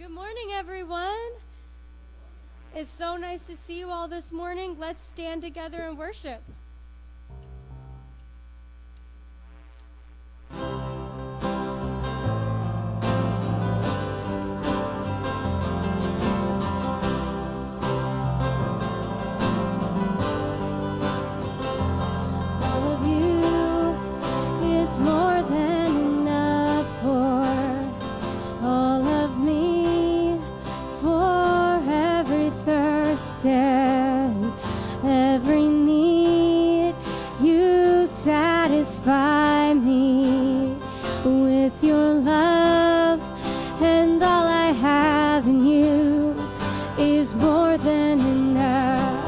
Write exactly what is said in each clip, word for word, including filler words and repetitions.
Good morning, everyone. It's so nice to see you all this morning. Let's stand together and worship. Satisfy me with your love, and all I have in you is more than enough.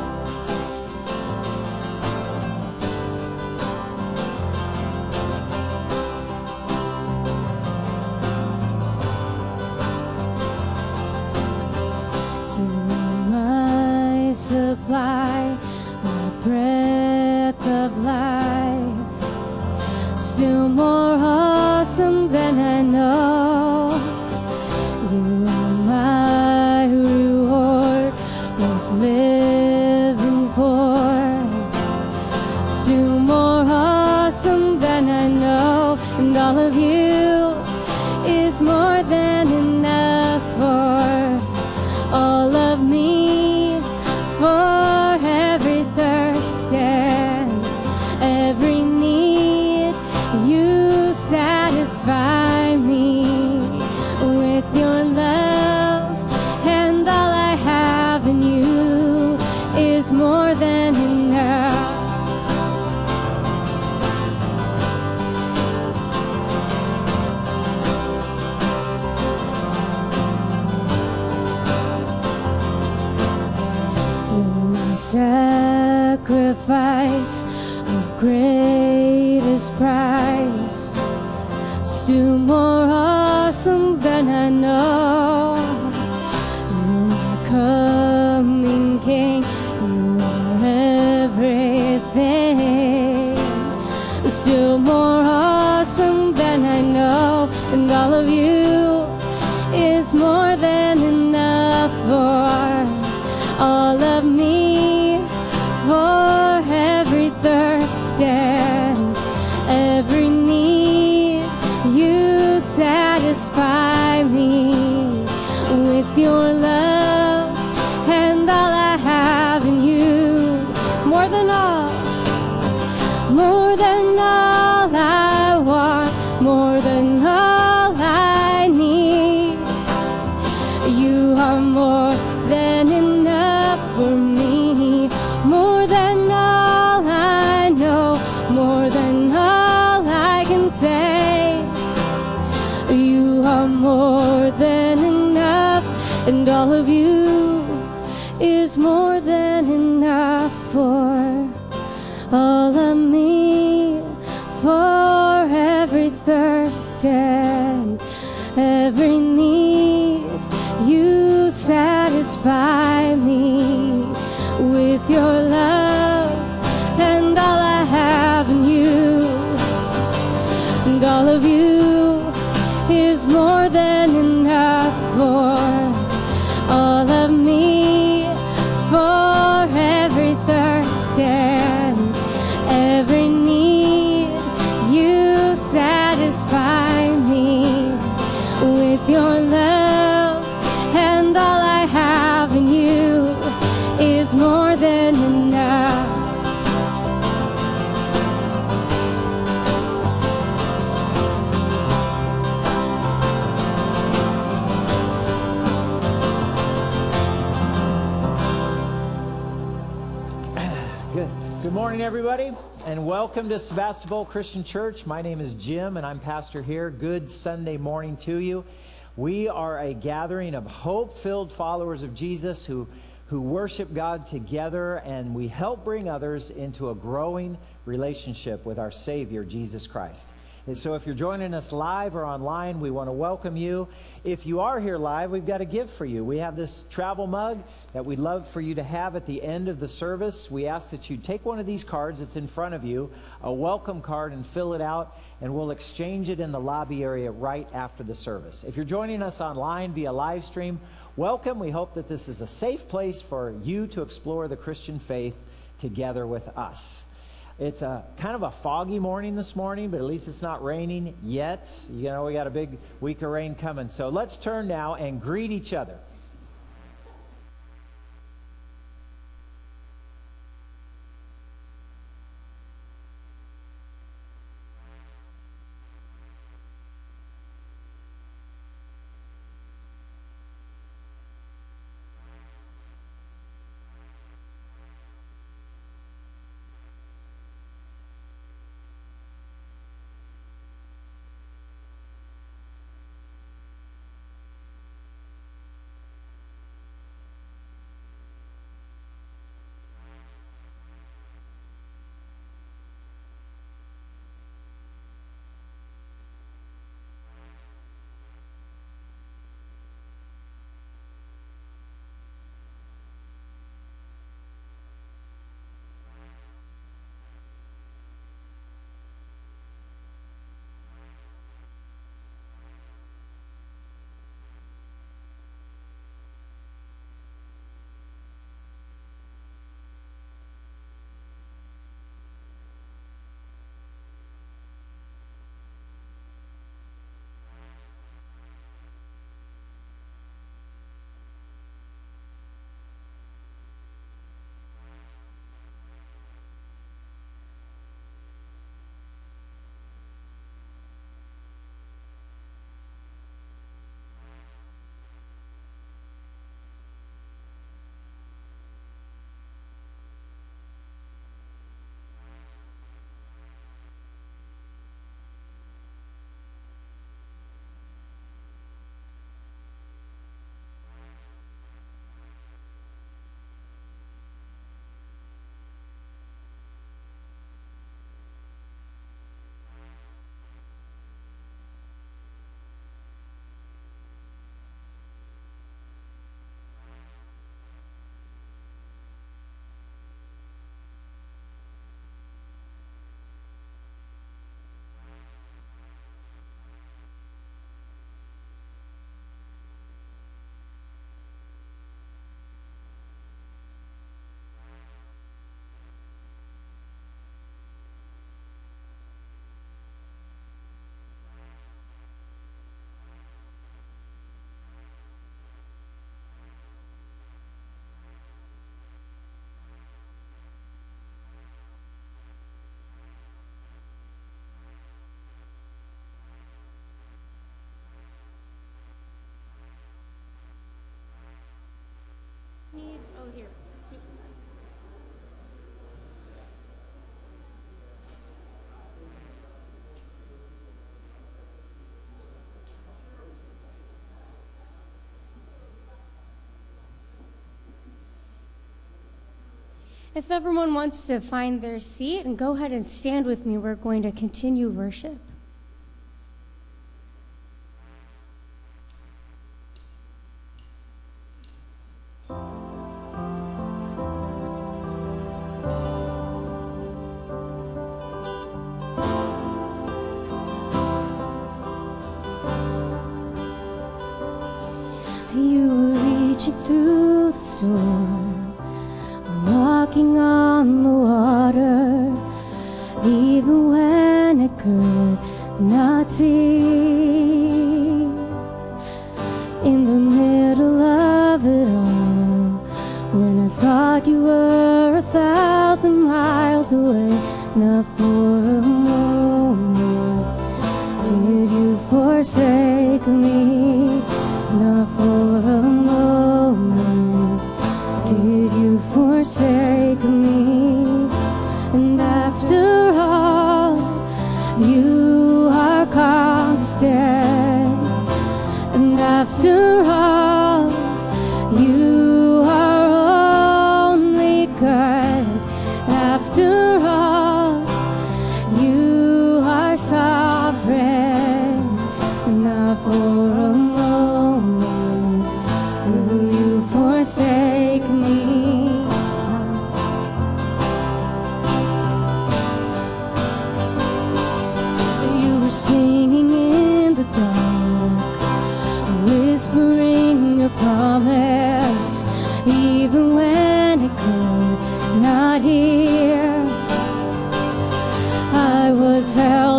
You are my supply, my breath of life. Still more awesome than I know. You are my reward worth living for. Still more awesome than I know, and all of you is more than enough for all of me, for every thirst and every need. You satisfy me with your love, and all I have in you is more than enough. You're my sacrifice of greatest price, still more awesome than I know. You're my coming King, you are everything, still more awesome than I know, and all of you is more than enough for all of me, for every thirst and every need. You satisfy me with your love, and all I have in you, more than all, more than all I want, more than all I need. You are more than enough for me, more than all I know, more than all I can say. You are more than enough, and all of you is more than enough for all of me, for every thirst and every need. You satisfy me with your love, and all I have in you, and all of you is more than enough for all of me, for every thirst and every need. You satisfy me with your love, and all I have in you is more than enough. Good. Good morning, everybody, and welcome to Sebastopol Christian Church. My name is Jim, and I'm pastor here. Good Sunday morning to you. We are a gathering of hope-filled followers of Jesus who, who worship God together, and we help bring others into a growing relationship with our Savior, Jesus Christ. And so if you're joining us live or online, we want to welcome you. If you are here live, we've got a gift for you. We have this travel mug that we'd love for you to have at the end of the service. We ask that you take one of these cards that's in front of you, a welcome card, and fill it out, and we'll exchange it in the lobby area right after the service. If you're joining us online via live stream, welcome. We hope that this is a safe place for you to explore the Christian faith together with us. It's a kind of a foggy morning this morning, but at least it's not raining yet. You know, we got a big week of rain coming. So let's turn now and greet each other. Need, oh, here. See. If everyone wants to find their seat, and go ahead and stand with me, we're going to continue worship. You were reaching through the storm, walking on the water, even when I could not see. In the middle of it all, when I thought you were a thousand miles away, not for a moment did you forsake me. Not for a moment did you forsake me. And after all, you are constant. And after all, you are only good. After all, you are sovereign.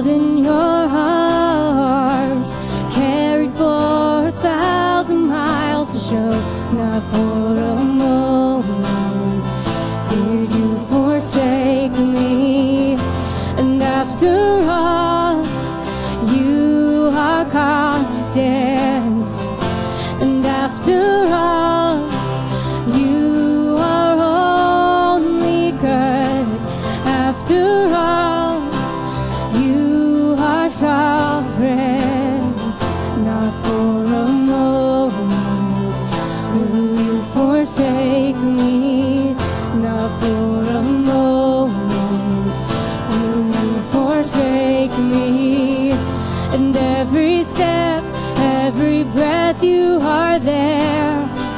held in your arms, carried for a thousand miles to show, not for a moment did you forsake me. And after all, you are constant. And after all, you are only good. After all, you are sovereign. Not for a moment will you forsake me. Not for a moment will you forsake me. And every step, every breath, you are there.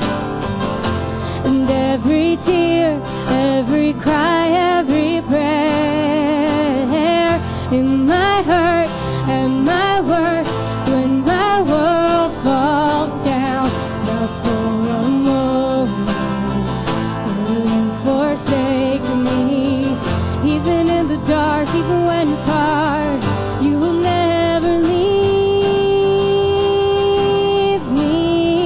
And every tear, every cry, every prayer, in my hurt and my worst, when my world falls down, not for a moment will you forsake me. Even in the dark, even when it's hard, you will never leave me.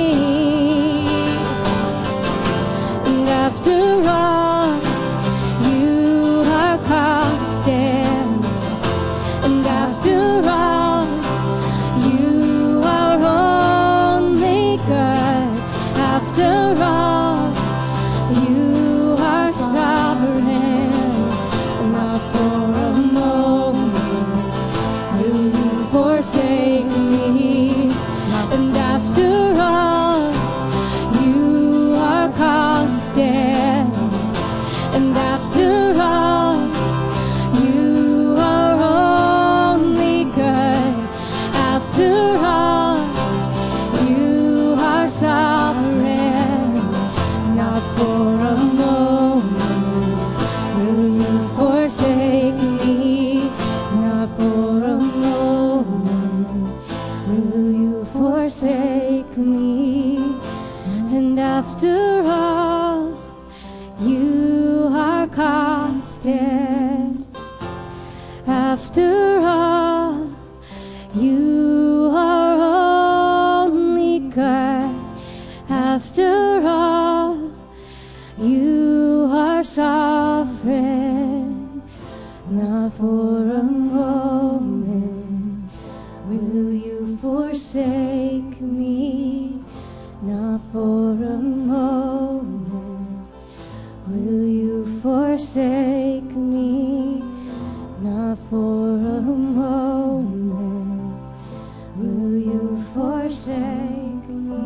And after all, you are constant. And after all, you are only good. After all, you are sovereign. Not for a moment will you forsake me. And after all, you are constant. And after all, you are only good. After all, you are sovereign. Not for a moment will you forsake me. Not for a moment will you forsake me. And after all, you are constant. After all, you are only good. After all, you are sovereign. Not for a moment will you forsake me. Not for a moment will you forsake me. Not for a moment will you forsake me.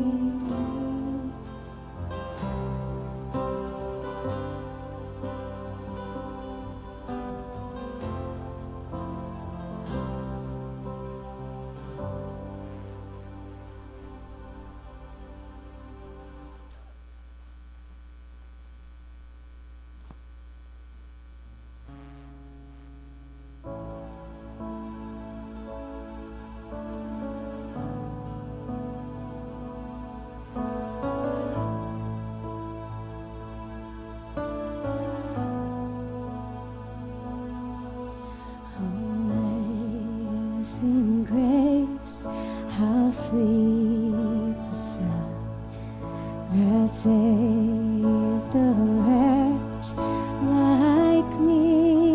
Amazing grace, how sweet the sound that saved a wretch like me.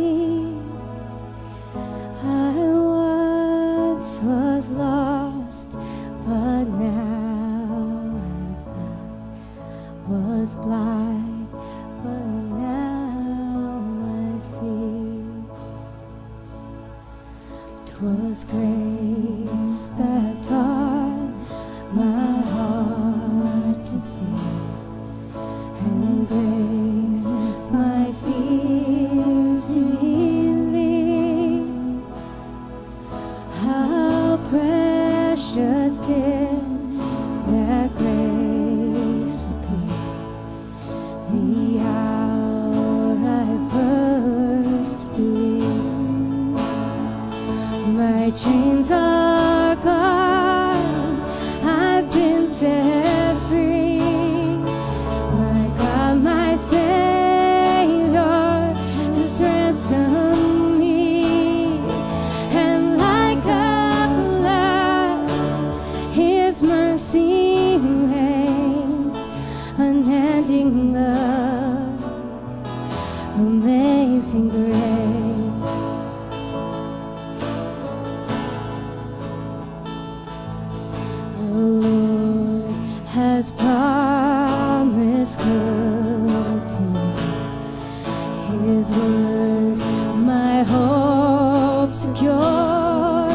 I once was lost, but now I thought was blind, but now I see. 'Twas grace that taught my heart to fear, and grace my fears relieved. How precious did that grace appear the hour I first believed. My chains are gone, I've been set free. My God, my Savior has ransomed me, Lord, my hope secures.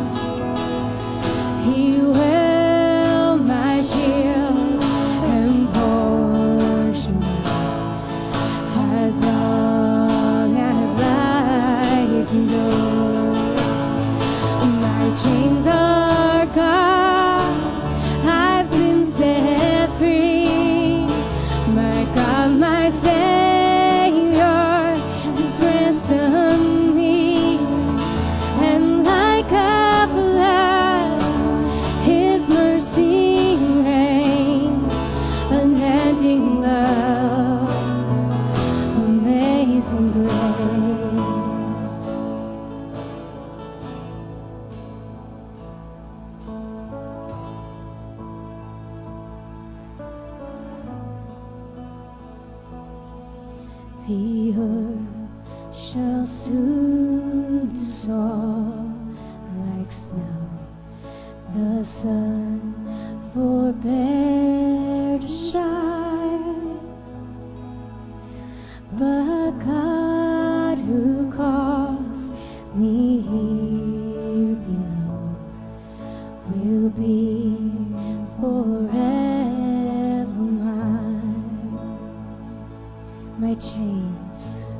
He will my shield and portion as long as life endures. My chains are gone, I've been set free. My God, my Savior has ransomed me, and like a flood, His mercy reigns, unending love, amazing grace. The earth shall soon dissolve like snow, the sun forbear to shine, but God who calls me here below will be forever mine. My chains,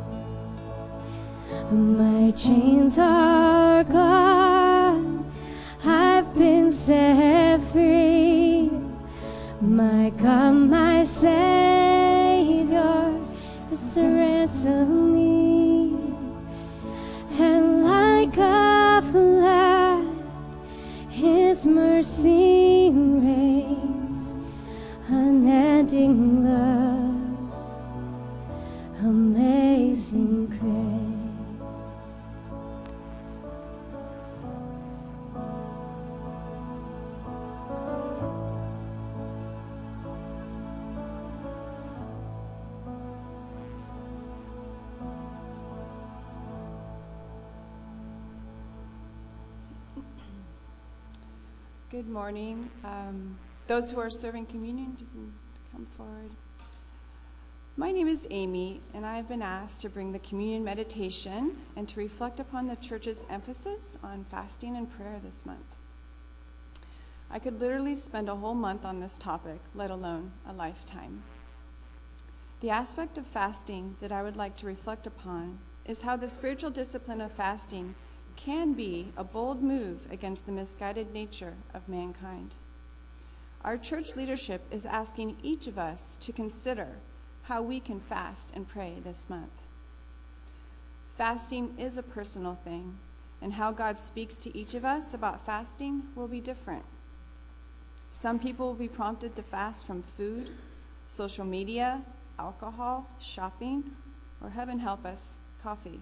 my chains are gone, I've been set free. My God, my Savior has ransomed me, and like a flood, His mercy reigns, unending love, amazing grace. Good morning. Um, those who are serving communion, you can come forward. My name is Amy, and I have been asked to bring the communion meditation and to reflect upon the church's emphasis on fasting and prayer this month. I could literally spend a whole month on this topic, let alone a lifetime. The aspect of fasting that I would like to reflect upon is how the spiritual discipline of fasting can be a bold move against the misguided nature of mankind. Our church leadership is asking each of us to consider how we can fast and pray this month. Fasting is a personal thing, and how God speaks to each of us about fasting will be different. Some people will be prompted to fast from food, social media, alcohol, shopping, or heaven help us, coffee.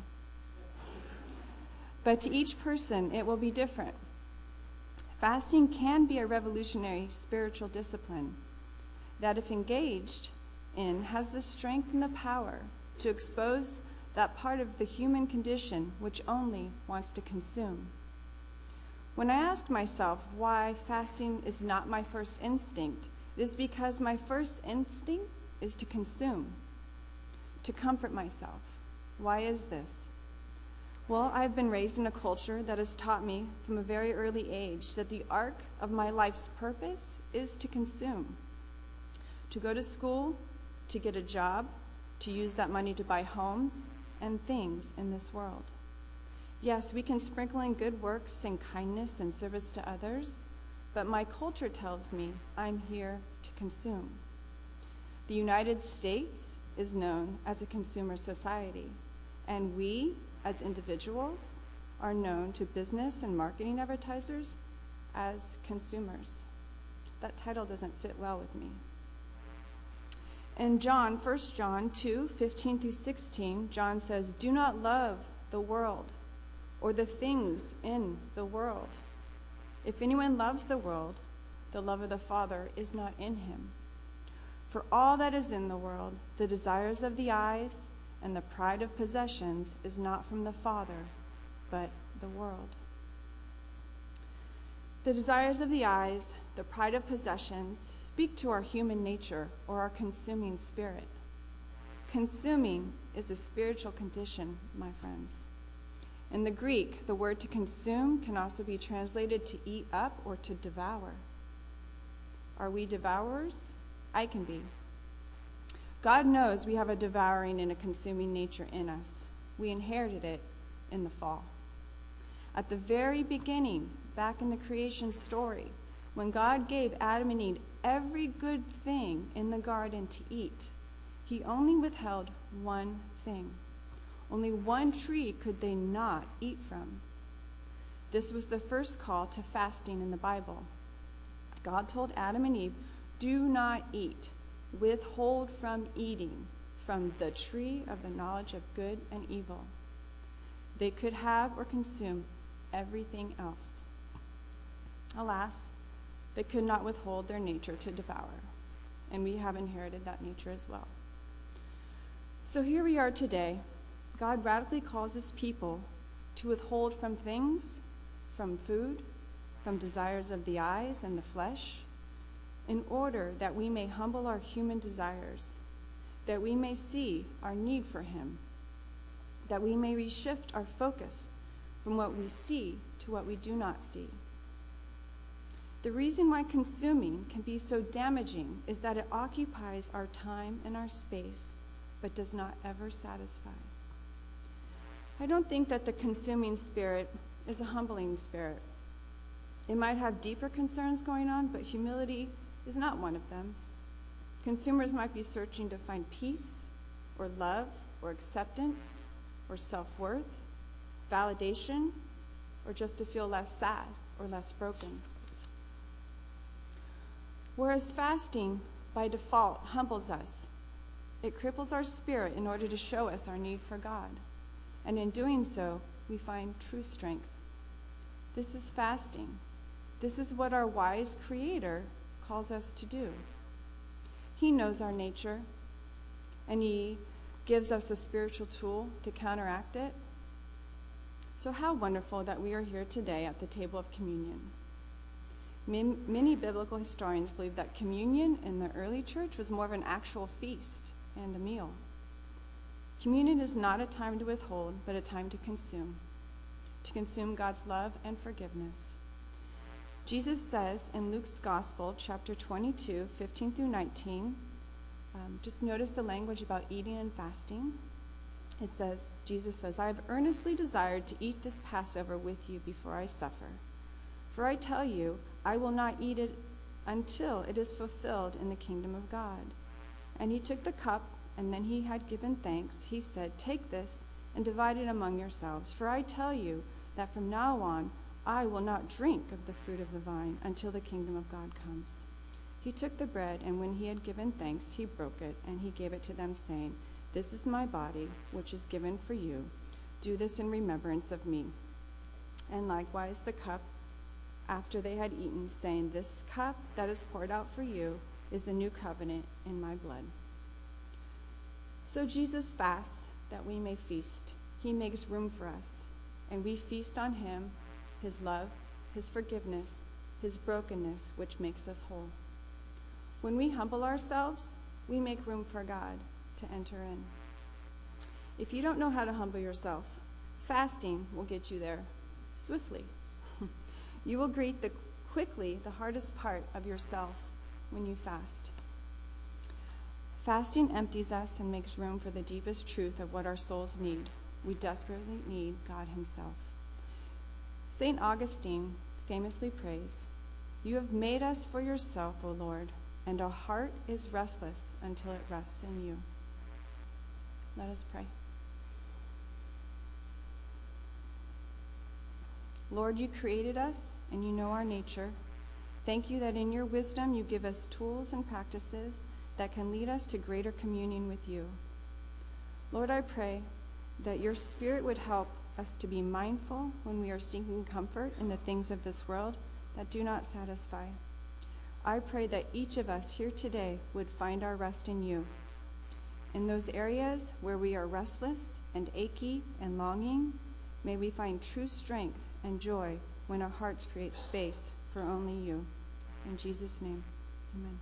But to each person, it will be different. Fasting can be a revolutionary spiritual discipline that, if engaged in, has the strength and the power to expose that part of the human condition which only wants to consume. When I asked myself why fasting is not my first instinct, it is because my first instinct is to consume, to comfort myself. Why is this? Well, I've been raised in a culture that has taught me from a very early age that the arc of my life's purpose is to consume, to go to school, to get a job, to use that money to buy homes and things in this world. Yes, we can sprinkle in good works and kindness and service to others, but my culture tells me I'm here to consume. The United States is known as a consumer society, and we, as individuals, are known to business and marketing advertisers as consumers. That title doesn't fit well with me. In John, First John two, fifteen through sixteen, John says, "Do not love the world or the things in the world. If anyone loves the world, the love of the Father is not in him. For all that is in the world, the desires of the eyes and the pride of possessions, is not from the Father, but the world." The desires of the eyes, the pride of possessions, speak to our human nature or our consuming spirit. Consuming is a spiritual condition, my friends. In the Greek, the word to consume can also be translated to eat up or to devour. Are we devourers? I can be. God knows we have a devouring and a consuming nature in us. We inherited it in the fall. At the very beginning, back in the creation story, when God gave Adam and Eve every good thing in the garden to eat, he only withheld one thing. Only one tree could they not eat from. This was the first call to fasting in the Bible. God told Adam and Eve, do not eat, withhold from eating from the tree of the knowledge of good and evil. They could have or consume everything else. Alas, they could not withhold their nature to devour, and we have inherited that nature as well. So here we are today. God radically calls his people to withhold from things, from food, from desires of the eyes and the flesh, in order that we may humble our human desires, that we may see our need for him, that we may reshift our focus from what we see to what we do not see. The reason why consuming can be so damaging is that it occupies our time and our space, but does not ever satisfy. I don't think that the consuming spirit is a humbling spirit. It might have deeper concerns going on, but humility is not one of them. Consumers might be searching to find peace, or love, or acceptance, or self-worth, validation, or just to feel less sad or less broken. Whereas fasting, by default, humbles us. It cripples our spirit in order to show us our need for God. And in doing so, we find true strength. This is fasting. This is what our wise Creator calls us to do. He knows our nature, and he gives us a spiritual tool to counteract it. So how wonderful that we are here today at the table of communion. Many biblical historians believe that communion in the early church was more of an actual feast and a meal. Communion is not a time to withhold, but a time to consume, to consume God's love and forgiveness. Jesus says in Luke's Gospel, chapter twenty-two, fifteen through nineteen, um, just notice the language about eating and fasting. It says, Jesus says, I have earnestly desired to eat this Passover with you before I suffer. For I tell you, I will not eat it until it is fulfilled in the kingdom of God. And he took the cup, and then he had given thanks. He said, take this and divide it among yourselves. For I tell you that from now on, I will not drink of the fruit of the vine until the kingdom of God comes. He took the bread, and when he had given thanks, he broke it, and he gave it to them, saying, this is my body, which is given for you. Do this in remembrance of me. And likewise the cup, after they had eaten, saying, this cup that is poured out for you is the new covenant in my blood. So Jesus fasts that we may feast. He makes room for us, and we feast on him, his love, his forgiveness, his brokenness, which makes us whole. When we humble ourselves, we make room for God to enter in. If you don't know how to humble yourself, fasting will get you there swiftly. You will greet the quickly the hardest part of yourself when you fast. Fasting empties us and makes room for the deepest truth of what our souls need. We desperately need God himself. Saint Augustine famously prays, you have made us for yourself, O Lord, and our heart is restless until it rests in you. Let us pray. Lord, you created us and you know our nature. Thank you that in your wisdom you give us tools and practices that can lead us to greater communion with you. Lord, I pray that your Spirit would help us to be mindful when we are seeking comfort in the things of this world that do not satisfy. I pray that each of us here today would find our rest in you. In those areas where we are restless and achy and longing, may we find true strength and joy when our hearts create space for only you. In Jesus' name, amen.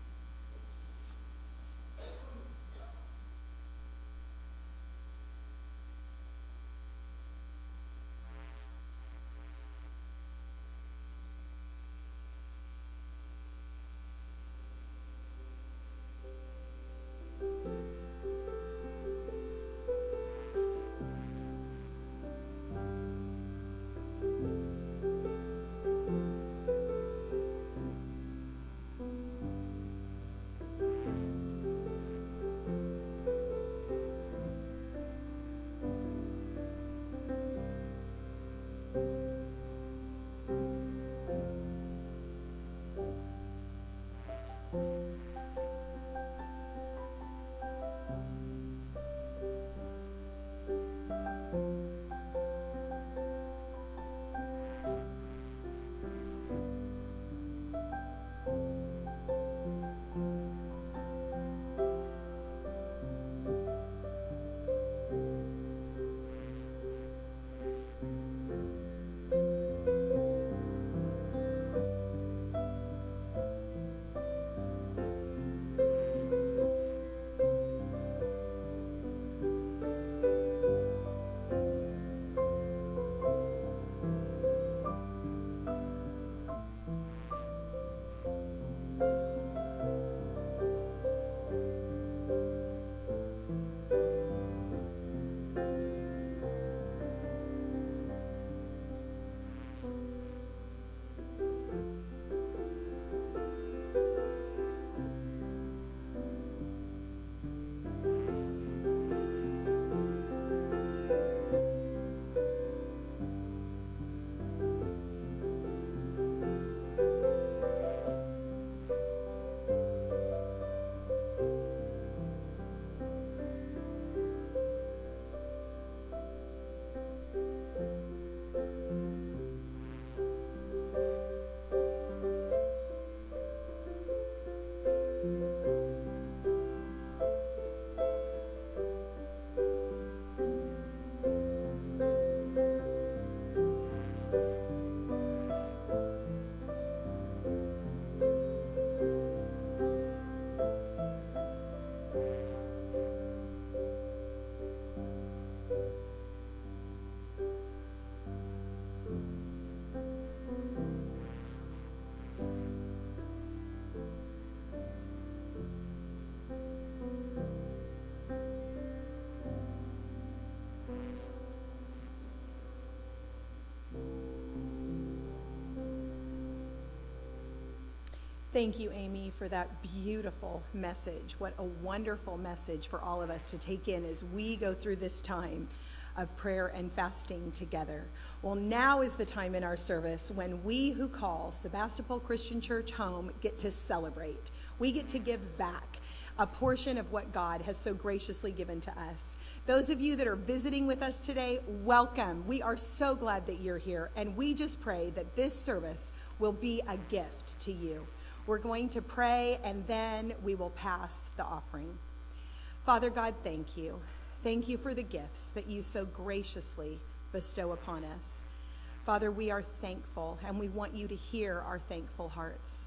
Thank you, Amy, for that beautiful message. What a wonderful message for all of us to take in as we go through this time of prayer and fasting together. Well, now is the time in our service when we who call Sebastopol Christian Church home get to celebrate. We get to give back a portion of what God has so graciously given to us. Those of you that are visiting with us today, welcome. We are so glad that you're here, and we just pray that this service will be a gift to you. We're going to pray, and then we will pass the offering. Father God, thank you. Thank you for the gifts that you so graciously bestow upon us. Father, we are thankful, and we want you to hear our thankful hearts.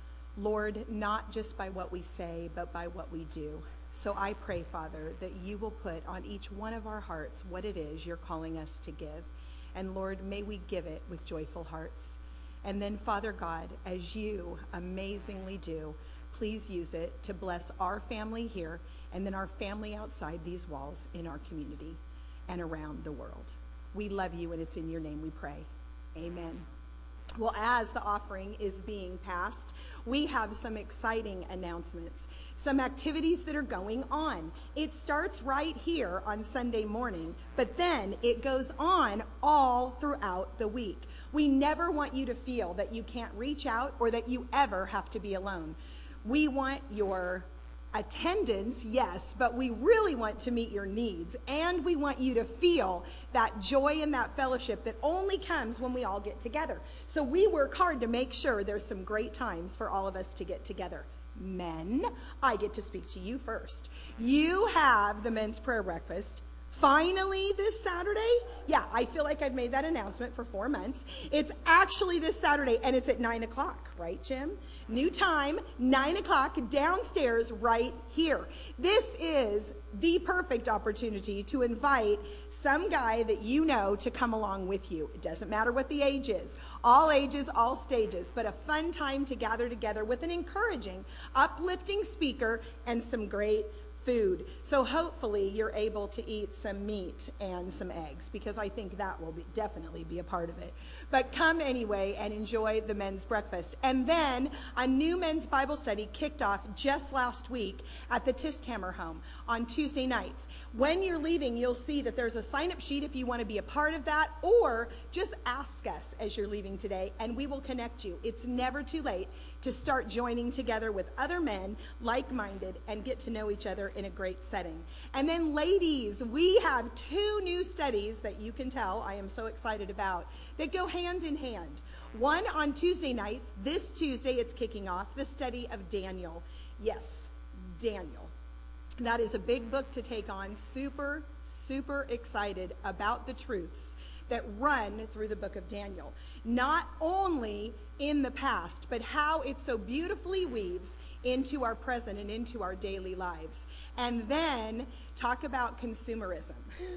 Lord, not just by what we say, but by what we do. So I pray, Father, that you will put on each one of our hearts what it is you're calling us to give. And Lord, may we give it with joyful hearts. And then, Father God, as you amazingly do, please use it to bless our family here and then our family outside these walls in our community and around the world. We love you, and it's in your name we pray. Amen. Well, as the offering is being passed, we have some exciting announcements, some activities that are going on. It starts right here on Sunday morning, but then it goes on all throughout the week. We never want you to feel that you can't reach out or that you ever have to be alone. We want your attendance, yes, but we really want to meet your needs, and we want you to feel that joy and that fellowship that only comes when we all get together. So we work hard to make sure there's some great times for all of us to get together. Men, I get to speak to you first. You have the men's prayer breakfast finally this Saturday. Yeah, I feel like I've made that announcement for four months. It's actually this Saturday, and it's at nine o'clock, right, Jim? New time, nine o'clock, downstairs right here. This is the perfect opportunity to invite some guy that you know to come along with you. It doesn't matter what the age is. All ages, all stages, but a fun time to gather together with an encouraging, uplifting speaker and some great food. So hopefully you're able to eat some meat and some eggs, because I think that will be, definitely be a part of it. But come anyway and enjoy the men's breakfast. And then a new men's Bible study kicked off just last week at the Tisthammer home on Tuesday nights. When you're leaving, you'll see that there's a sign-up sheet if you want to be a part of that, or just ask us as you're leaving today, and we will connect you. It's never too late to start joining together with other men, like-minded, and get to know each other in a great setting. And then ladies, we have two new studies that you can tell I am so excited about that go hand in hand. One on Tuesday nights. This Tuesday it's kicking off the study of Daniel. Yes, Daniel. That is a big book to take on. Super, super excited about the truths that run through the book of Daniel. Not only in the past, but how it so beautifully weaves into our present and into our daily lives. And then talk about consumerism.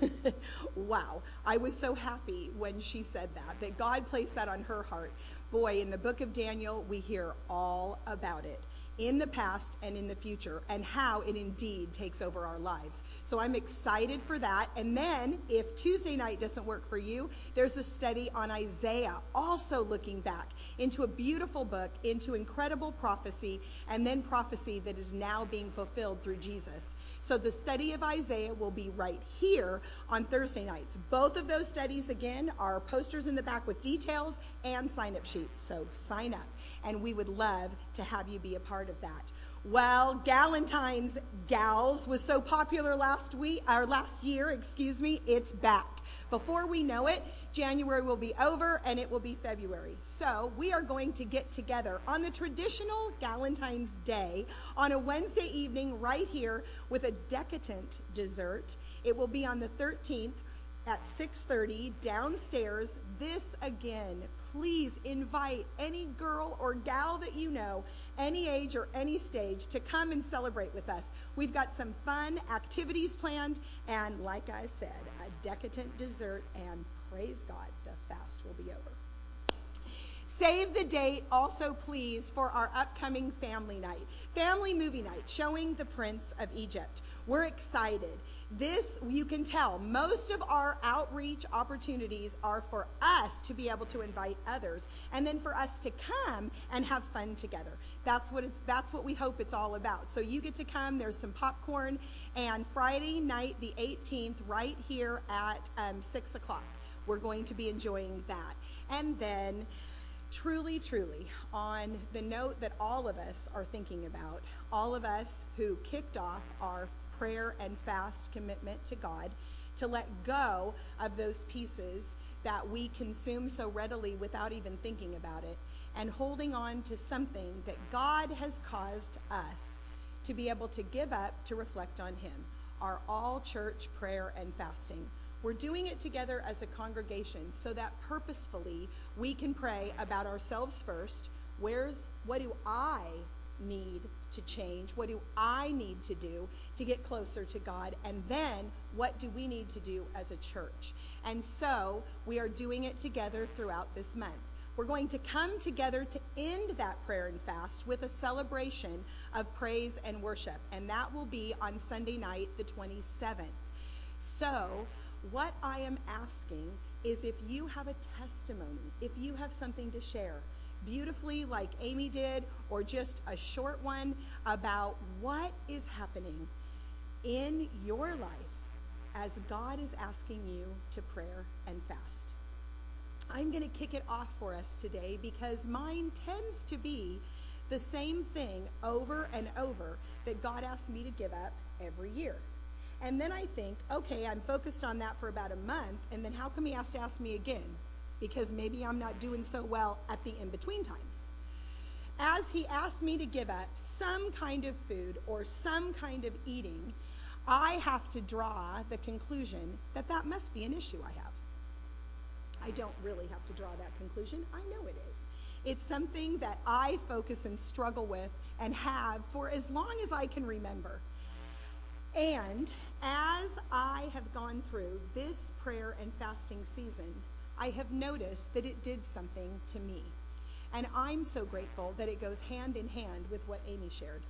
Wow, I was so happy when she said that, that God placed that on her heart. Boy, in the book of Daniel, we hear all about it, in the past and in the future, and how it indeed takes over our lives. So I'm excited for that. And then if Tuesday night doesn't work for you, there's a study on Isaiah, also looking back into a beautiful book, into incredible prophecy, and then prophecy that is now being fulfilled through Jesus. So the study of Isaiah will be right here on Thursday nights. Both of those studies, again, are posters in the back with details and sign-up sheets. So sign up, and we would love to have you be a part of that. Well, Galentine's Gals was so popular last week, or last year, excuse me, it's back. Before we know it, January will be over and it will be February. So we are going to get together on the traditional Galentine's Day on a Wednesday evening right here with a decadent dessert. It will be on the thirteenth at six thirty downstairs. This again, please invite any girl or gal that you know, any age or any stage, to come and celebrate with us. We've got some fun activities planned, and like I said, a decadent dessert, and praise God, the fast will be over. Save the date also, please, for our upcoming family night, family movie night, showing The Prince of Egypt. We're excited. This, you can tell, most of our outreach opportunities are for us to be able to invite others, and then for us to come and have fun together. That's what it's, that's what we hope it's all about. So you get to come, there's some popcorn, and Friday night, the eighteenth, right here at um, six o'clock. We're going to be enjoying that. And then, truly, truly, on the note that all of us are thinking about, all of us who kicked off our prayer and fast commitment to God, to let go of those pieces that we consume so readily without even thinking about it, and holding on to something that God has caused us to be able to give up to reflect on him, our all-church prayer and fasting. We're doing it together as a congregation so that purposefully we can pray about ourselves first. Where's, what do I need to change? What do I need to do to get closer to God? And then what do we need to do as a church? And so we are doing it together throughout this month. We're going to come together to end that prayer and fast with a celebration of praise and worship. And that will be on Sunday night, the twenty-seventh. So what I am asking is, if you have a testimony, if you have something to share, beautifully like Amy did, or just a short one about what is happening in your life as God is asking you to prayer and fast. I'm going to kick it off for us today because mine tends to be the same thing over and over that God asks me to give up every year. And then I think, okay, I'm focused on that for about a month, and then how come he has to ask me again? Because maybe I'm not doing so well at the in-between times. As he asked me to give up some kind of food or some kind of eating, I have to draw the conclusion that that must be an issue I have. I don't really have to draw that conclusion. I know it is. It's something that I focus and struggle with and have for as long as I can remember. And as I have gone through this prayer and fasting season, I have noticed that it did something to me. And I'm so grateful that it goes hand in hand with what Amy shared.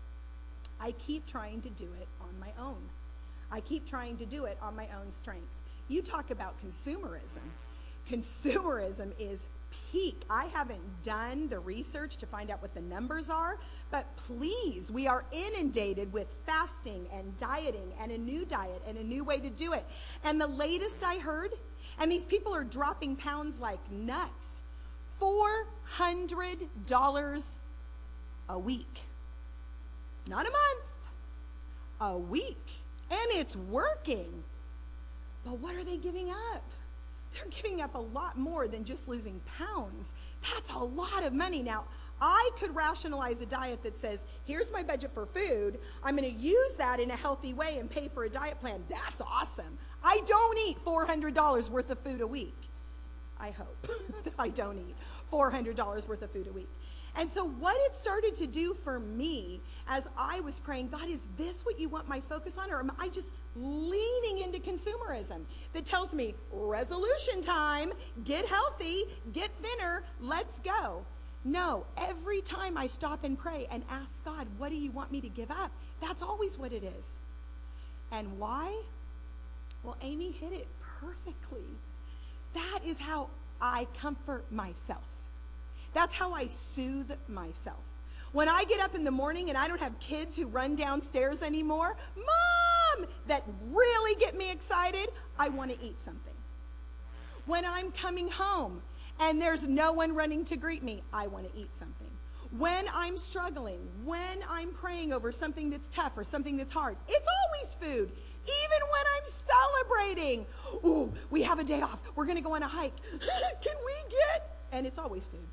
I keep trying to do it on my own. I keep trying to do it on my own strength. You talk about consumerism. Consumerism is peak. I haven't done the research to find out what the numbers are, but please, we are inundated with fasting and dieting and a new diet and a new way to do it. And the latest I heard, and these people are dropping pounds like nuts, four hundred dollars a week. Not a month, a week. And it's working. But what are they giving up? They're giving up a lot more than just losing pounds. That's a lot of money. Now, I could rationalize a diet that says, here's my budget for food. I'm going to use that in a healthy way and pay for a diet plan. That's awesome. I don't eat four hundred dollars worth of food a week. I hope that I don't eat four hundred dollars worth of food a week. And so what it started to do for me as I was praying, God, is this what you want my focus on? Or am I just leaning into consumerism that tells me resolution time, get healthy, get thinner, let's go? No, every time I stop and pray and ask God, what do you want me to give up? That's always what it is. And why? Well, Amy hit it perfectly. That is how I comfort myself. That's how I soothe myself. When I get up in the morning and I don't have kids who run downstairs anymore, Mom, that really get me excited, I want to eat something. When I'm coming home and there's no one running to greet me, I want to eat something. When I'm struggling, when I'm praying over something that's tough or something that's hard, it's always food. Even when I'm celebrating, ooh, we have a day off, we're going to go on a hike. Can we get? And it's always food.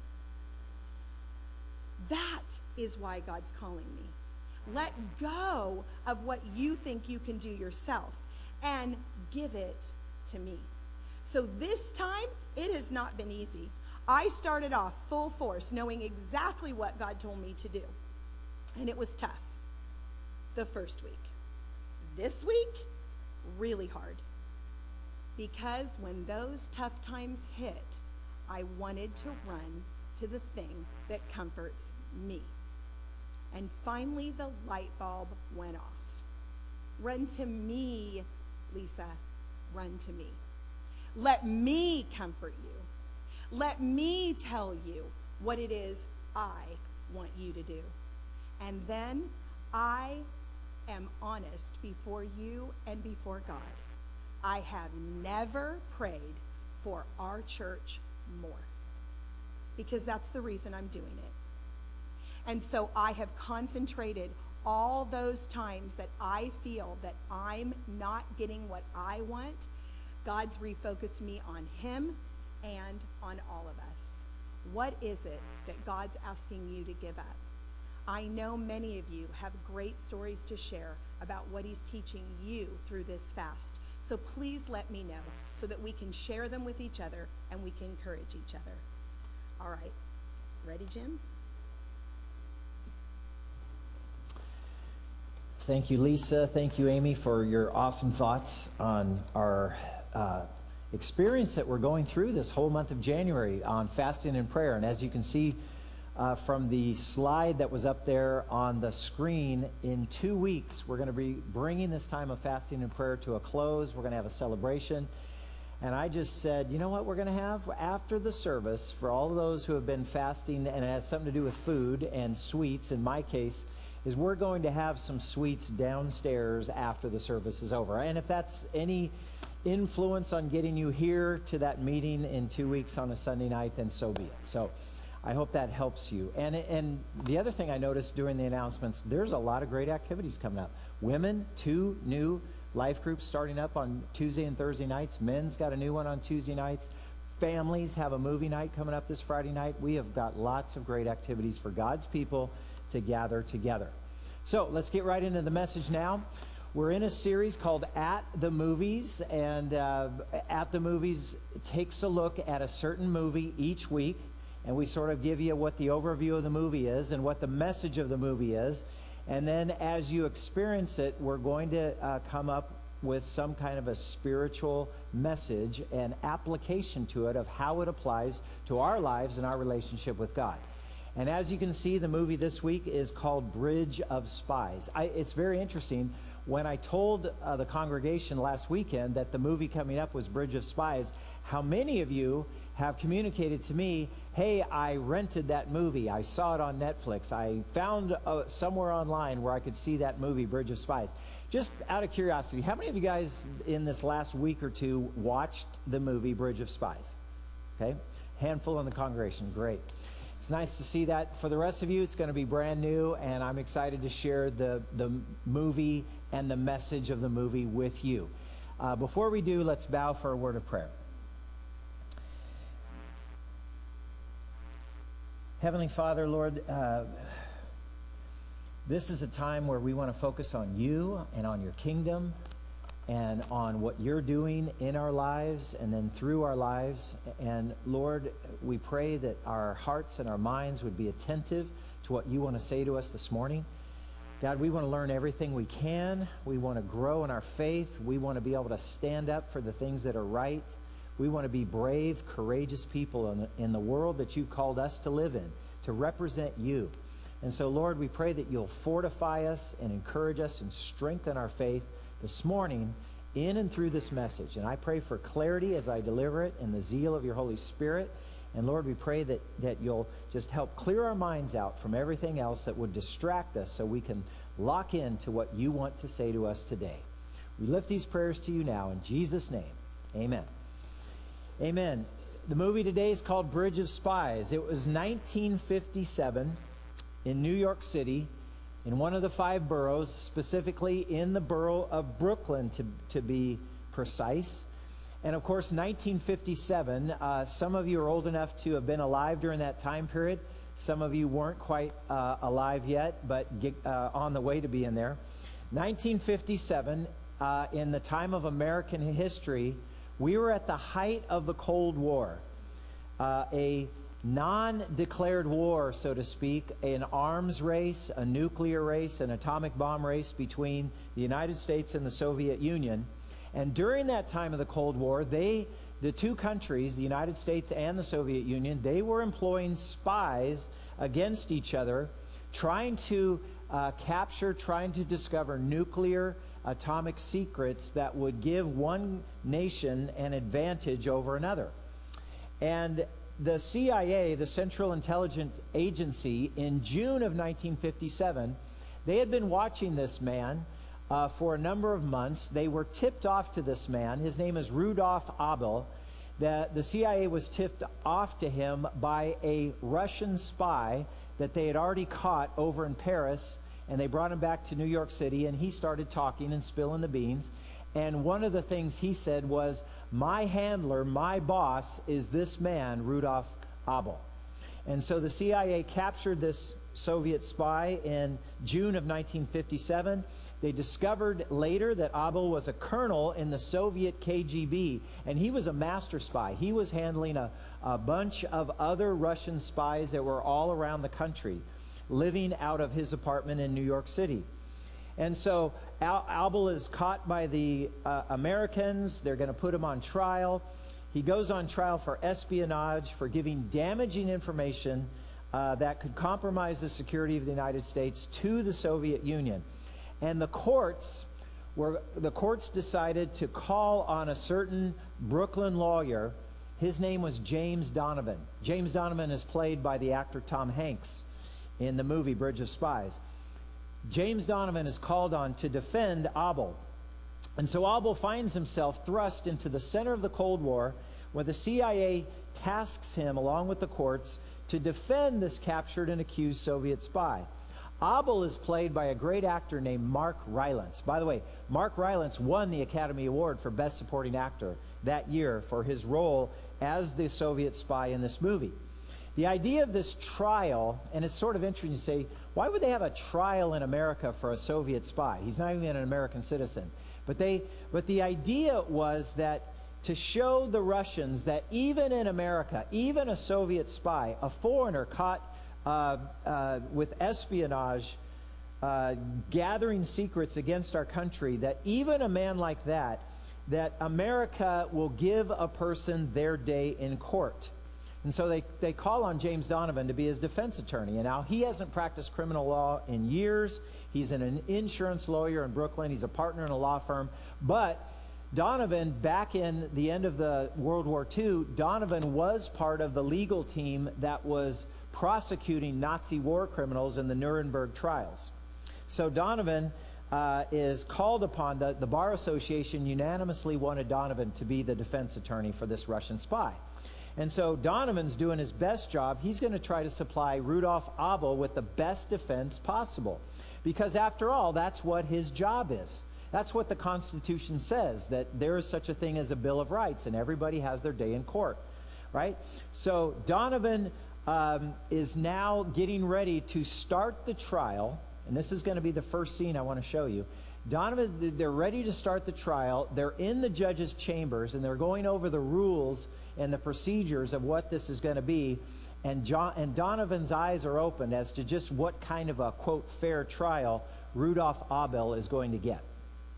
That is why God's calling me. Let go of what you think you can do yourself and give it to me. So this time, it has not been easy. I started off full force, knowing exactly what God told me to do. And it was tough the first week. This week, really hard. Because when those tough times hit, I wanted to run to the thing that comforts me. And finally, the light bulb went off. Run to me, Lisa. Run to me. Let me comfort you. Let me tell you what it is I want you to do. And then I am honest before you and before God. I have never prayed for our church more, because that's the reason I'm doing it. And so I have concentrated all those times that I feel that I'm not getting what I want. God's refocused me on him and on all of us. What is it that God's asking you to give up? I know many of you have great stories to share about what he's teaching you through this fast. So please let me know so that we can share them with each other and we can encourage each other. All right. Ready, Jim? Thank you, Lisa. Thank you, Amy, for your awesome thoughts on our uh, experience that we're going through this whole month of January on fasting and prayer. And as you can see uh, from the slide that was up there on the screen, in two weeks, we're going to be bringing this time of fasting and prayer to a close. We're going to have a celebration. And I just said, you know what we're going to have after the service for all of those who have been fasting, and it has something to do with food and sweets, in my case, is we're going to have some sweets downstairs after the service is over. And if that's any influence on getting you here to that meeting in two weeks on a Sunday night, then so be it. So I hope that helps you. And and the other thing I noticed during the announcements, there's a lot of great activities coming up. Women, two new life groups starting up on Tuesday and Thursday nights. Men's got a new one on Tuesday nights. Families have a movie night coming up this Friday night. We have got lots of great activities for God's people to gather together. So let's get right into the message now. We're in a series called At the Movies, and uh, At the Movies takes a look at a certain movie each week, and we sort of give you what the overview of the movie is and what the message of the movie is. And then as you experience it, we're going to uh, come up with some kind of a spiritual message and application to it of how it applies to our lives and our relationship with God. And as you can see, the movie this week is called Bridge of Spies. I, it's very interesting. When I told uh, the congregation last weekend that the movie coming up was Bridge of Spies, how many of you have communicated to me, hey, I rented that movie. I saw it on Netflix. I found uh, somewhere online where I could see that movie, Bridge of Spies. Just out of curiosity, how many of you guys in this last week or two watched the movie Bridge of Spies? Okay, handful in the congregation. Great. It's nice to see that. For the rest of you, it's going to be brand new, and I'm excited to share the, the movie and the message of the movie with you. Uh, before we do, let's bow for a word of prayer. Heavenly Father, Lord, uh, this is a time where we want to focus on you and on your kingdom and on what you're doing in our lives and then through our lives. And Lord, we pray that our hearts and our minds would be attentive to what you want to say to us this morning. God, we want to learn everything we can. We want to grow in our faith. We want to be able to stand up for the things that are right. We want to be brave, courageous people in the, in the world that you've called us to live in, to represent you. And so, Lord, we pray that you'll fortify us and encourage us and strengthen our faith this morning in and through this message. And I pray for clarity as I deliver it and the zeal of your Holy Spirit. And Lord, we pray that, that you'll just help clear our minds out from everything else that would distract us so we can lock into what you want to say to us today. We lift these prayers to you now in Jesus' name. Amen. Amen. The movie today is called Bridge of Spies. It was nineteen fifty-seven in New York City, in one of the five boroughs, specifically in the borough of Brooklyn, to, to be precise. And of course, nineteen fifty-seven, uh, some of you are old enough to have been alive during that time period. Some of you weren't quite uh, alive yet, but get, uh, on the way to being there. nineteen fifty-seven, uh, in the time of American history, we were at the height of the Cold War, uh, a non-declared war, so to speak, an arms race, a nuclear race, an atomic bomb race between the United States and the Soviet Union. And during that time of the Cold War, they, the two countries, the United States and the Soviet Union, they were employing spies against each other, trying to uh, capture, trying to discover nuclear atomic secrets that would give one nation an advantage over another. And the C I A, the Central Intelligence Agency, in June of nineteen fifty-seven, they had been watching this man uh, for a number of months. They were tipped off to this man. His name is Rudolf Abel. The, the C I A was tipped off to him by a Russian spy that they had already caught over in Paris, and they brought him back to New York City, and he started talking and spilling the beans. And one of the things he said was, my handler, my boss, is this man, Rudolf Abel. And so the C I A captured this Soviet spy in June of nineteen fifty-seven. They discovered later that Abel was a colonel in the Soviet K G B, and he was a master spy. He was handling a, a bunch of other Russian spies that were all around the country, living out of his apartment in New York City. And so Al Abel is caught by the uh, Americans. They're going to put him on trial. He goes on trial for espionage, for giving damaging information uh, that could compromise the security of the United States to the Soviet Union. And the courts were, the courts decided to call on a certain Brooklyn lawyer. His name was James Donovan. James Donovan is played by the actor Tom Hanks in the movie Bridge of Spies. James Donovan is called on to defend Abel. And so Abel finds himself thrust into the center of the Cold War, where the C I A tasks him, along with the courts, to defend this captured and accused Soviet spy. Abel is played by a great actor named Mark Rylance. By the way, Mark Rylance won the Academy Award for Best Supporting Actor that year for his role as the Soviet spy in this movie. The idea of this trial, and it's sort of interesting to say, why would they have a trial in America for a Soviet spy? He's not even an American citizen. But they, but the idea was that to show the Russians that even in America, even a Soviet spy, a foreigner caught uh, uh, with espionage, uh, gathering secrets against our country, that even a man like that, that America will give a person their day in court. And so they, they call on James Donovan to be his defense attorney. And now he hasn't practiced criminal law in years. He's an, an insurance lawyer in Brooklyn. He's a partner in a law firm. But Donovan, back in the end of the World War Two, Donovan was part of the legal team that was prosecuting Nazi war criminals in the Nuremberg trials. So Donovan uh, is called upon. The, the Bar Association unanimously wanted Donovan to be the defense attorney for this Russian spy. And so Donovan's doing his best job. He's going to try to supply Rudolf Abel with the best defense possible. Because after all, that's what his job is. That's what the Constitution says, that there is such a thing as a Bill of Rights, and everybody has their day in court, right? So Donovan um, is now getting ready to start the trial, and this is going to be the first scene I want to show you. Donovan, they're ready to start the trial. They're in the judge's chambers, and they're going over the rules and the procedures of what this is going to be. And, John, and Donovan's eyes are opened as to just what kind of a, quote, fair trial Rudolf Abel is going to get.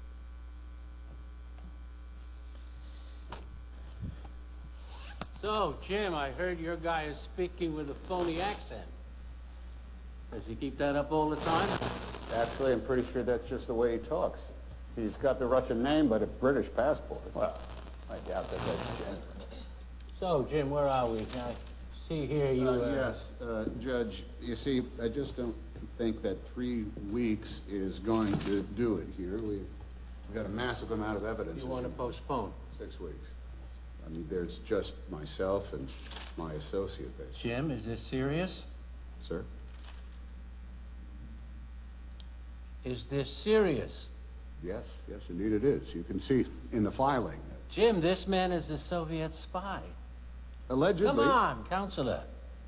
So, Jim, I heard your guy is speaking with a phony accent. Does he keep that up all the time? Actually, I'm pretty sure that's just the way he talks. He's got the Russian name, but a British passport. Well, I doubt that that's genuine. So, Jim, where are we? I see here you... Uh, uh, yes, uh, Judge, you see, I just don't think that three weeks is going to do it here. We've, we've got a massive amount of evidence. You want to postpone? Six weeks. I mean, there's just myself and my associate there. Jim, is this serious? Sir? Is this serious? Yes, yes, indeed it is. You can see in the filing. Jim, this man is a Soviet spy. Allegedly. Come on, Counselor.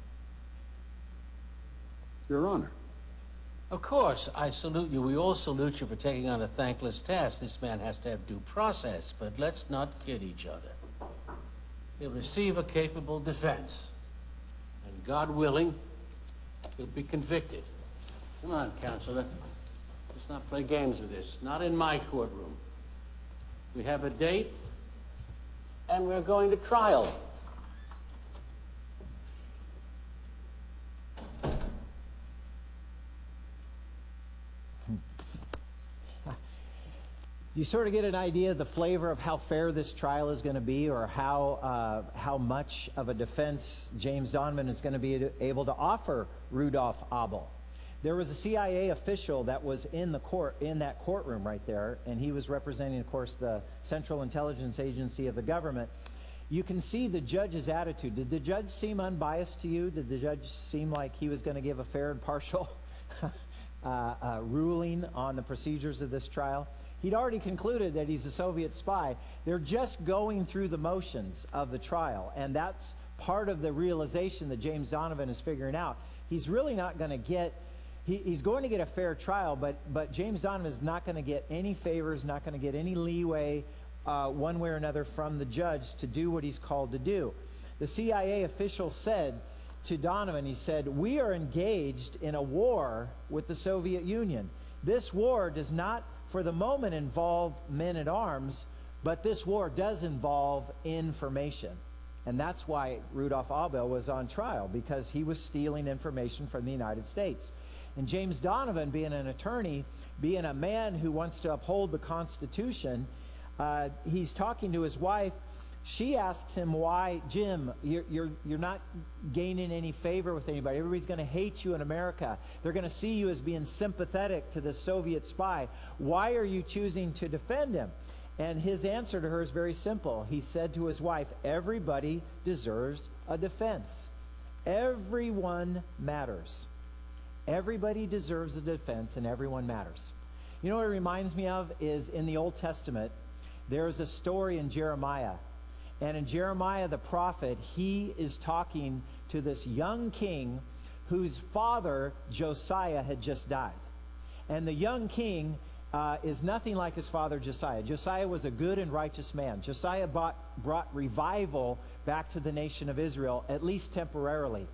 Your Honor. Of course, I salute you. We all salute you for taking on a thankless task. This man has to have due process, but let's not kid each other. He'll receive a capable defense, and God willing, he'll be convicted. Come on, Counselor. Let's not play games with this. Not in my courtroom. We have a date, and we're going to trial. you sort of get an idea of the flavor of how fair this trial is going to be, or how uh, how much of a defense James Donovan is going to be able to offer Rudolph Abel. There was a C I A official that was in the court, in that courtroom right there, and he was representing, of course, the Central Intelligence Agency of the government. You can see the judge's attitude. Did the judge seem unbiased to you? Did the judge seem like he was going to give a fair and partial uh, uh, ruling on the procedures of this trial? He'd already concluded that he's a Soviet spy. They're just going through the motions of the trial, and that's part of the realization that James Donovan is figuring out. He's really not going to get, he, he's going to get a fair trial, but, but James Donovan is not going to get any favors, not going to get any leeway uh, one way or another from the judge to do what he's called to do. The C I A official said to Donovan, he said, "We are engaged in a war with the Soviet Union. This war does not for the moment involve men at arms, but this war does involve information." And that's why Rudolph Abel was on trial, because he was stealing information from the United States. And James Donovan, being an attorney, being a man who wants to uphold the Constitution, uh, he's talking to his wife. She asks him, why, Jim, you're, you're, you're not gaining any favor with anybody. Everybody's going to hate you in America. They're going to see you as being sympathetic to the Soviet spy. Why are you choosing to defend him? And his answer to her is very simple. He said to his wife, everybody deserves a defense. Everyone matters. Everybody deserves a defense, and everyone matters. You know what it reminds me of is in the Old Testament, there's a story in Jeremiah. And in Jeremiah the prophet, he is talking to this young king whose father, Josiah, had just died. And the young king uh, is nothing like his father, Josiah. Josiah was a good and righteous man. Josiah brought, brought revival back to the nation of Israel, at least temporarily.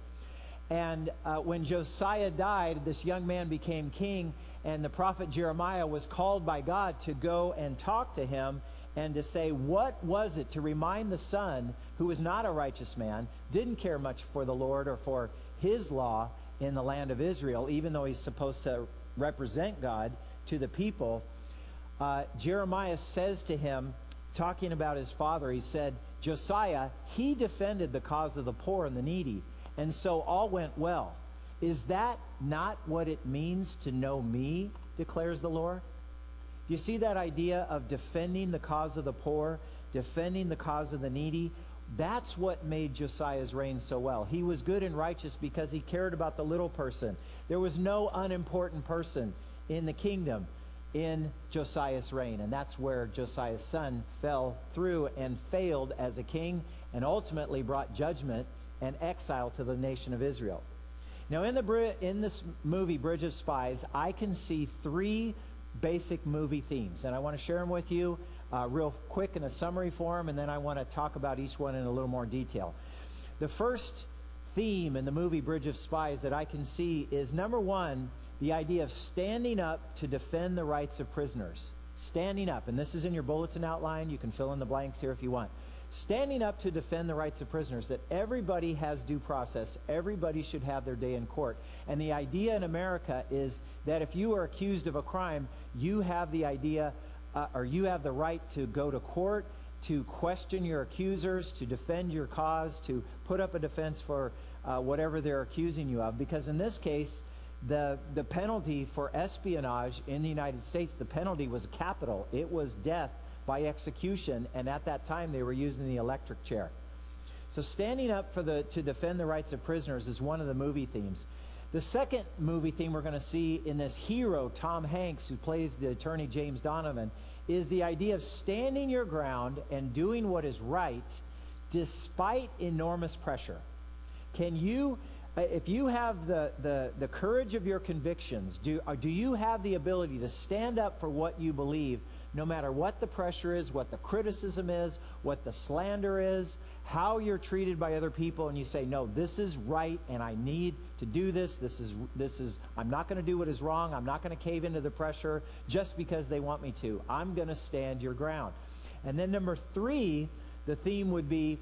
And uh, when Josiah died, this young man became king, and the prophet Jeremiah was called by God to go and talk to him and to say, what was it, to remind the son, who was not a righteous man, didn't care much for the Lord or for his law in the land of Israel, even though he's supposed to represent God to the people. Uh, Jeremiah says to him, talking about his father, he said, Josiah, he defended the cause of the poor and the needy, and so all went well. Is that not what it means to know me, declares the Lord? Do you see that idea of defending the cause of the poor, defending the cause of the needy? That's what made Josiah's reign so well. He was good and righteous because he cared about the little person. There was no unimportant person in the kingdom in Josiah's reign. And that's where Josiah's son fell through and failed as a king, and ultimately brought judgment and exile to the nation of Israel. Now in, the, in this movie, Bridge of Spies, I can see three basic movie themes, and I want to share them with you uh, real quick in a summary form, and then I want to talk about each one in a little more detail. The first theme in the movie Bridge of Spies that I can see is, number one, the idea of standing up to defend the rights of prisoners. Standing up, and this is in your bulletin outline. You can fill in the blanks here if you want. Standing up to defend the rights of prisoners, that everybody has due process. Everybody should have their day in court. And the idea in America is that if you are accused of a crime, you have the idea, uh, or you have the right to go to court, to question your accusers, to defend your cause, to put up a defense for uh, whatever they're accusing you of. Because in this case, the, the penalty for espionage in the United States, the penalty was capital. It was death by execution, and at that time they were using the electric chair. So standing up for the to defend the rights of prisoners is one of the movie themes. The second movie theme we're going to see in this hero, Tom Hanks, who plays the attorney James Donovan, is the idea of standing your ground and doing what is right despite enormous pressure. Can you, if you have the, the, the courage of your convictions, do, do you have the ability to stand up for what you believe, no matter what the pressure is, what the criticism is, what the slander is, how you're treated by other people, and you say, no, this is right, and I need to do this. This is, this is, I'm not going to do what is wrong. I'm not going to cave into the pressure just because they want me to. I'm going to stand your ground. And then number three, the theme would be,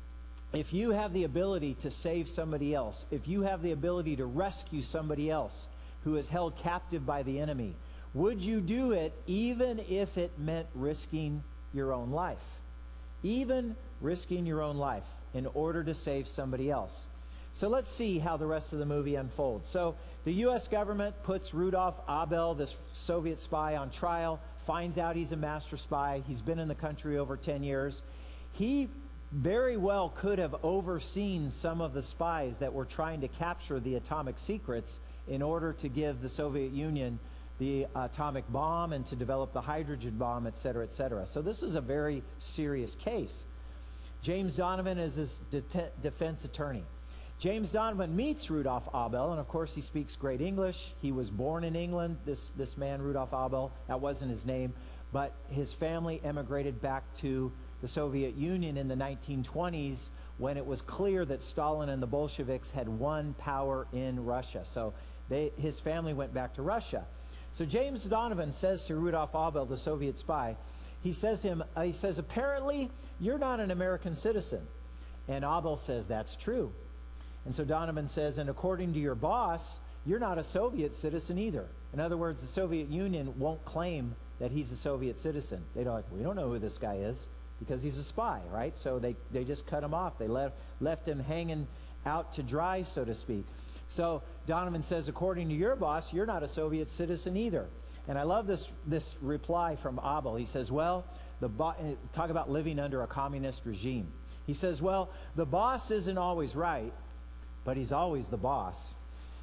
if you have the ability to save somebody else, if you have the ability to rescue somebody else who is held captive by the enemy, Would you do it even if it meant risking your own life? Even risking your own life in order to save somebody else. So let's see how the rest of the movie unfolds. So the U S government puts Rudolf Abel, this Soviet spy, on trial, finds out he's a master spy. He's been in the country over ten years. He very well could have overseen some of the spies that were trying to capture the atomic secrets in order to give the Soviet Union the atomic bomb and to develop the hydrogen bomb, et cetera, et cetera. So this is a very serious case. James Donovan is his de defense attorney. James Donovan meets Rudolf Abel, and of course he speaks great English. He was born in England, this, this man, Rudolf Abel. That wasn't his name, but his family emigrated back to the Soviet Union in the nineteen twenties when it was clear that Stalin and the Bolsheviks had won power in Russia. So they, his family went back to Russia. So James Donovan says to Rudolf Abel, the Soviet spy, he says to him, uh, he says, apparently you're not an American citizen. And Abel says, that's true. And so Donovan says, and according to your boss, you're not a Soviet citizen either. In other words, the Soviet Union won't claim that he's a Soviet citizen. They don't, we don't know who this guy is because he's a spy, right? So they, they just cut him off. They left, left him hanging out to dry, so to speak. So Donovan says, according to your boss, you're not a Soviet citizen either. And I love this, this reply from Abel. He says, well, the bo talk about living under a communist regime. He says, well, the boss isn't always right, but he's always the boss.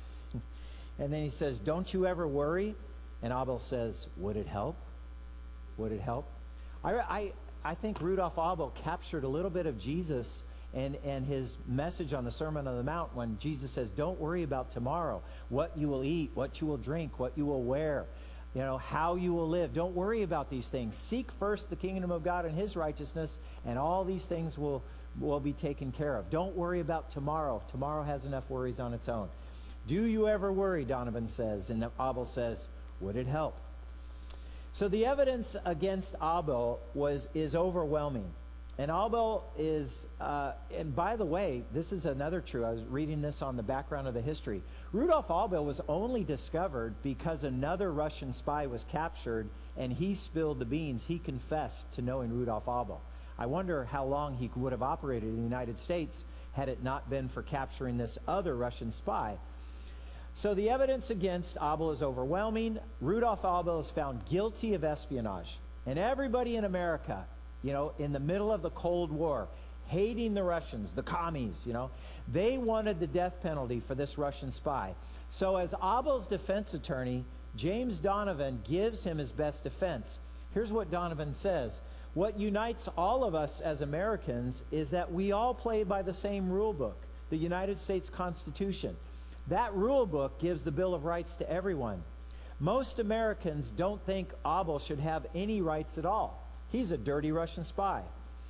And then he says, don't you ever worry? And Abel says, would it help? Would it help? I, I, I think Rudolf Abel captured a little bit of Jesus and, and his message on the Sermon on the Mount when Jesus says, don't worry about tomorrow, what you will eat, what you will drink, what you will wear, you know, how you will live. Don't worry about these things. Seek first the kingdom of God and his righteousness, and all these things will, will be taken care of. Don't worry about tomorrow. Tomorrow has enough worries on its own. Do you ever worry, Donovan says, and Abel says, would it help? So the evidence against Abel was, is overwhelming. And Abel is, uh, and by the way, this is another true. I was reading this on the background of the history. Rudolf Abel was only discovered because another Russian spy was captured and he spilled the beans. He confessed to knowing Rudolf Abel. I wonder how long he would have operated in the United States had it not been for capturing this other Russian spy. So the evidence against Abel is overwhelming. Rudolf Abel is found guilty of espionage. And everybody in America, you know, in the middle of the Cold War, hating the Russians, the commies, you know, they wanted the death penalty for this Russian spy. So as Abel's defense attorney, James Donovan gives him his best defense. Here's what Donovan says. What unites all of us as Americans is that we all play by the same rule book, the United States Constitution. That rule book gives the Bill of Rights to everyone. Most Americans don't think Abel should have any rights at all. He's a dirty Russian spy.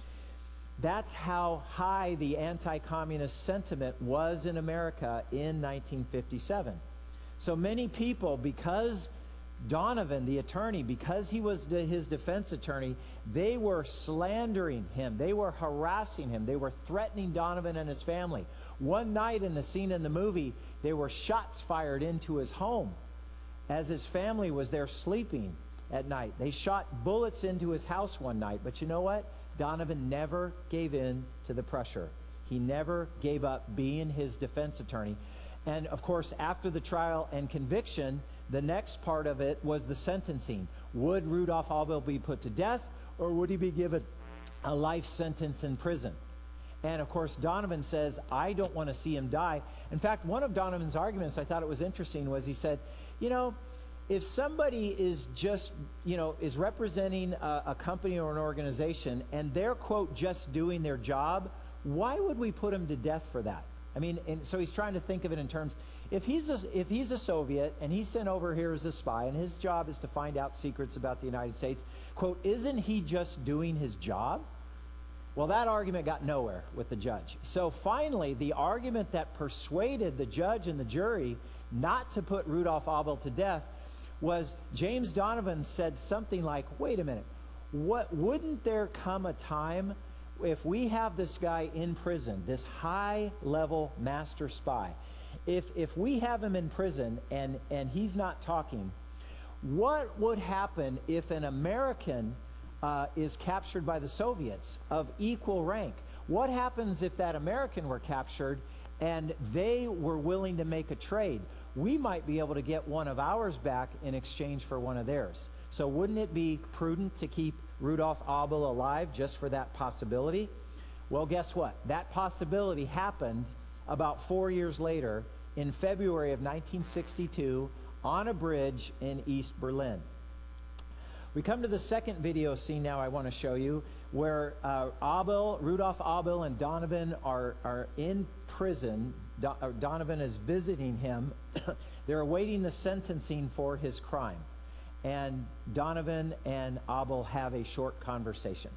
That's how high the anti-communist sentiment was in America in nineteen fifty-seven. So many people, because Donovan, the attorney, because he was the, his defense attorney, they were slandering him. They were harassing him. They were threatening Donovan and his family. One night in the scene in the movie, there were shots fired into his home as his family was there sleeping at night. They shot bullets into his house one night. But you know what? Donovan never gave in to the pressure. He never gave up being his defense attorney. And of course, after the trial and conviction, the next part of it was the sentencing. Would Rudolf Abel be put to death, or would he be given a life sentence in prison? And of course, Donovan says, I don't want to see him die. In fact, one of Donovan's arguments, I thought it was interesting, was he said, you know, if somebody is just, you know, is representing a, a company or an organization and they're, quote, just doing their job, why would we put him to death for that? I mean, and so he's trying to think of it in terms, if he's a, if he's a Soviet and he's sent over here as a spy and his job is to find out secrets about the United States, quote, isn't he just doing his job? Well, that argument got nowhere with the judge. So finally, the argument that persuaded the judge and the jury not to put Rudolf Abel to death was James Donovan said something like, wait a minute, what, wouldn't there come a time if we have this guy in prison, this high-level master spy, if, if we have him in prison and, and he's not talking, What would happen if an American uh, is captured by the Soviets of equal rank? What happens if that American were captured and they were willing to make a trade? We might be able to get one of ours back in exchange for one of theirs. So wouldn't it be prudent to keep Rudolf Abel alive just for that possibility? Well, guess what? That possibility happened about four years later in February of nineteen sixty-two on a bridge in East Berlin. We come to the second video scene now I want to show you, where uh, Abel, Rudolf Abel and Donovan are, are in prison. Do, uh, Donovan is visiting him. They're awaiting the sentencing for his crime. And Donovan and Abel have a short conversation.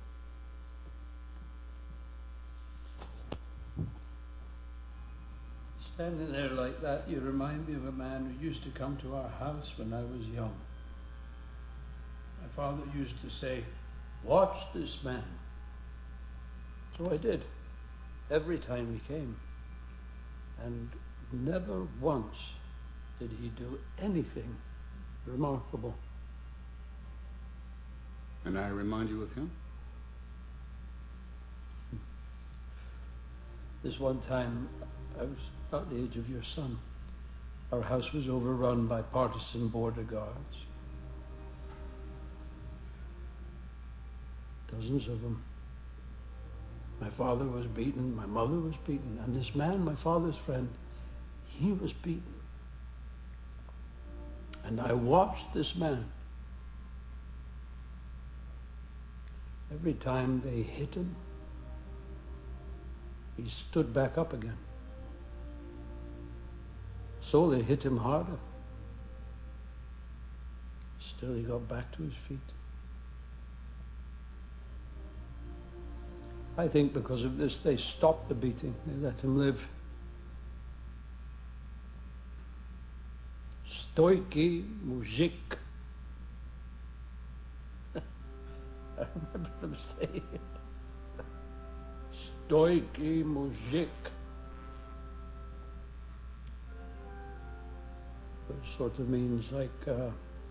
Standing there like that, you remind me of a man who used to come to our house when I was young. My father used to say, "Watch this man." So I did, every time he came. And never once did he do anything remarkable. And I remind you of him? This one time, I was about the age of your son. Our house was overrun by partisan border guards. Dozens of them. My father was beaten, my mother was beaten, and this man, my father's friend, he was beaten. And I watched this man. Every time they hit him, he stood back up again. So they hit him harder. Still he got back to his feet. I think because of this, they stopped the beating. They let him live. Stoiki mujik. I remember them saying it. Stoiki mujik. Which sort of means like uh,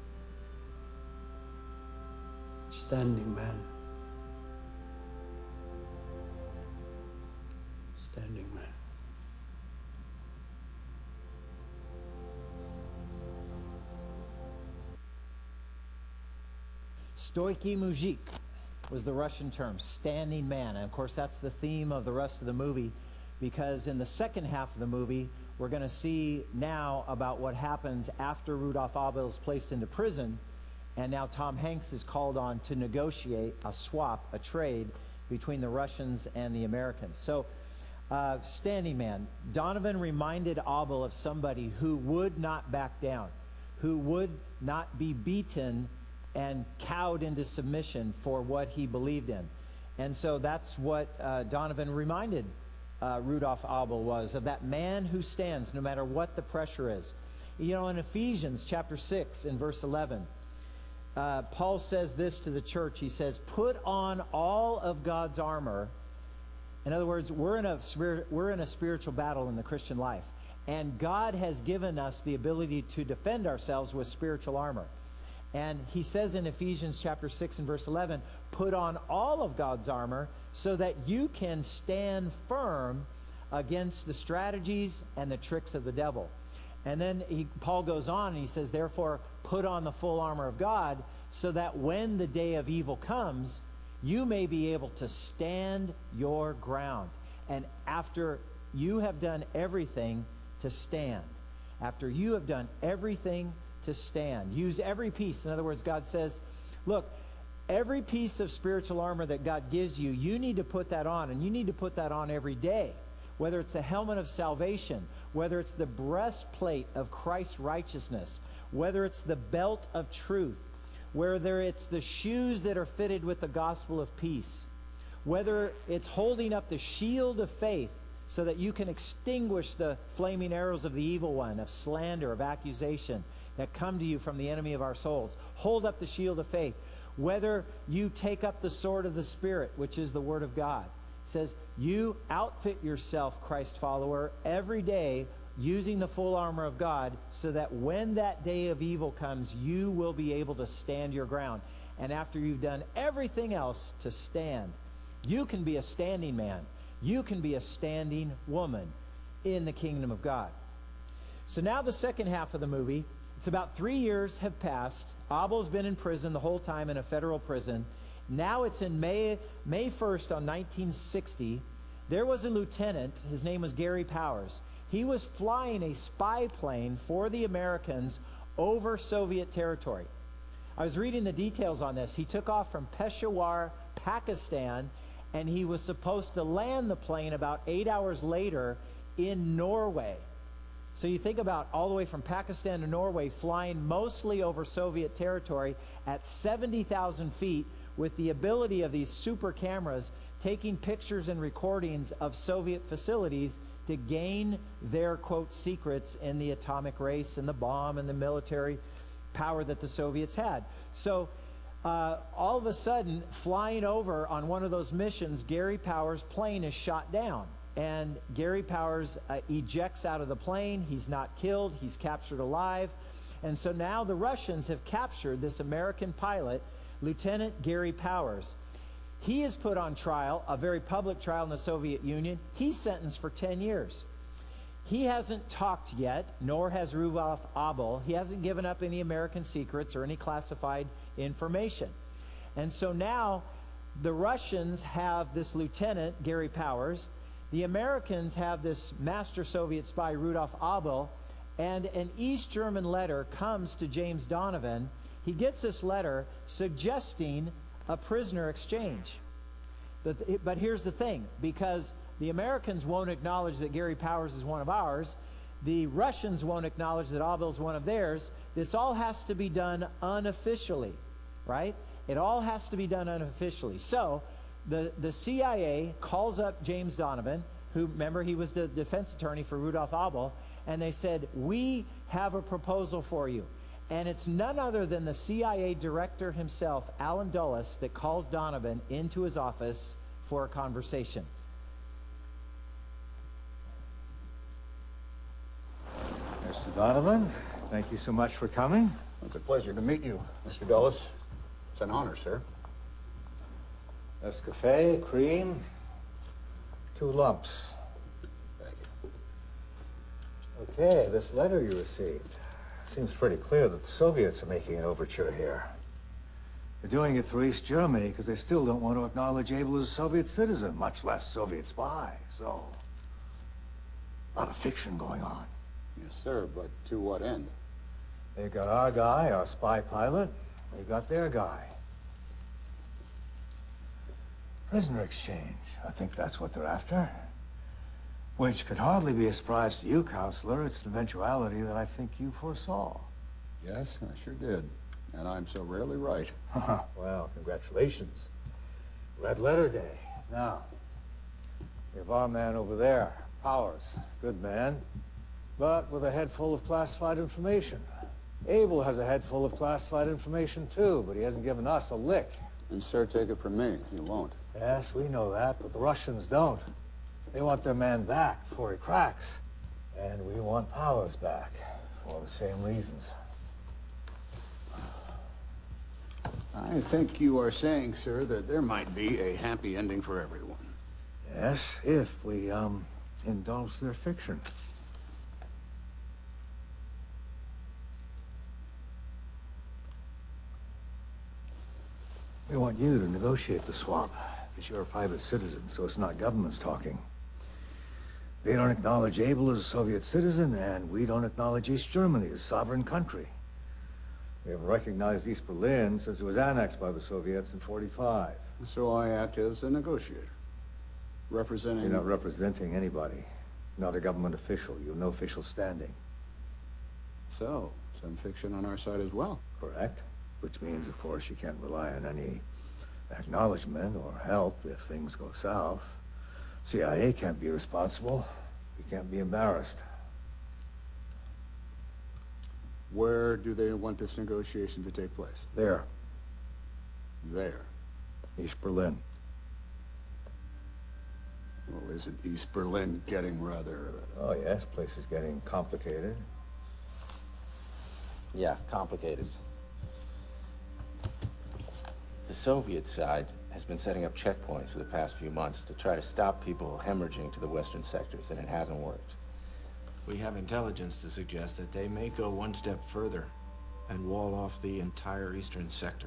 standing man. Standing man. Stoiki mujik was the Russian term, standing man. And of course, that's the theme of the rest of the movie, because in the second half of the movie, we're going to see now about what happens after Rudolf Abel is placed into prison, and now Tom Hanks is called on to negotiate a swap, a trade between the Russians and the Americans. So, uh, standing man. Donovan reminded Abel of somebody who would not back down, who would not be beaten and cowed into submission for what he believed in. And so that's what uh, Donovan reminded uh, Rudolf Abel was, of that man who stands no matter what the pressure is. You know, in Ephesians chapter six in verse eleven, uh, Paul says this to the church. He says, put on all of God's armor. In other words, we're in a spirit, we're in a spiritual battle in the Christian life. And God has given us the ability to defend ourselves with spiritual armor. And he says in Ephesians chapter six and verse eleven, put on all of God's armor so that you can stand firm against the strategies and the tricks of the devil. And then he, Paul goes on and he says, therefore, put on the full armor of God so that when the day of evil comes, you may be able to stand your ground. And after you have done everything to stand, after you have done everything to stand, use every piece. In other words, God says, look, every piece of spiritual armor that God gives you, you need to put that on, and you need to put that on every day. Whether it's the helmet of salvation, whether it's the breastplate of Christ's righteousness, whether it's the belt of truth, whether it's the shoes that are fitted with the gospel of peace, whether it's holding up the shield of faith so that you can extinguish the flaming arrows of the evil one, of slander, of accusation that come to you from the enemy of our souls. Hold up the shield of faith. Whether you take up the sword of the Spirit, which is the Word of God. It says, you outfit yourself, Christ follower, every day using the full armor of God, so that when that day of evil comes, you will be able to stand your ground. And after you've done everything else, to stand. You can be a standing man. You can be a standing woman in the kingdom of God. So now the second half of the movie, it's about three years have passed. Abel's been in prison the whole time, in a federal prison. Now it's in May, May first on nineteen sixty. There was a lieutenant, his name was Gary Powers. He was flying a spy plane for the Americans over Soviet territory. I was reading the details on this. He took off from Peshawar, Pakistan, and he was supposed to land the plane about eight hours later in Norway. So you think about all the way from Pakistan to Norway, flying mostly over Soviet territory at seventy thousand feet, with the ability of these super cameras taking pictures and recordings of Soviet facilities to gain their, quote, secrets in the atomic race and the bomb and the military power that the Soviets had. So uh, all of a sudden, flying over on one of those missions, Gary Powers' plane is shot down. And Gary Powers uh, ejects out of the plane. He's not killed. He's captured alive. And so now the Russians have captured this American pilot, Lieutenant Gary Powers. He is put on trial, a very public trial in the Soviet Union. He's sentenced for ten years. He hasn't talked yet, nor has Rudolf Abel. He hasn't given up any American secrets or any classified information. And so now the Russians have this lieutenant, Gary Powers. The Americans have this master Soviet spy, Rudolf Abel. And an East German letter comes to James Donovan. He gets this letter suggesting a prisoner exchange. But, but here's the thing, because the Americans won't acknowledge that Gary Powers is one of ours, the Russians won't acknowledge that Abel's one of theirs, this all has to be done unofficially, right? It all has to be done unofficially. So the, the C I A calls up James Donovan, who, remember, he was the defense attorney for Rudolf Abel, and they said, we have a proposal for you. And it's none other than the C I A director himself, Alan Dulles, that calls Donovan into his office for a conversation. Mister Donovan, thank you so much for coming. It's a pleasure to meet you, Mister Dulles. It's an honor, sir. Nescafe, cream, two lumps. Thank you. Okay, this letter you received. Seems pretty clear that the Soviets are making an overture here. They're doing it through East Germany because they still don't want to acknowledge Abel as a Soviet citizen, much less Soviet spy. So, a lot of fiction going on. Yes, sir, but to what end? They got our guy, our spy pilot. They got their guy. Prisoner exchange. I think that's what they're after. Which could hardly be a surprise to you, Counselor. It's an eventuality that I think you foresaw. Yes, I sure did. And I'm so rarely right. Well, congratulations. Red Letter Day. Now, we have our man over there, Powers. Good man, but with a head full of classified information. Abel has a head full of classified information too, but he hasn't given us a lick. And sir, take it from me, you won't. Yes, we know that, but the Russians don't. They want their man back before he cracks. And we want Powers back for the same reasons. I think you are saying, sir, that there might be a happy ending for everyone. Yes, if we, um, indulge their fiction. We want you to negotiate the swap, because you're a private citizen, so it's not governments talking. They don't acknowledge Abel as a Soviet citizen, and we don't acknowledge East Germany as a sovereign country. We haven't recognized East Berlin since it was annexed by the Soviets in forty-five. So I act as a negotiator, representing... You're not representing anybody. Not a government official. You have no official standing. So, some fiction on our side as well. Correct. Which means, of course, you can't rely on any acknowledgement or help if things go south. C I A can't be responsible. We can't be embarrassed. Where do they want this negotiation to take place? There. There. East Berlin. Well, isn't East Berlin getting rather Oh, yes, place is getting complicated. Yeah, complicated. The Soviet side has been setting up checkpoints for the past few months to try to stop people hemorrhaging to the western sectors, and it hasn't worked. We have intelligence to suggest that they may go one step further and wall off the entire eastern sector.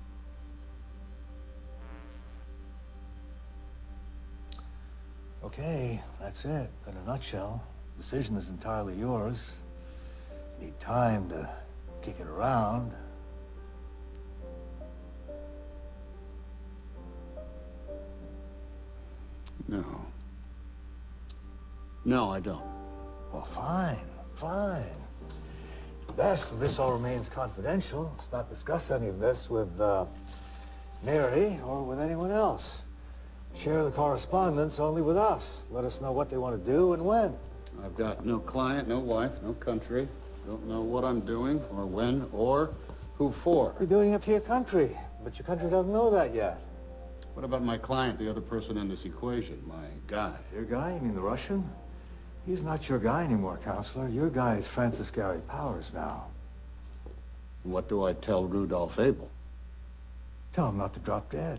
Okay, that's it. In a nutshell, decision is entirely yours. You need time to kick it around. No. No, I don't. Well, fine, fine. Best if this all remains confidential. Let's not discuss any of this with uh, Mary or with anyone else. Share the correspondence only with us. Let us know what they want to do and when. I've got no client, no wife, no country. Don't know what I'm doing, or when, or who for. You're doing it to your country, but your country doesn't know that yet. What about my client, the other person in this equation, my guy? Your guy? You mean the Russian? He's not your guy anymore, Counselor. Your guy is Francis Gary Powers now. What do I tell Rudolph Abel? Tell him not to drop dead.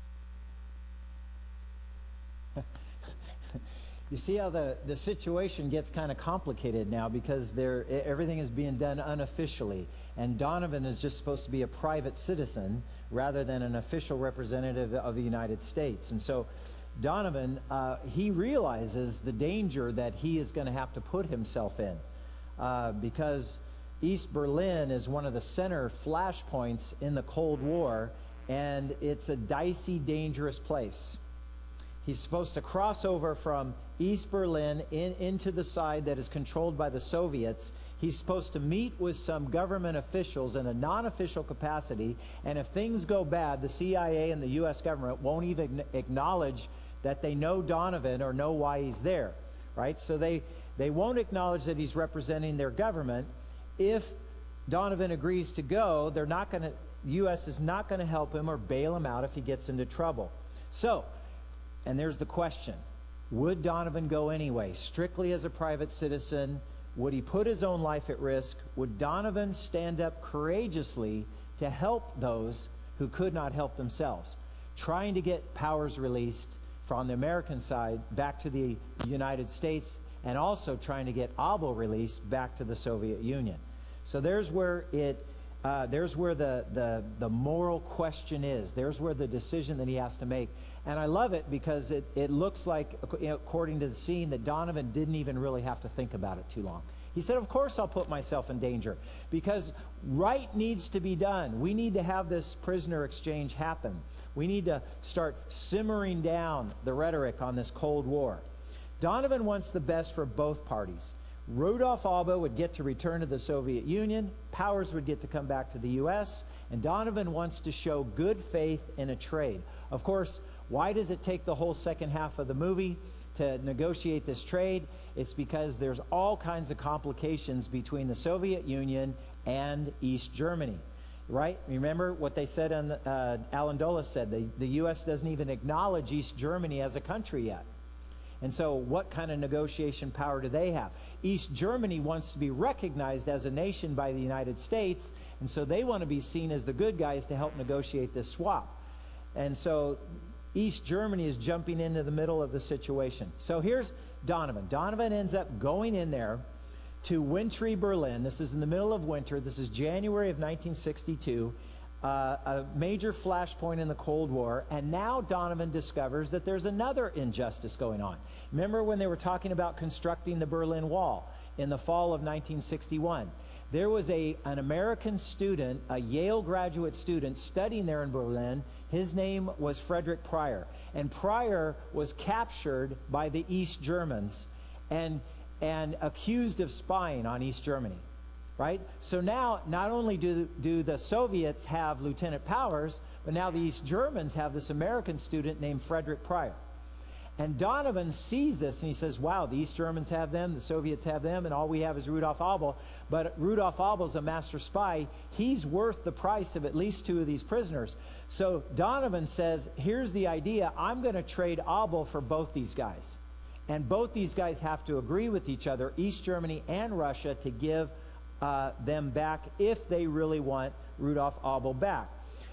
You see how the, the situation gets kind of complicated now because they're, everything is being done unofficially. And Donovan is just supposed to be a private citizen rather than an official representative of the United States. And so Donovan, uh, he realizes the danger that he is going to have to put himself in uh, because East Berlin is one of the center flashpoints in the Cold War, and it's a dicey, dangerous place. He's supposed to cross over from East Berlin in, into the side that is controlled by the Soviets. He's supposed to meet with some government officials in a non-official capacity, and if things go bad, the C I A and the U S government won't even acknowledge that they know Donovan or know why he's there, right? So they, they won't acknowledge that he's representing their government. If Donovan agrees to go, they're not going to, the U S is not going to help him or bail him out if he gets into trouble. So, and there's the question, would Donovan go anyway, strictly as a private citizen? Would he put his own life at risk? Would Donovan stand up courageously to help those who could not help themselves, trying to get Powers released from the American side back to the United States, and also trying to get Abel released back to the Soviet Union? So there's where it, uh, there's where the, the, the moral question is. There's where the decision that he has to make. And I love it because it, it looks like, you know, according to the scene, that Donovan didn't even really have to think about it too long. He said, of course I'll put myself in danger, because right needs to be done. We need to have this prisoner exchange happen. We need to start simmering down the rhetoric on this Cold War. Donovan wants the best for both parties. Rudolph Abel would get to return to the Soviet Union, Powers would get to come back to the U S, and Donovan wants to show good faith in a trade. Of course, why does it take the whole second half of the movie to negotiate this trade? It's because there's all kinds of complications between the Soviet Union and East Germany, right? Remember what they said, on the, uh, Alan Dulles said, the, the U S doesn't even acknowledge East Germany as a country yet. And so what kind of negotiation power do they have? East Germany wants to be recognized as a nation by the United States, and so they want to be seen as the good guys to help negotiate this swap. And so East Germany is jumping into the middle of the situation. So here's Donovan. Donovan ends up going in there to wintry Berlin. This is in the middle of winter. This is January of nineteen sixty-two, uh, a major flashpoint in the Cold War. And now Donovan discovers that there's another injustice going on. Remember when they were talking about constructing the Berlin Wall in the fall of nineteen sixty-one? There was a, an American student, a Yale graduate student, studying there in Berlin. His name was Frederick Pryor. And Pryor was captured by the East Germans and, and accused of spying on East Germany, right? So now, not only do, do the Soviets have Lieutenant Powers, but now the East Germans have this American student named Frederick Pryor. And Donovan sees this and he says, wow, the East Germans have them, the Soviets have them, and all we have is Rudolph Abel. But Rudolph Abel's a master spy. He's worth the price of at least two of these prisoners. So Donovan says, here's the idea. I'm going to trade Abel for both these guys. And both these guys have to agree with each other, East Germany and Russia, to give uh, them back if they really want Rudolf Abel back.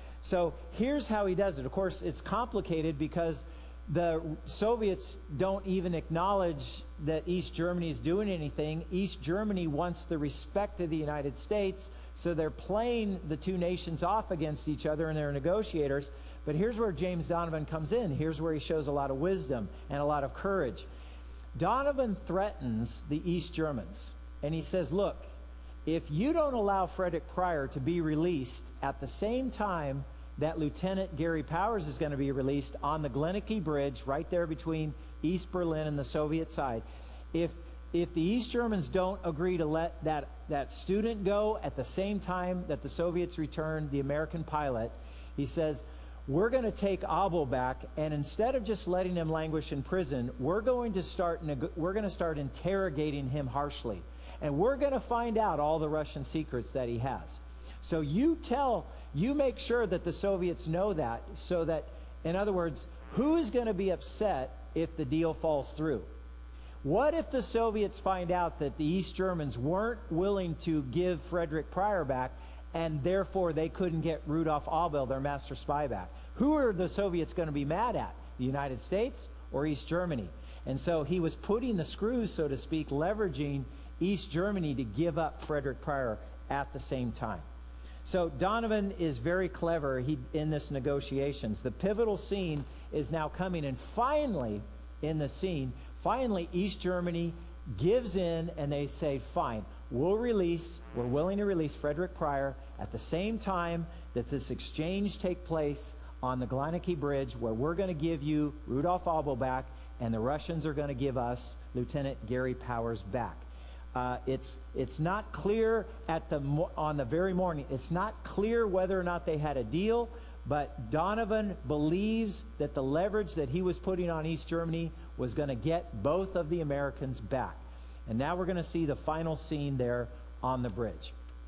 So here's how he does it. Of course, it's complicated because the Soviets don't even acknowledge that East Germany is doing anything. East Germany wants the respect of the United States, so they're playing the two nations off against each other, and they're negotiators. But here's where James Donovan comes in. Here's where he shows a lot of wisdom and a lot of courage. Donovan threatens the East Germans, and he says, look, if you don't allow Frederick Pryor to be released at the same time that Lieutenant Gary Powers is going to be released on the Glennecke Bridge right there between East Berlin and the Soviet side, if if the East Germans don't agree to let that, that student go at the same time that the Soviets return the American pilot, he says, we're going to take Abel back, and instead of just letting him languish in prison, we're going to start we're going to start interrogating him harshly, and we're going to find out all the Russian secrets that he has. So you tell, you make sure that the Soviets know that, so that, in other words, who's going to be upset if the deal falls through? What if the Soviets find out that the East Germans weren't willing to give Frederick Pryor back, and therefore they couldn't get Rudolf Abel, their master spy, back? Who are the Soviets going to be mad at? The United States or East Germany? And so he was putting the screws, so to speak, leveraging East Germany to give up Frederick Pryor at the same time. So Donovan is very clever he, in this negotiations. The pivotal scene is now coming, and finally, in the scene, finally East Germany gives in, and they say, fine, we'll release, we're willing to release Frederick Pryor at the same time that this exchange take place on the Glennecke Bridge, where we're going to give you Rudolf Abel back, and the Russians are going to give us Lieutenant Gary Powers back. Uh, it's it's not clear at the on the very morning. It's not clear whether or not they had a deal, but Donovan believes that the leverage that he was putting on East Germany was going to get both of the Americans back. And now we're going to see the final scene there on the bridge.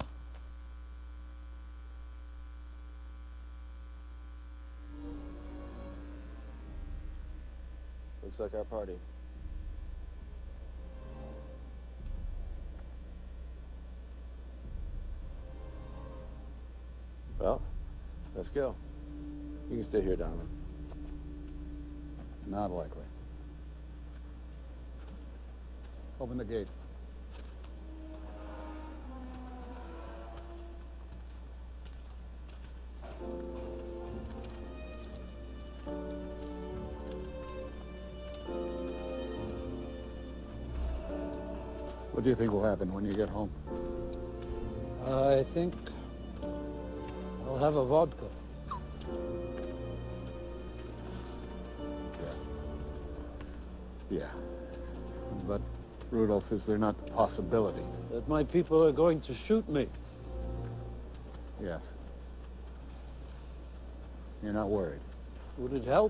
Looks like our party. Well, let's go. You can stay here, Donovan. Not likely. Open the gate. What do you think will happen when you get home? I think I'll have a vodka. Yeah. Yeah. But, Rudolph, is there not the possibility That my people are going to shoot me. Yes. You're not worried? Would it help?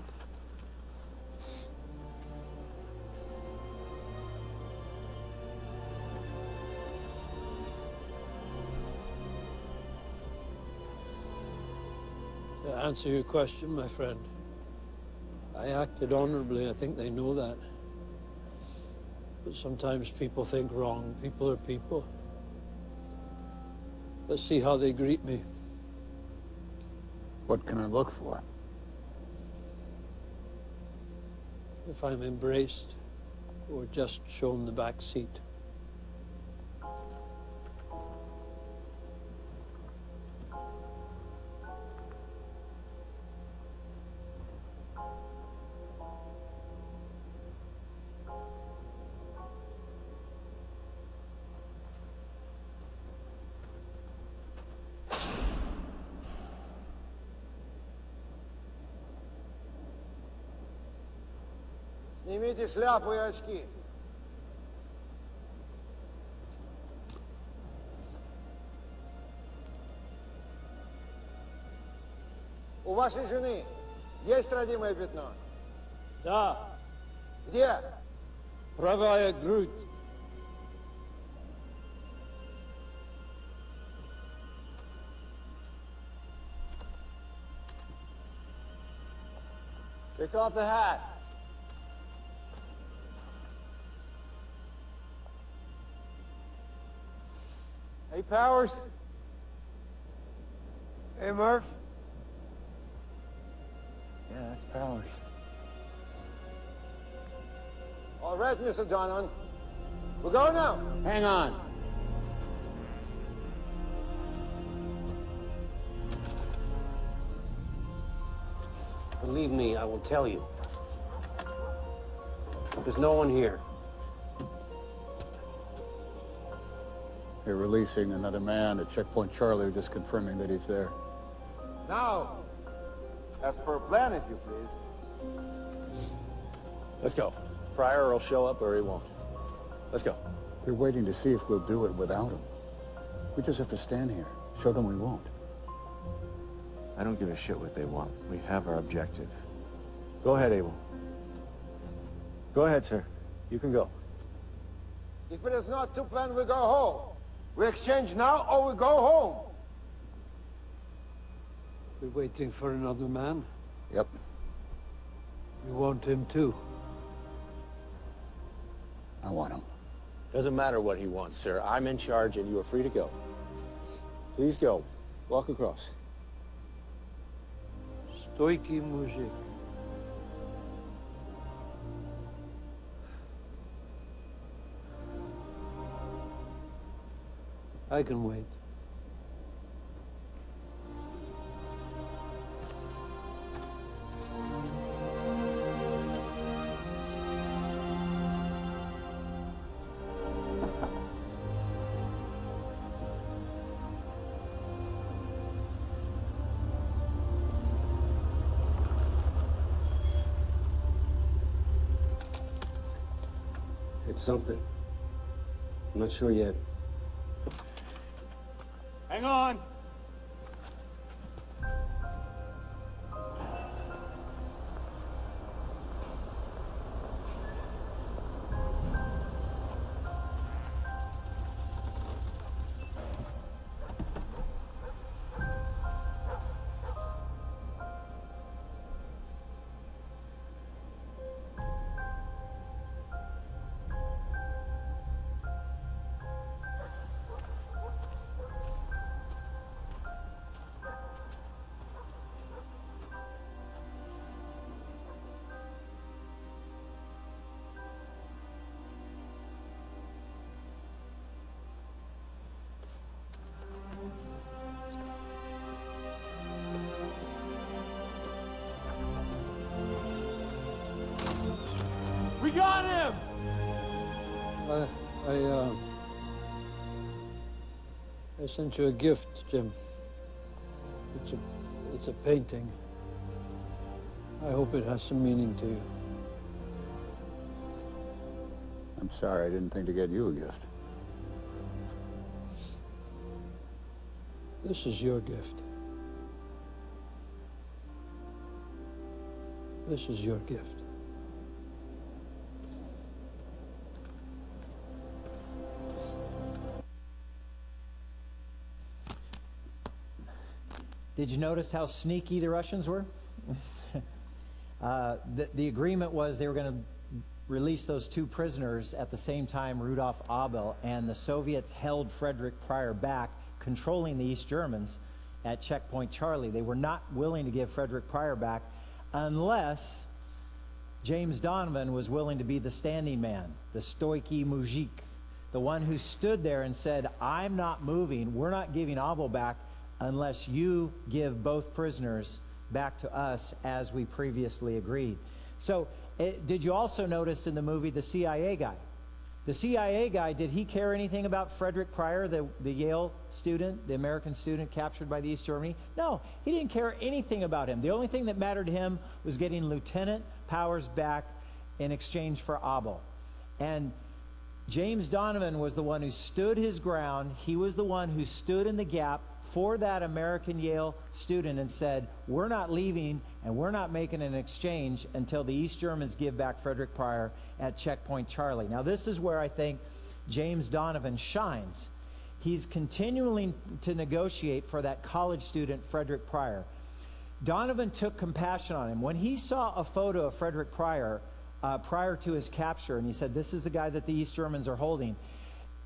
To answer your question, my friend, I acted honorably. I think they know that. But sometimes people think wrong. People are people. Let's see how they greet me. What can I look for? If I'm embraced or just shown the back seat. Снимите шляпу и очки. У вашей жены есть родимое пятно? Да, Где? правая грудь. Take off the hat. Powers? Hey, Murph? Yeah, that's Powers. All right, Mister Donovan. We're going now. Hang on. Believe me, I will tell you. There's no one here. They're releasing another man at Checkpoint Charlie, just confirming that he's there. Now, as per plan, if you please. Let's go. Pryor will show up or he won't. Let's go. They're waiting to see if we'll do it without him. We just have to stand here, show them we won't. I don't give a shit what they want. We have our objective. Go ahead, Abel. Go ahead, sir. You can go. If it is not to plan, we go home. We exchange now or we go home. We're waiting for another man. Yep. You want him too? I want him. Doesn't matter what he wants, sir. I'm in charge and you are free to go. Please go. Walk across. Stoiki muzhik. I can wait. It's something. I'm not sure yet. Hang on. We got him! I, I, uh, I sent you a gift, Jim. It's a, it's a painting. I hope it has some meaning to you. I'm sorry, I didn't think to get you a gift. This is your gift. This is your gift. Did you notice how sneaky the Russians were? uh, the, the agreement was they were going to release those two prisoners at the same time, Rudolf Abel, and the Soviets held Frederick Pryor back, controlling the East Germans at Checkpoint Charlie. They were not willing to give Frederick Pryor back unless James Donovan was willing to be the standing man, the stoiki mujik, the one who stood there and said, I'm not moving, we're not giving Abel back unless you give both prisoners back to us as we previously agreed. So it, did you also notice in the movie the C I A guy? The C I A guy, did he care anything about Frederick Pryor, the, the Yale student, the American student captured by the East Germany? No, he didn't care anything about him. The only thing that mattered to him was getting Lieutenant Powers back in exchange for Abel. And James Donovan was the one who stood his ground. He was the one who stood in the gap for that American Yale student and said, we're not leaving and we're not making an exchange until the East Germans give back Frederick Pryor at Checkpoint Charlie. Now this is where I think James Donovan shines. He's continuing to negotiate for that college student Frederick Pryor. Donovan took compassion on him. When he saw a photo of Frederick Pryor uh, prior to his capture, and he said, this is the guy that the East Germans are holding,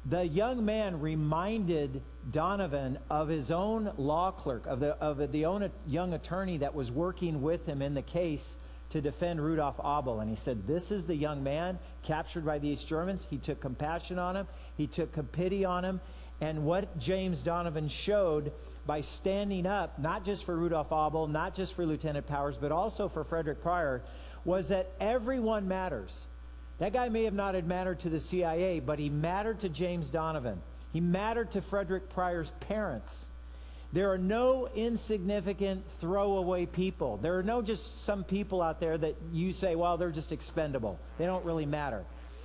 The young man reminded Donovan of his own law clerk, of the of the own young attorney that was working with him in the case to defend Rudolf Abel. And he said, this is the young man captured by these Germans. He took compassion on him. He took pity on him. And what James Donovan showed by standing up, not just for Rudolf Abel, not just for Lieutenant Powers, but also for Frederick Pryor, was that everyone matters. That guy may have not have mattered to the C I A, but he mattered to James Donovan. He mattered to Frederick Pryor's parents. There are no insignificant throwaway people. There are no just some people out there that you say, well, they're just expendable. They don't really matter.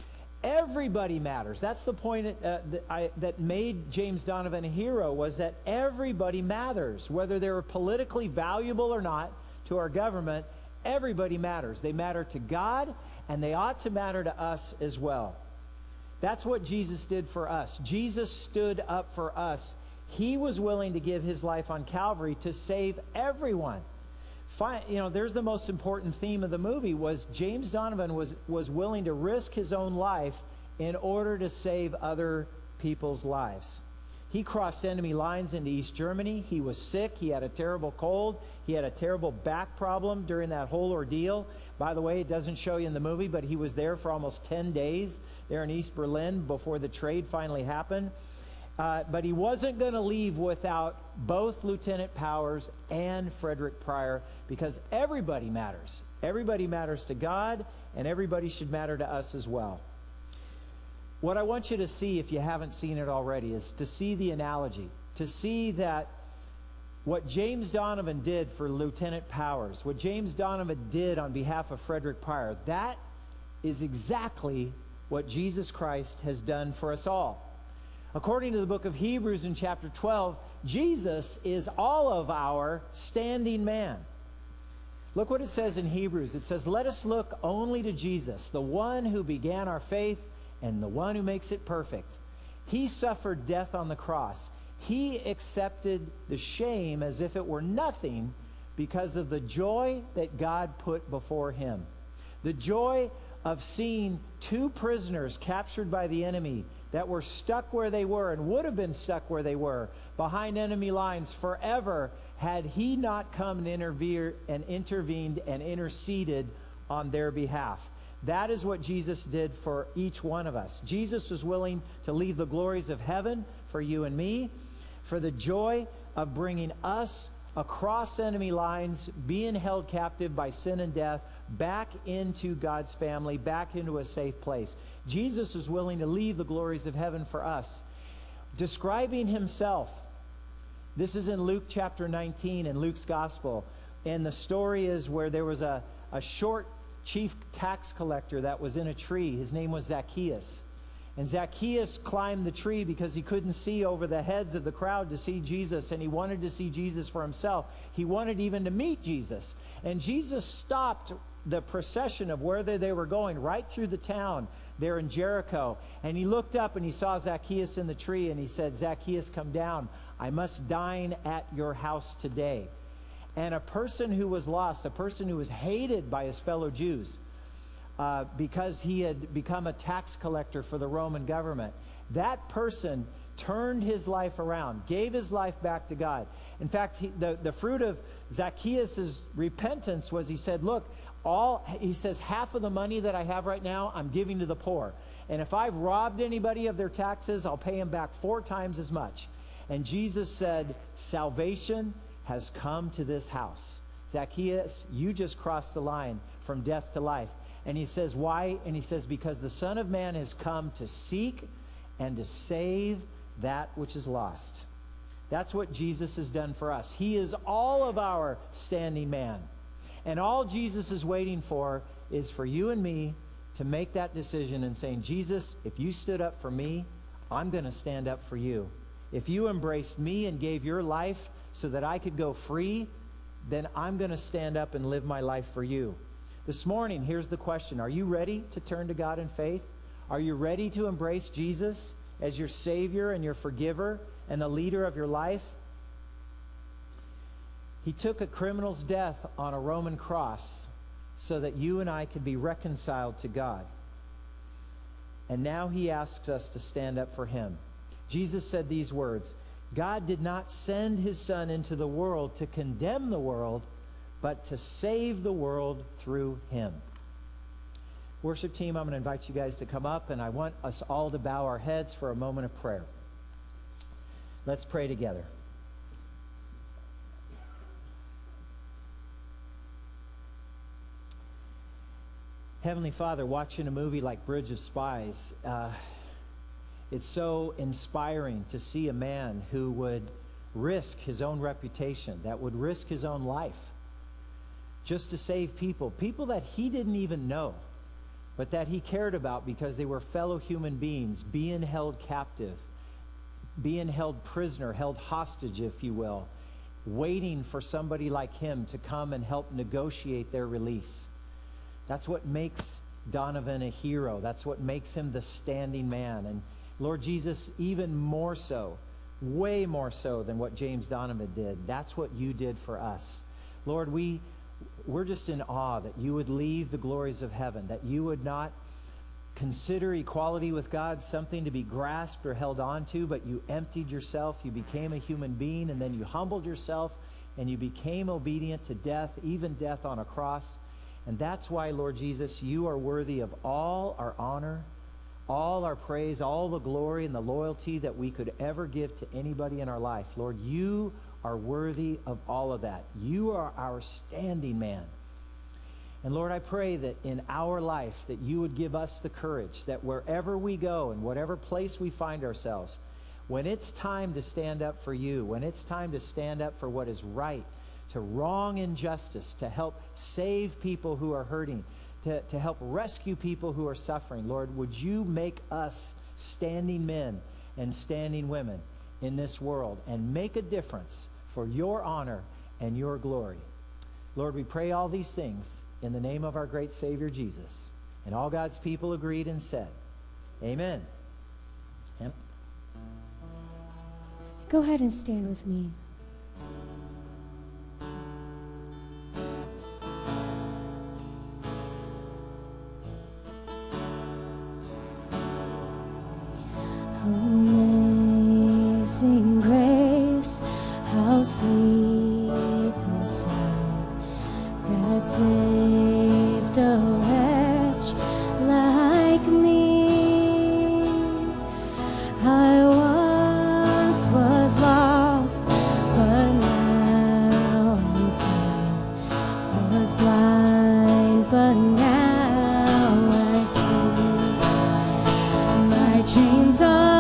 Everybody matters. That's the point uh, that, I, that made James Donovan a hero, was that everybody matters. Whether they're politically valuable or not to our government, everybody matters. They matter to God, and they ought to matter to us as well. That's what Jesus did for us. Jesus stood up for us. He was willing to give his life on Calvary to save everyone. Fine, you know, there's the most important theme of the movie, was James Donovan was, was willing to risk his own life in order to save other people's lives. He crossed enemy lines into East Germany. He was sick. He had a terrible cold. He had a terrible back problem during that whole ordeal. By the way, it doesn't show you in the movie, but he was there for almost ten days there in East Berlin before the trade finally happened. Uh, but he wasn't going to leave without both Lieutenant Powers and Frederick Pryor, because everybody matters. Everybody matters to God, and everybody should matter to us as well. What I want you to see, if you haven't seen it already, is to see the analogy, to see that what James Donovan did for Lieutenant Powers, what James Donovan did on behalf of Frederick Pryor, that is exactly what Jesus Christ has done for us all. According to the book of Hebrews in chapter twelve, Jesus is all of our standing man. Look what it says in Hebrews. It says, let us look only to Jesus, the one who began our faith and the one who makes it perfect. He suffered death on the cross. He accepted the shame as if it were nothing because of the joy that God put before him. The joy of seeing two prisoners captured by the enemy that were stuck where they were and would have been stuck where they were behind enemy lines forever had he not come and, intervere, and intervened and interceded on their behalf. That is what Jesus did for each one of us. Jesus was willing to leave the glories of heaven for you and me, for the joy of bringing us across enemy lines, being held captive by sin and death, back into God's family, back into a safe place. Jesus was willing to leave the glories of heaven for us. Describing himself, this is in Luke chapter nineteen in Luke's gospel, and the story is where there was a, a short chief tax collector that was in a tree. His name was Zacchaeus. And Zacchaeus climbed the tree because he couldn't see over the heads of the crowd to see Jesus, and he wanted to see Jesus for himself. He wanted even to meet Jesus. And Jesus stopped the procession of where they were going right through the town there in Jericho. And he looked up and he saw Zacchaeus in the tree, and he said, Zacchaeus, come down. I must dine at your house today. And a person who was lost, a person who was hated by his fellow Jews, uh, because he had become a tax collector for the Roman government, that person turned his life around, gave his life back to God. In fact, he, the, the fruit of Zacchaeus' repentance was he said, look, all he says, half of the money that I have right now, I'm giving to the poor. And if I've robbed anybody of their taxes, I'll pay them back four times as much. And Jesus said, salvation has come to this house. Zacchaeus, you just crossed the line from death to life. And he says, why? And he says, because the Son of Man has come to seek and to save that which is lost. That's what Jesus has done for us. He is all of our standing man. And all Jesus is waiting for is for you and me to make that decision and saying, Jesus, if you stood up for me, I'm going to stand up for you. If you embraced me and gave your life so that I could go free, then I'm going to stand up and live my life for you. This morning, here's the question. Are you ready to turn to God in faith? Are you ready to embrace Jesus as your Savior and your forgiver and the leader of your life? He took a criminal's death on a Roman cross so that you and I could be reconciled to God. and now he asks us to stand up for him. Jesus said these words, God did not send his Son into the world to condemn the world, but to save the world through him. Worship team, I'm going to invite you guys to come up, and I want us all to bow our heads for a moment of prayer. Let's pray together. Heavenly Father, watching a movie like Bridge of Spies, uh, it's so inspiring to see a man who would risk his own reputation, that would risk his own life, just to save people, people that he didn't even know, but that he cared about because they were fellow human beings being held captive, being held prisoner, held hostage, if you will, waiting for somebody like him to come and help negotiate their release. That's what makes Donovan a hero. That's what makes him the standing man. And Lord Jesus, even more so, way more so than what James Donovan did, that's what you did for us. Lord, we, we're just in awe that you would leave the glories of heaven, that you would not consider equality with God something to be grasped or held on to, but you emptied yourself, you became a human being, and then you humbled yourself, and you became obedient to death, even death on a cross. And that's why, Lord Jesus, you are worthy of all our honor, all our praise, all the glory and the loyalty that we could ever give to anybody in our life. Lord, you are worthy of all of that. You are our standing man. And Lord, I pray that in our life that you would give us the courage that wherever we go and whatever place we find ourselves, when it's time to stand up for you, when it's time to stand up for what is right, to wrong injustice, to help save people who are hurting, to, to help rescue people who are suffering. Lord, would you make us standing men and standing women in this world and make a difference for your honor and your glory. Lord, we pray all these things in the name of our great Savior Jesus. And all God's people agreed and said, amen. Hannah? Go ahead and stand with me. Amazing grace, how sweet the sound that saved a wretch like me. I once was lost, but now I'm found. Was blind, but now I see. My chains are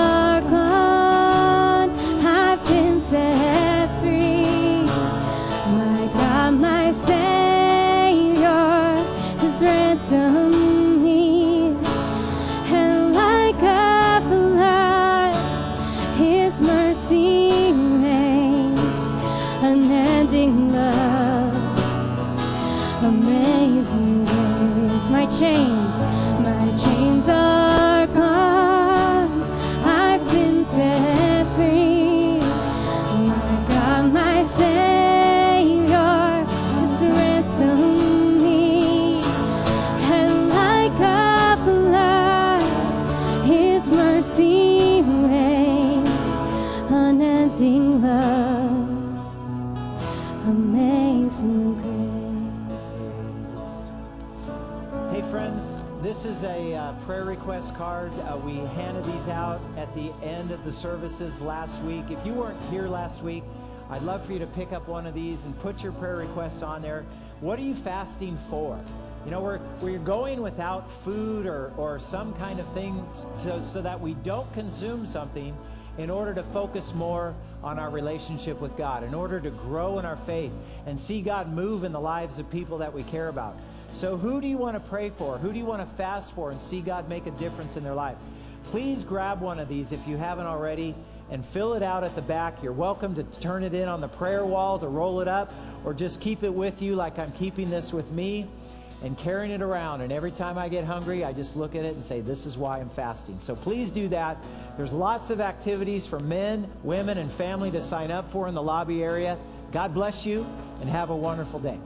chains, my chains are gone. I've been set free. My God, my Savior has ransomed me, and like a flood, His mercy reigns, unending love, amazing grace. Friends, this is a uh, prayer request card. Uh, we handed these out at the end of the services last week. If you weren't here last week, I'd love for you to pick up one of these and put your prayer requests on there. What are you fasting for? You know, we're, we're going without food or, or some kind of thing so, so that we don't consume something in order to focus more on our relationship with God, in order to grow in our faith and see God move in the lives of people that we care about. So who do you want to pray for? Who do you want to fast for and see God make a difference in their life? Please grab one of these if you haven't already and fill it out at the back. You're welcome to turn it in on the prayer wall, to roll it up, or just keep it with you like I'm keeping this with me and carrying it around. And every time I get hungry, I just look at it and say, this is why I'm fasting. So please do that. There's lots of activities for men, women, and family to sign up for in the lobby area. God bless you and have a wonderful day.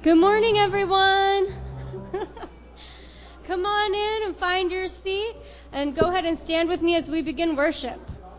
Good morning, everyone. Come on in and find your seat, and go ahead and stand with me as we begin worship.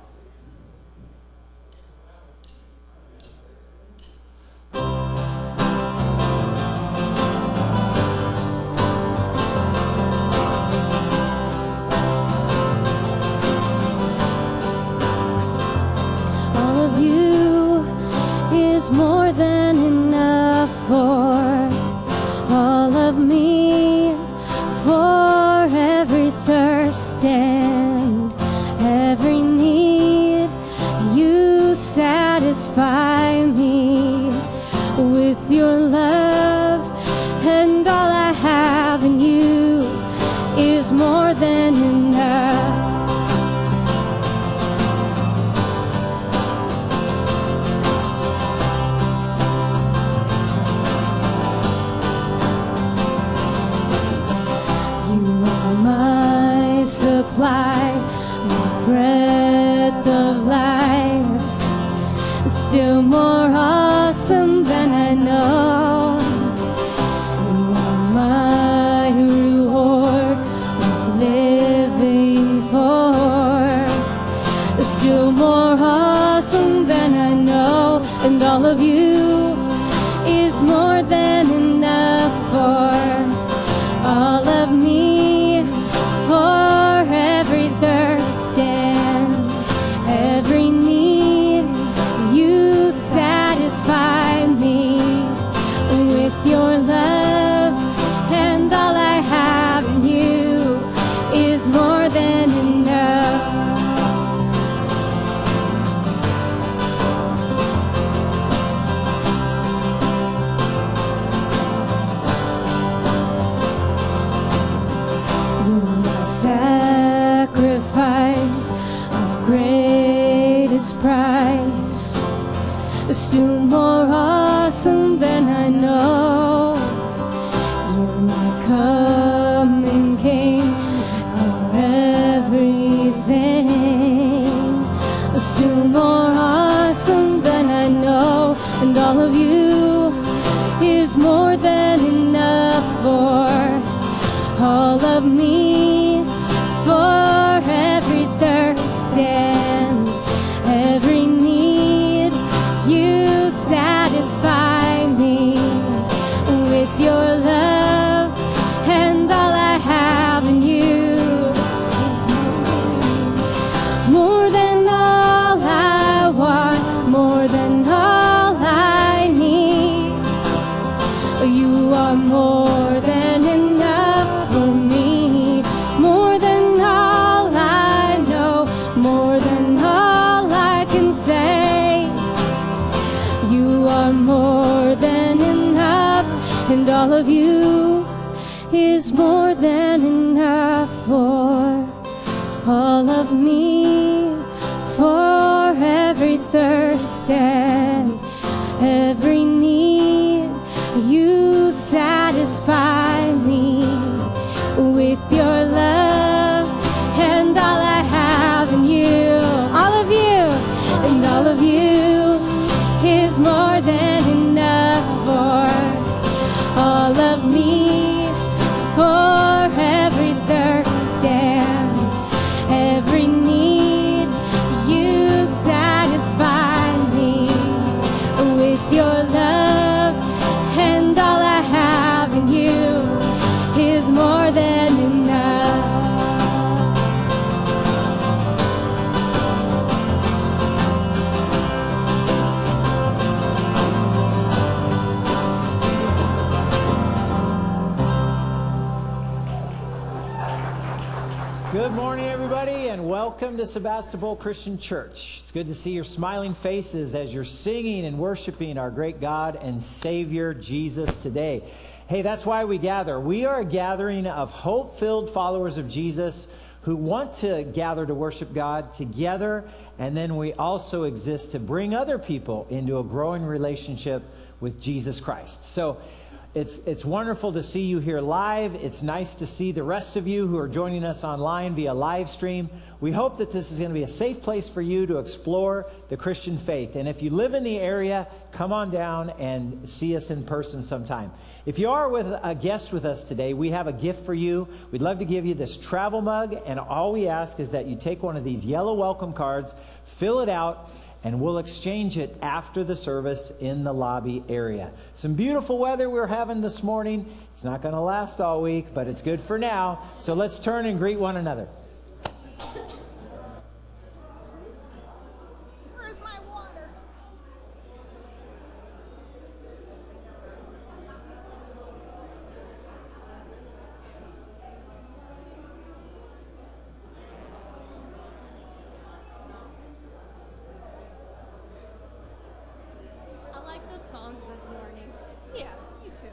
All of you is more than enough for all of me, for every thirst and every need. You satisfy me with your love, and all I have in you is more than enough. Supply my breath of life, still more awesome than I know. You are my reward of living for, still more awesome than I know, and all of you is more than enough for all of me. For every thirst and every need, you satisfy me with your love, and all I have in you is more than enough. Sacrifice of greatest price, still more awesome than I know. You're my coming King of everything, still more awesome than I know, and all of you is more than enough for all of me. For every thirst and every need, you satisfy me with your love, and all I have in you, more than all I want, more than all I need. You are more than enough for me, more than more than all I can say. You are more than enough, and all of you is more than enough for all of me. For every thirst and every need, you satisfy me with your love, and all I have in you, all of you, and all of you is more than enough for all of me. For every thirst and every need, you satisfy me with your love, and all I have in you is more than enough. Good morning, everybody, and welcome to Sebastopol Christian Church. It's good to see your smiling faces as you're singing and worshiping our great God and Savior, Jesus, today. Hey, that's why we gather. We are a gathering of hope-filled followers of Jesus who want to gather to worship God together, and then we also exist to bring other people into a growing relationship with Jesus Christ. So It's, it's wonderful to see you here live. It's nice to see the rest of you who are joining us online via live stream. We hope that this is going to be a safe place for you to explore the Christian faith. And if you live in the area, come on down and see us in person sometime. If you are with a guest with us today, we have a gift for you. We'd love to give you this travel mug, and all we ask is that you take one of these yellow welcome cards, fill it out, and we'll exchange it after the service in the lobby area. Some beautiful weather we're having this morning. It's not going to last all week, but it's good for now. So let's turn and greet one another. Where's my water? I like the songs this morning. Yeah, you too.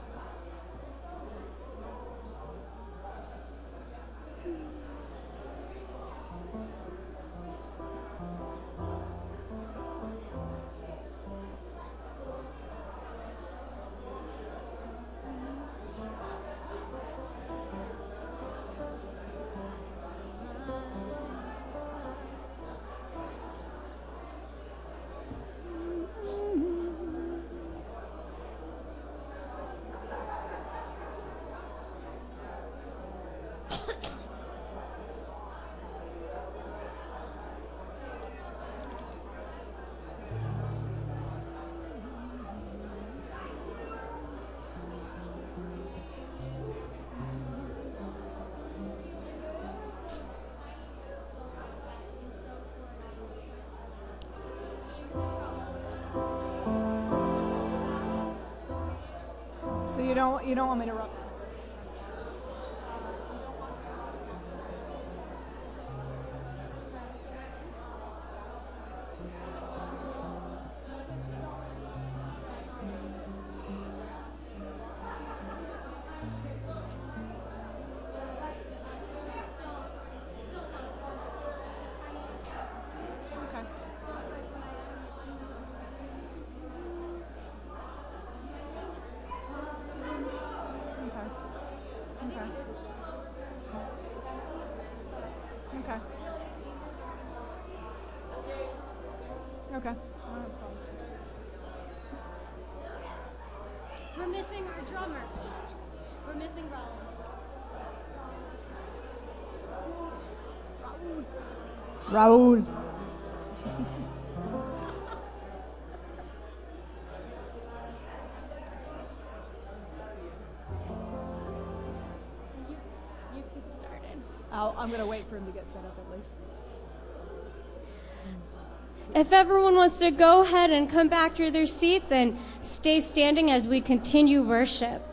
So you don't you don't want me to rub? Okay. Okay. Okay. Okay. Okay. We're missing our drummer. We're missing Raul. Raul. You, you can start it. I'll, I'm going to wait for him to get set up at least. If everyone wants to go ahead and come back to their seats and stay standing as we continue worship.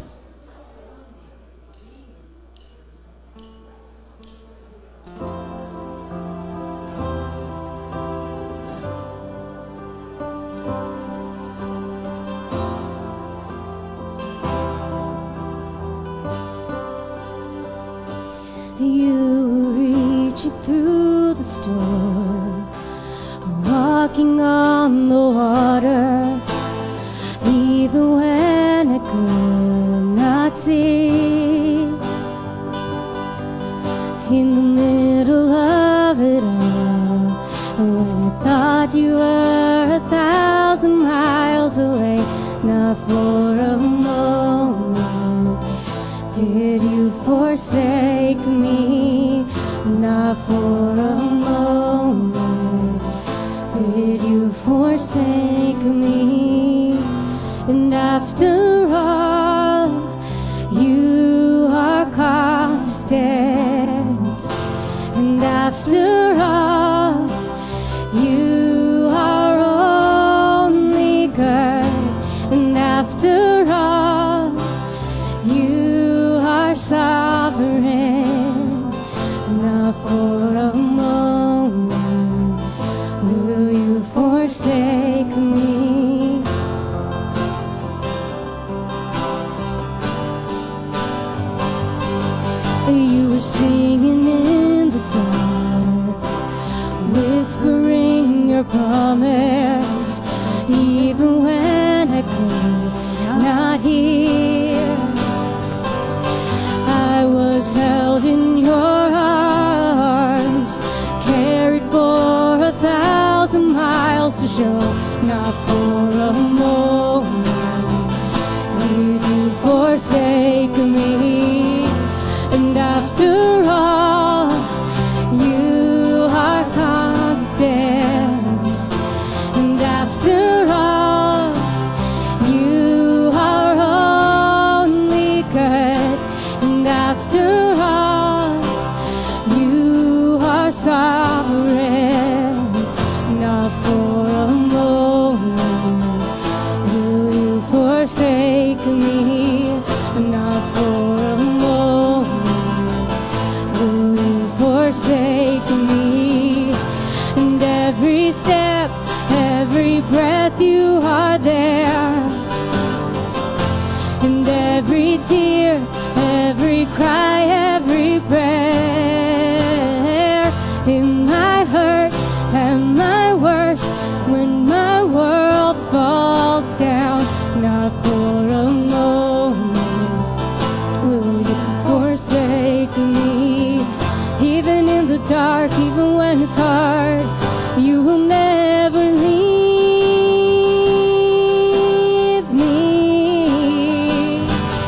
You were reaching through the storm, walking on the water, even when I could not see. In the middle of it all, when I thought you were a thousand miles away, not for a moment did you forsake me, not for a moment did you forsake me. And after all, you are constant. And after all, you are only good. And after all, you are sovereign. Not for a moment will you forsake me. You were singing in the dark, whispering your promise, even when I could not hear. still, not for a moment did you forsake me. And after all, you are constant. And after all, you are only good. And after all, you are sovereign. Not for a moment will you forsake me. Not for a moment will you forsake me. And every step, every breath, you are there. And every tear, every cry, every prayer, in my hurt and my worst, when my world falls down, not for a moment will you forsake me. Even in the dark, even when it's hard, you will never leave me.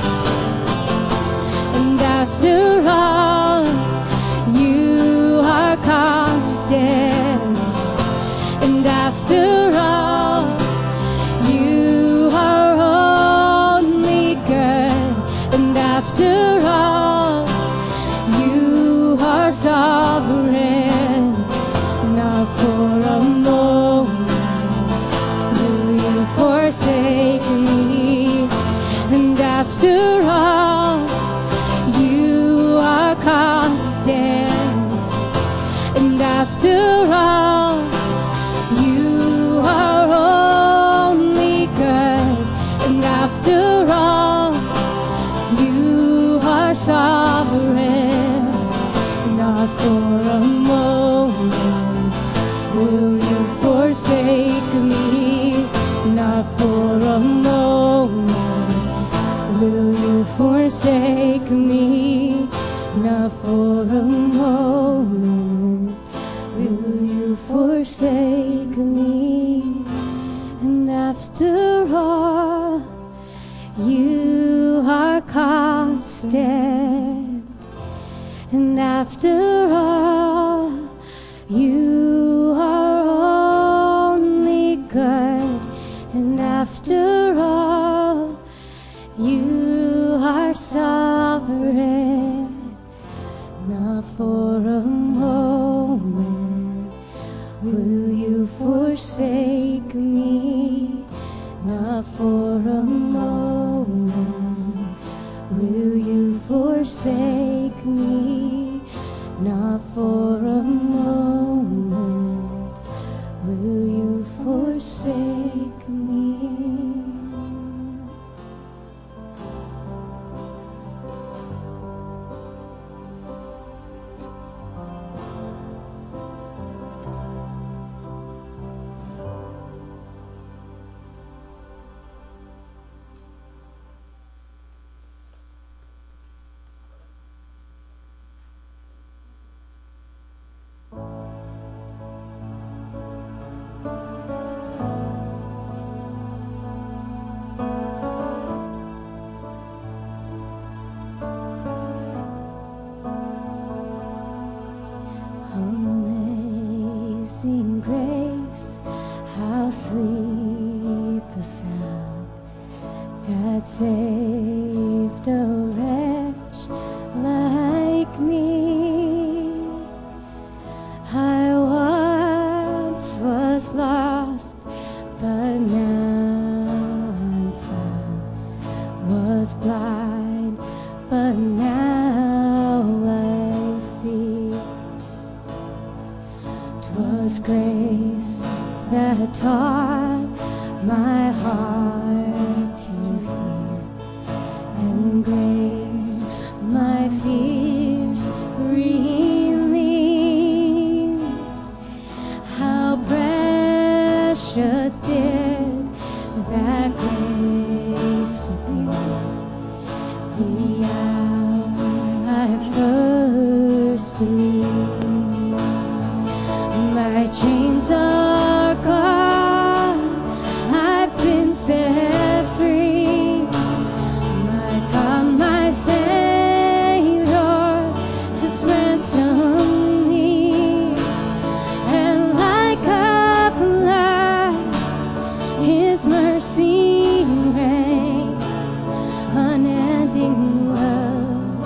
And after all, you are constant. And after all, you are only good. And after all, you are sovereign. Not for a moment will you forsake me. And after all, you are constant. And after all, you are only good. And after all, you are sovereign. Not for a moment will you forsake me. Not for a moment will you forsake me. Not for a moment will you forsake me. And after all, you are constant. And after all, you are only good. And after all, you are sovereign. Not for a moment will you forsake me. Not for a moment will you forsake me. Not for a moment will you forsake me. Amazing grace, how sweet the sound that saved a wretch like me. I once was lost, but now I'm found. Was blind, but now I see. 'Twas grace that taught my heart to fear, and grace my fears relieved. How precious did that grace appear the hour I first believed. My chains are gone, mercy reigns, unending love,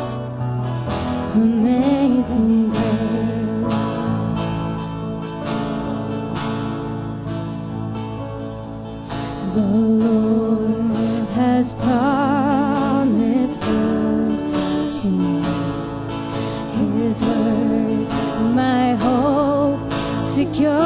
amazing grace. The Lord has promised good to me. His word, my hope secures.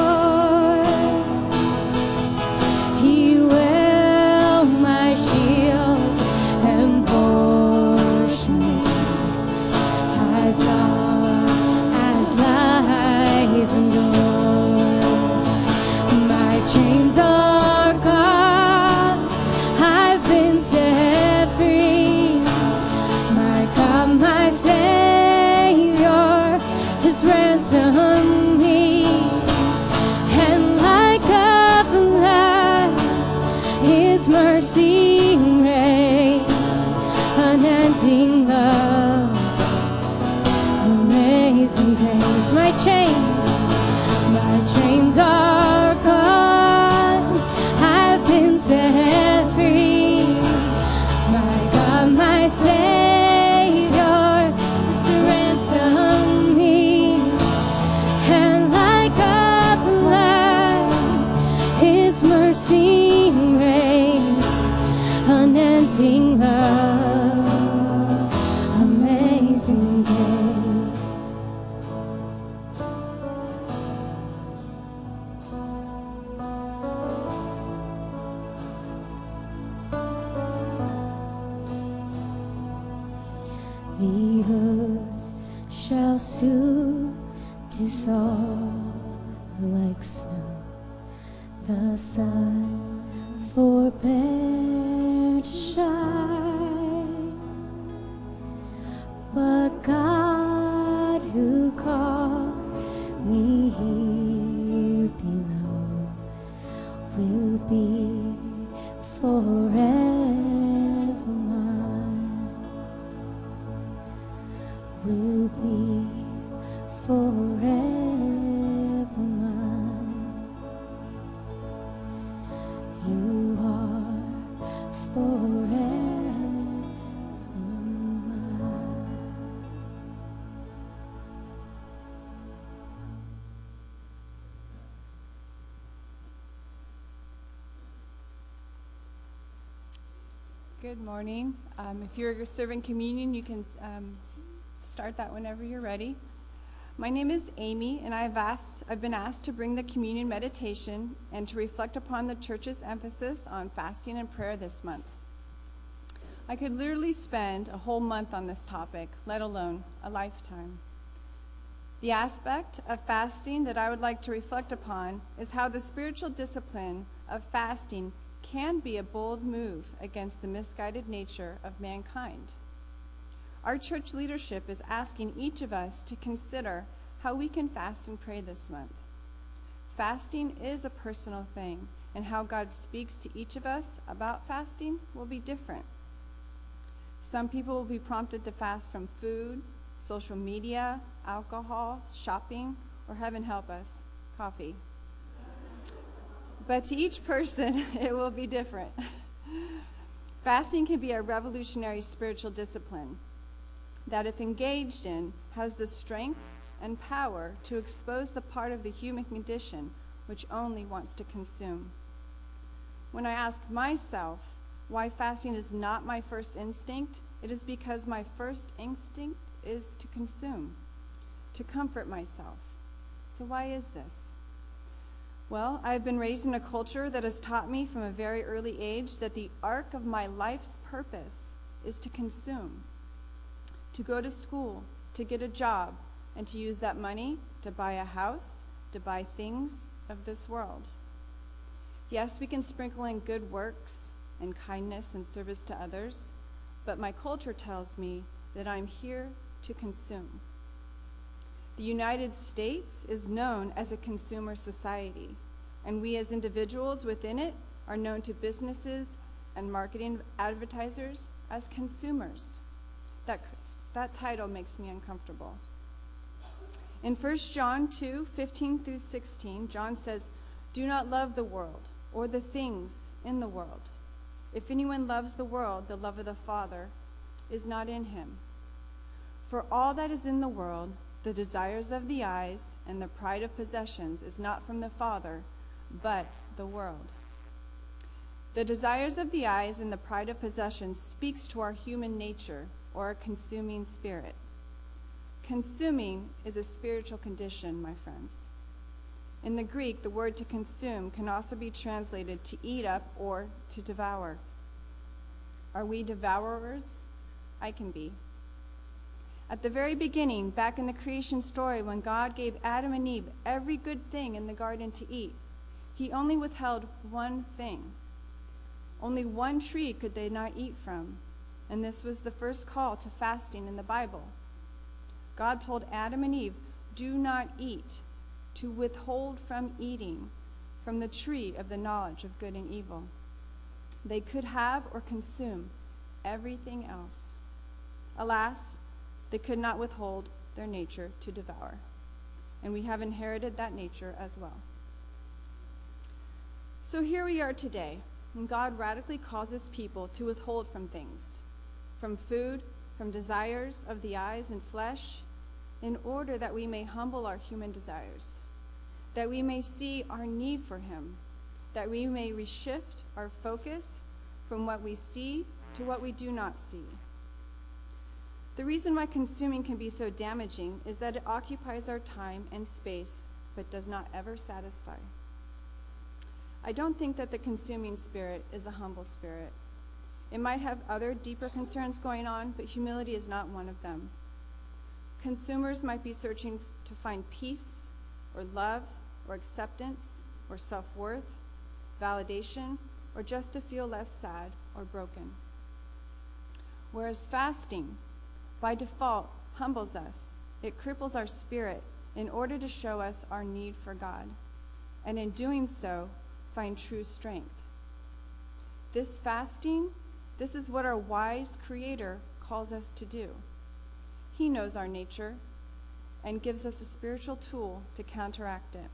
He will my shield and portion, as long as life endures. My chains are gone, I've been set free. My God, my Savior has ransomed me, and like a flood, His mercy reigns, unending love, amazing grace. My chains, my chains are gone, I've been set free. My God, my Savior has ransomed me, and like a flood, His mercy reigns, unending love, amazing grace. The earth shall soon dissolve like snow, the sun forbear to shine, but God who called me here below will be forever mine, will be forever mine. You are forever mine. Good morning. Um, if you're serving communion, you can um, start that whenever you're ready. My name is Amy, and I've asked, I've been asked to bring the communion meditation and to reflect upon the church's emphasis on fasting and prayer this month. I could literally spend a whole month on this topic, let alone a lifetime. The aspect of fasting that I would like to reflect upon is how the spiritual discipline of fasting can be a bold move against the misguided nature of mankind. Our church leadership is asking each of us to consider how we can fast and pray this month. Fasting is a personal thing, and how God speaks to each of us about fasting will be different. Some people will be prompted to fast from food, social media, alcohol, shopping, or heaven help us, coffee. But to each person, it will be different. Fasting can be a revolutionary spiritual discipline that, if engaged in, has the strength and power to expose the part of the human condition which only wants to consume. When I ask myself why fasting is not my first instinct, it is because my first instinct is to consume, to comfort myself. So why is this? Well, I've been raised in a culture that has taught me from a very early age that the arc of my life's purpose is to consume, to go to school, to get a job, and to use that money to buy a house, to buy things of this world. Yes, we can sprinkle in good works and kindness and service to others, but my culture tells me that I'm here to consume. The United States is known as a consumer society, and we as individuals within it are known to businesses and marketing advertisers as consumers. That, that title makes me uncomfortable. In First John two, fifteen through sixteen, John says, "Do not love the world or the things in the world. If anyone loves the world, the love of the Father is not in him. For all that is in the world, the desires of the eyes and the pride of possessions, is not from the Father, but the world. The desires of the eyes and the pride of possessions speaks to our human nature, or our consuming spirit. Consuming is a spiritual condition, my friends. In the Greek, the word to consume can also be translated to eat up or to devour. Are we devourers? I can be. At the very beginning, back in the creation story, when God gave Adam and Eve every good thing in the garden to eat, he only withheld one thing. Only one tree could they not eat from, and this was the first call to fasting in the Bible. God told Adam and Eve, do not eat, to withhold from eating from the tree of the knowledge of good and evil. They could have or consume everything else. Alas, they could not withhold their nature to devour, and we have inherited that nature as well. So here we are today, and God radically causes people to withhold from things, from food, from desires of the eyes and flesh, in order that we may humble our human desires, that we may see our need for him, that we may reshift our focus from what we see to what we do not see. The reason why consuming can be so damaging is that it occupies our time and space, but does not ever satisfy. I don't think that the consuming spirit is a humble spirit. It might have other deeper concerns going on, but humility is not one of them. Consumers might be searching to find peace or love or acceptance or self-worth, validation, or just to feel less sad or broken. Whereas fasting, by default, humbles us. It cripples our spirit in order to show us our need for God, and in doing so, find true strength. This fasting, this is what our wise Creator calls us to do. He knows our nature and gives us a spiritual tool to counteract it.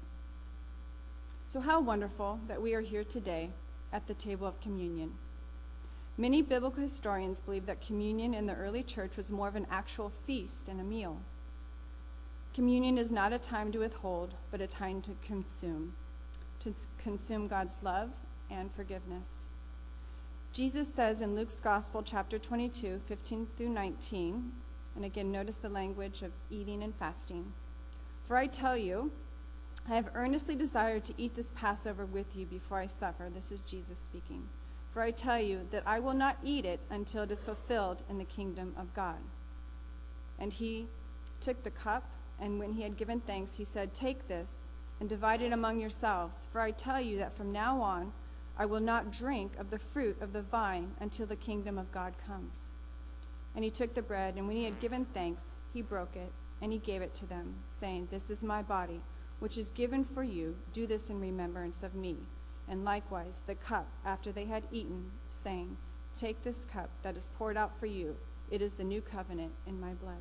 So how wonderful that we are here today at the table of communion. Many biblical historians believe that communion in the early church was more of an actual feast and a meal. Communion is not a time to withhold, but a time to consume, to consume God's love and forgiveness. Jesus says in Luke's Gospel, chapter twenty-two, fifteen through nineteen, and again, notice the language of eating and fasting. For I tell you, I have earnestly desired to eat this Passover with you before I suffer. This is Jesus speaking. For I tell you that I will not eat it until it is fulfilled in the kingdom of God. And he took the cup, and when he had given thanks, he said, take this and divide it among yourselves. For I tell you that from now on, I will not drink of the fruit of the vine until the kingdom of God comes. And he took the bread, and when he had given thanks, he broke it, and he gave it to them, saying, this is my body, which is given for you. Do this in remembrance of me. And likewise the cup after they had eaten, saying, take this cup that is poured out for you. It is the new covenant in my blood.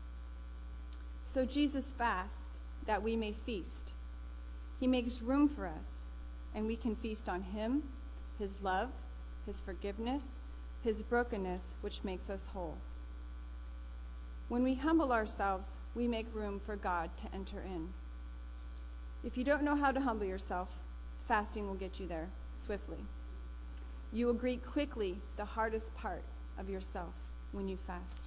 So Jesus fasts that we may feast. He makes room for us, and we can feast on him, his love, his forgiveness, his brokenness, which makes us whole. When we humble ourselves, we make room for God to enter in. If you don't know how to humble yourself, fasting will get you there swiftly. You will greet quickly the hardest part of yourself when you fast.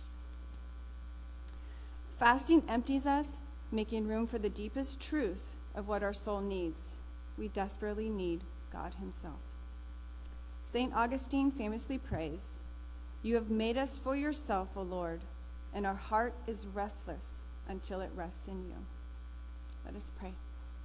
Fasting empties us, making room for the deepest truth of what our soul needs. We desperately need God himself. Saint Augustine famously prays, you have made us for yourself, O Lord, and our heart is restless until it rests in you. Let us pray.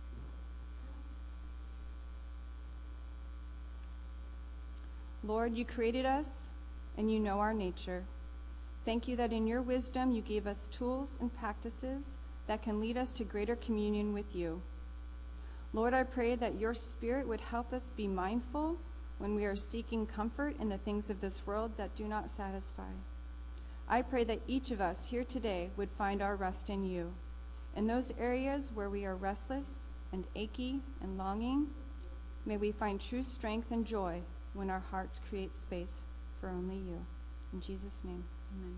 Lord, you created us, and you know our nature. Thank you that in your wisdom you gave us tools and practices that can lead us to greater communion with you. Lord, I pray that your Spirit would help us be mindful when we are seeking comfort in the things of this world that do not satisfy. I pray that each of us here today would find our rest in you. In those areas where we are restless and achy and longing, May we find true strength and joy when our hearts create space for only you. In Jesus' name, amen.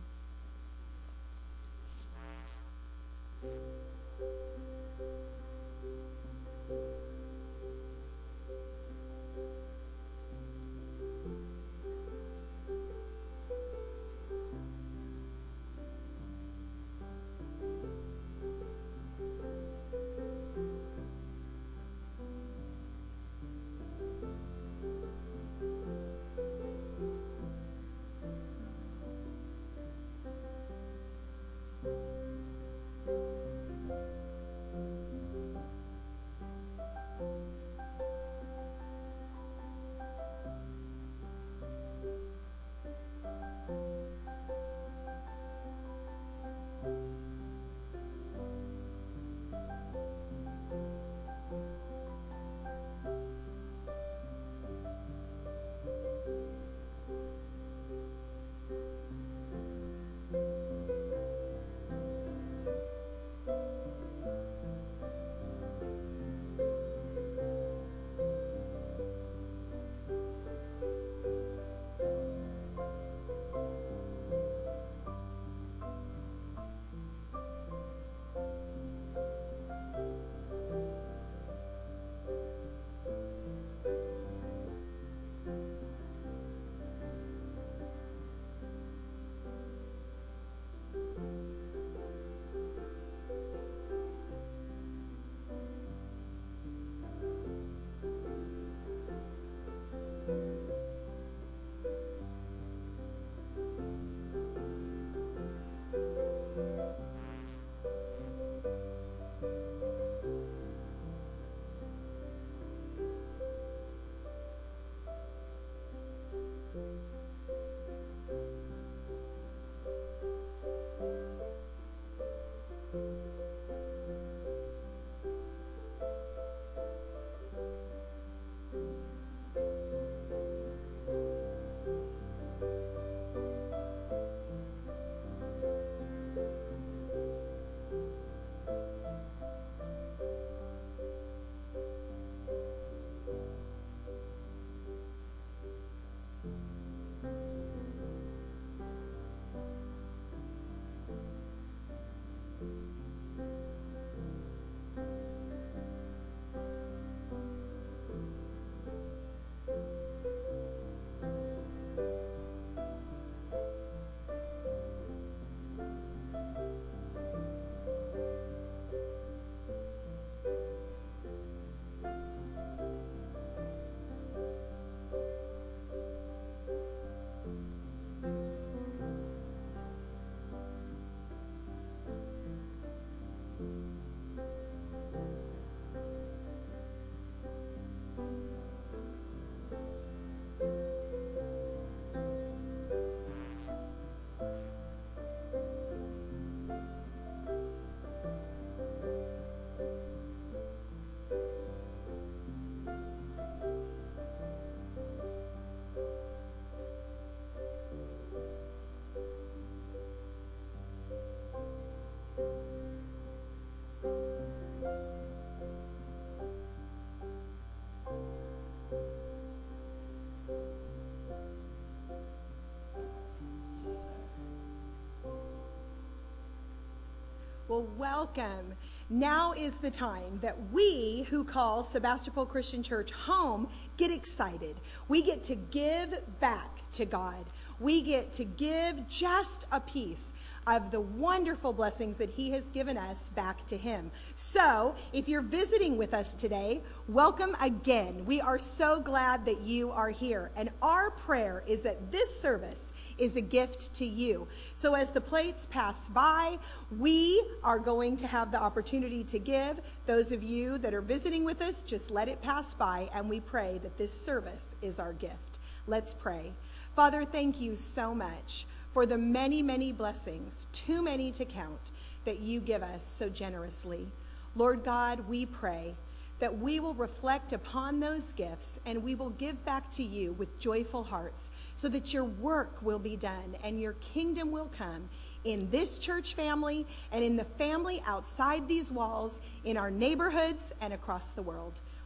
Well, welcome. Now is the time that we who call Sebastopol Christian Church home get excited. We get to give back to God. We get to give just a piece of the wonderful blessings that he has given us back to him. So, if you're visiting with us today, welcome again. We are so glad that you are here. And our prayer is that this service is a gift to you. So as the plates pass by, we are going to have the opportunity to give. Those of you that are visiting with us, just let it pass by, and we pray that this service is our gift. Let's pray. Father, thank you so much for the many, many blessings, too many to count, that you give us so generously. Lord God, we pray that we will reflect upon those gifts and we will give back to you with joyful hearts so that your work will be done and your kingdom will come in this church family and in the family outside these walls, in our neighborhoods and across the world.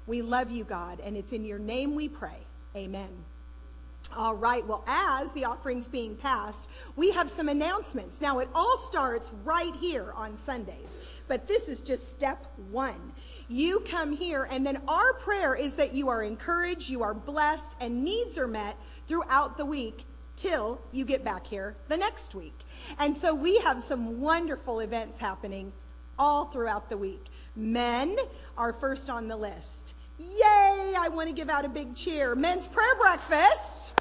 We love you, God, and it's in your name we pray. Amen. All right, well, as the offering's being passed, we have some announcements. Now, it all starts right here on Sundays, but this is just step one. You come here, and then our prayer is that you are encouraged, you are blessed, and needs are met throughout the week till you get back here the next week. And so we have some wonderful events happening all throughout the week. Men are first on the list. Yay! I want to give out a big cheer. Men's prayer breakfast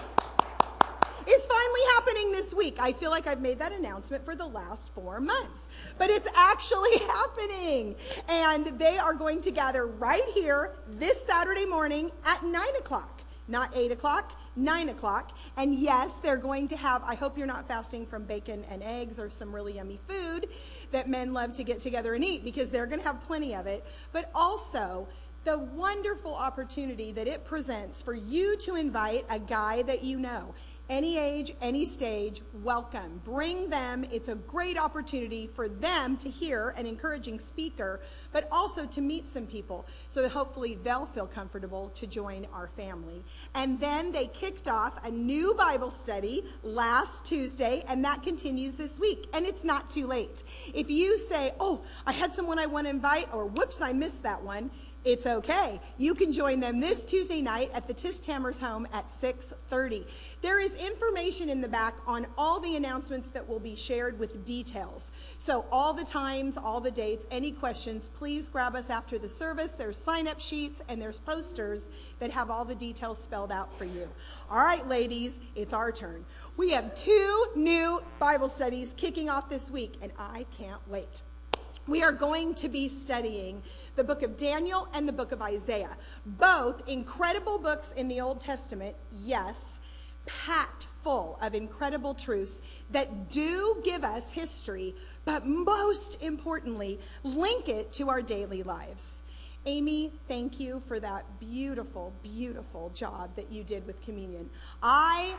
is finally happening this week. I feel like I've made that announcement for the last four months, but it's actually happening. And they are going to gather right here this Saturday morning at nine o'clock, not eight o'clock, nine o'clock. And yes, they're going to have, I hope you're not fasting from bacon and eggs or some really yummy food that men love to get together and eat, because they're going to have plenty of it, but also the wonderful opportunity that it presents for you to invite a guy that you know. Any age, any stage, welcome. Bring them. It's a great opportunity for them to hear an encouraging speaker, but also to meet some people so that hopefully they'll feel comfortable to join our family. And then they kicked off a new Bible study last Tuesday, and that continues this week. And it's not too late. If you say, oh, I had someone I want to invite, or whoops, I missed that one, it's okay. You can join them this Tuesday night at the Tisthammers home at six thirty. There is information in the back on all the announcements that will be shared with details. So all the times, all the dates, any questions, please grab us after the service. There's sign-up sheets and there's posters that have all the details spelled out for you. All right, ladies, it's our turn. We have two new Bible studies kicking off this week, and I can't wait. We are going to be studying the book of Daniel and the book of Isaiah. Both incredible books in the Old Testament, yes, packed full of incredible truths that do give us history, but most importantly, link it to our daily lives. Amy, thank you for that beautiful, beautiful job that you did with communion. I...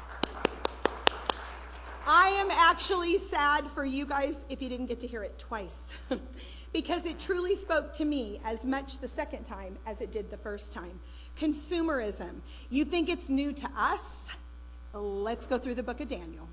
I am actually sad for you guys if you didn't get to hear it twice, because it truly spoke to me as much the second time as it did the first time. Consumerism. You think it's new to us? Let's go through the book of Daniel.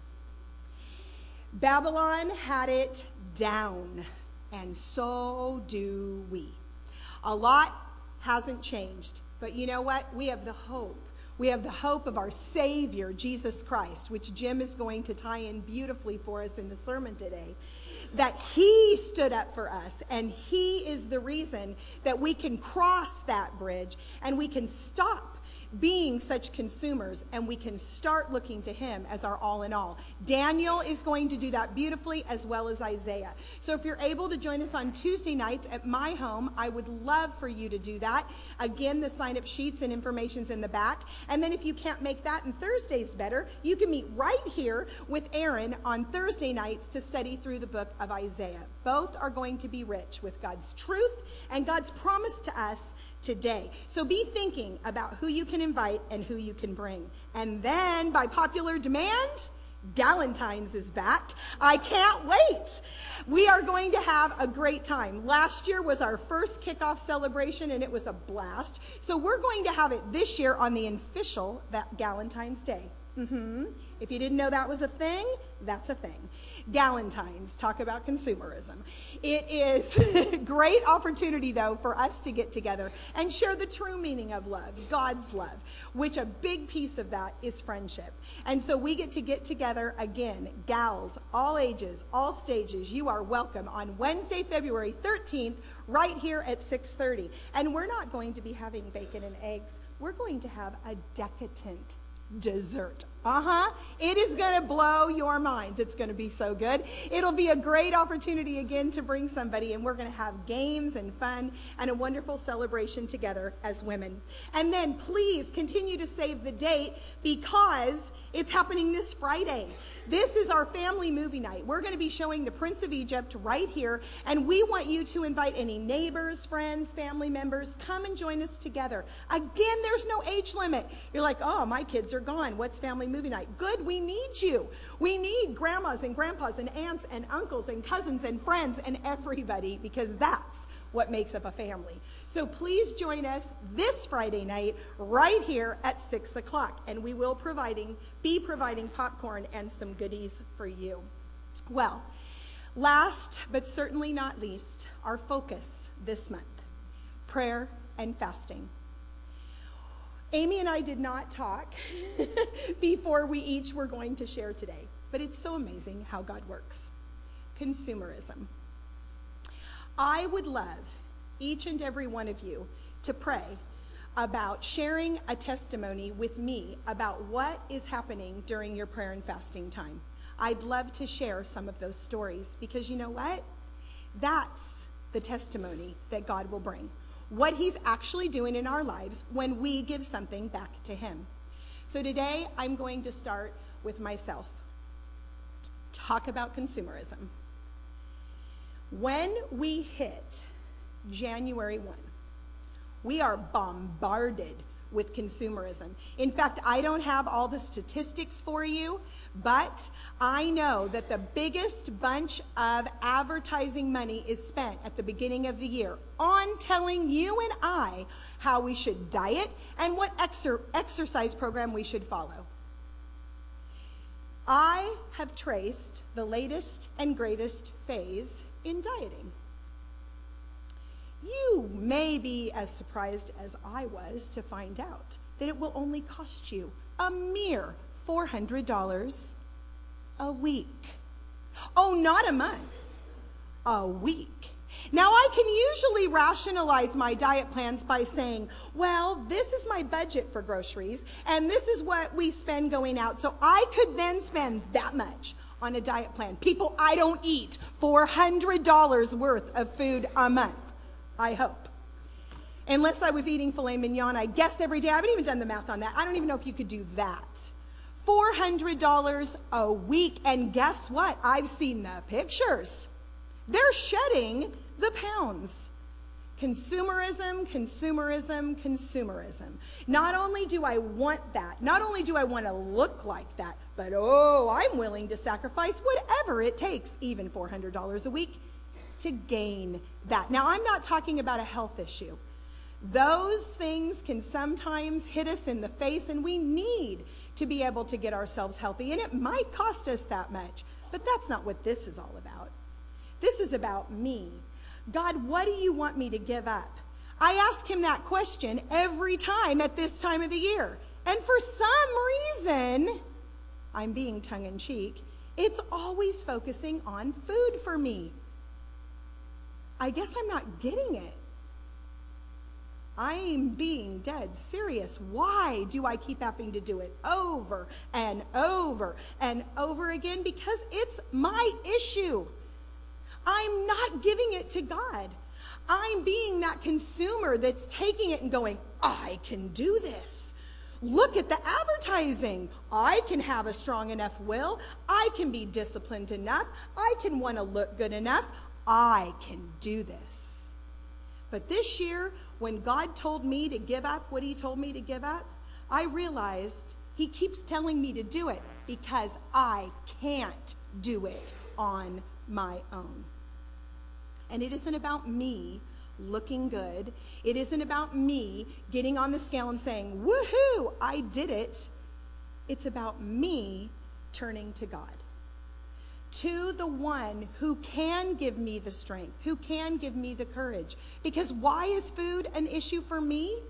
Babylon had it down, and so do we. A lot hasn't changed, but you know what? We have the hope. We have the hope of our Savior, Jesus Christ, which Jim is going to tie in beautifully for us in the sermon today, that he stood up for us, and he is the reason that we can cross that bridge and we can stop being such consumers, and we can start looking to him as our all in all. Daniel is going to do that beautifully, as well as Isaiah. So if you're able to join us on Tuesday nights at my home, I would love for you to do that. Again, the sign-up sheets and information's in the back. And then if you can't make that and Thursday's better, you can meet right here with Aaron on Thursday nights to study through the book of Isaiah. Both are going to be rich with God's truth and God's promise to us today. So be thinking about who you can invite and who you can bring. And then, by popular demand, Galentine's is back. I can't wait. We are going to have a great time. Last year was our first kickoff celebration, and it was a blast. So we're going to have it this year on the official that Galentine's Day. Mm-hmm. If you didn't know that was a thing, that's a thing. Galentine's, talk about consumerism. It is a great opportunity, though, for us to get together and share the true meaning of love, God's love, which a big piece of that is friendship. And so we get to get together again, gals, all ages, all stages. You are welcome on Wednesday, February thirteenth, right here at six thirty. And we're not going to be having bacon and eggs. We're going to have a decadent dessert. Uh-huh. It is going to blow your minds. It's going to be so good. It'll be a great opportunity again to bring somebody, and we're going to have games and fun and a wonderful celebration together as women. And then please continue to save the date, because it's happening this Friday. This is our family movie night. We're going to be showing The Prince of Egypt right here, and we want you to invite any neighbors, friends, family members. Come and join us together. Again, there's no age limit. You're like, oh, my kids are gone. What's family movie night? Good, we need you. We need grandmas and grandpas and aunts and uncles and cousins and friends and everybody, because that's what makes up a family. So So please join us this Friday night right here at six o'clock, and we will providing, be providing popcorn and some goodies for you. Well, last but certainly not least, our focus this month, prayer and fasting. Amy and I did not talk before we each were going to share today, but it's so amazing how God works. Consumerism. I would love each and every one of you to pray about sharing a testimony with me about what is happening during your prayer and fasting time. I'd love to share some of those stories because you know what? That's the testimony that God will bring. What he's actually doing in our lives when we give something back to him. So today I'm going to start with myself. Talk about consumerism. When we hit January first, we are bombarded with consumerism. In fact, I don't have all the statistics for you, but I know that the biggest bunch of advertising money is spent at the beginning of the year on telling you and I how we should diet and what exer- exercise program we should follow. I have traced the latest and greatest phase in dieting. You may be as surprised as I was to find out that it will only cost you a mere four hundred dollars a week. Oh, not a month, a week. Now, I can usually rationalize my diet plans by saying, well, this is my budget for groceries, and this is what we spend going out, so I could then spend that much on a diet plan. People, I don't eat four hundred dollars worth of food a month. I hope. Unless I was eating filet mignon, I guess, every day. I haven't even done the math on that. I don't even know if you could do that. four hundred dollars a week. And guess what? I've seen the pictures. They're shedding the pounds. Consumerism, consumerism, consumerism. Not only do I want that, not only do I want to look like that, but oh, I'm willing to sacrifice whatever it takes, even four hundred dollars a week, to gain that. Now, I'm not talking about a health issue. Those things can sometimes hit us in the face, and we need to be able to get ourselves healthy, and it might cost us that much, but that's not what this is all about. This is about me. God, what do you want me to give up? I ask him that question every time at this time of the year, and for some reason, I'm being tongue-in-cheek, it's always focusing on food for me. I guess I'm not getting it. I'm being dead serious. Why do I keep having to do it over and over and over again? Because it's my issue. I'm not giving it to God. I'm being that consumer that's taking it and going, I can do this. Look at the advertising. I can have a strong enough will. I can be disciplined enough. I can want to look good enough. I can do this. But this year, when God told me to give up what he told me to give up, I realized he keeps telling me to do it because I can't do it on my own. And it isn't about me looking good. It isn't about me getting on the scale and saying, woohoo, I did it. It's about me turning to God. To the one who can give me the strength, who can give me the courage. Because why is food an issue for me?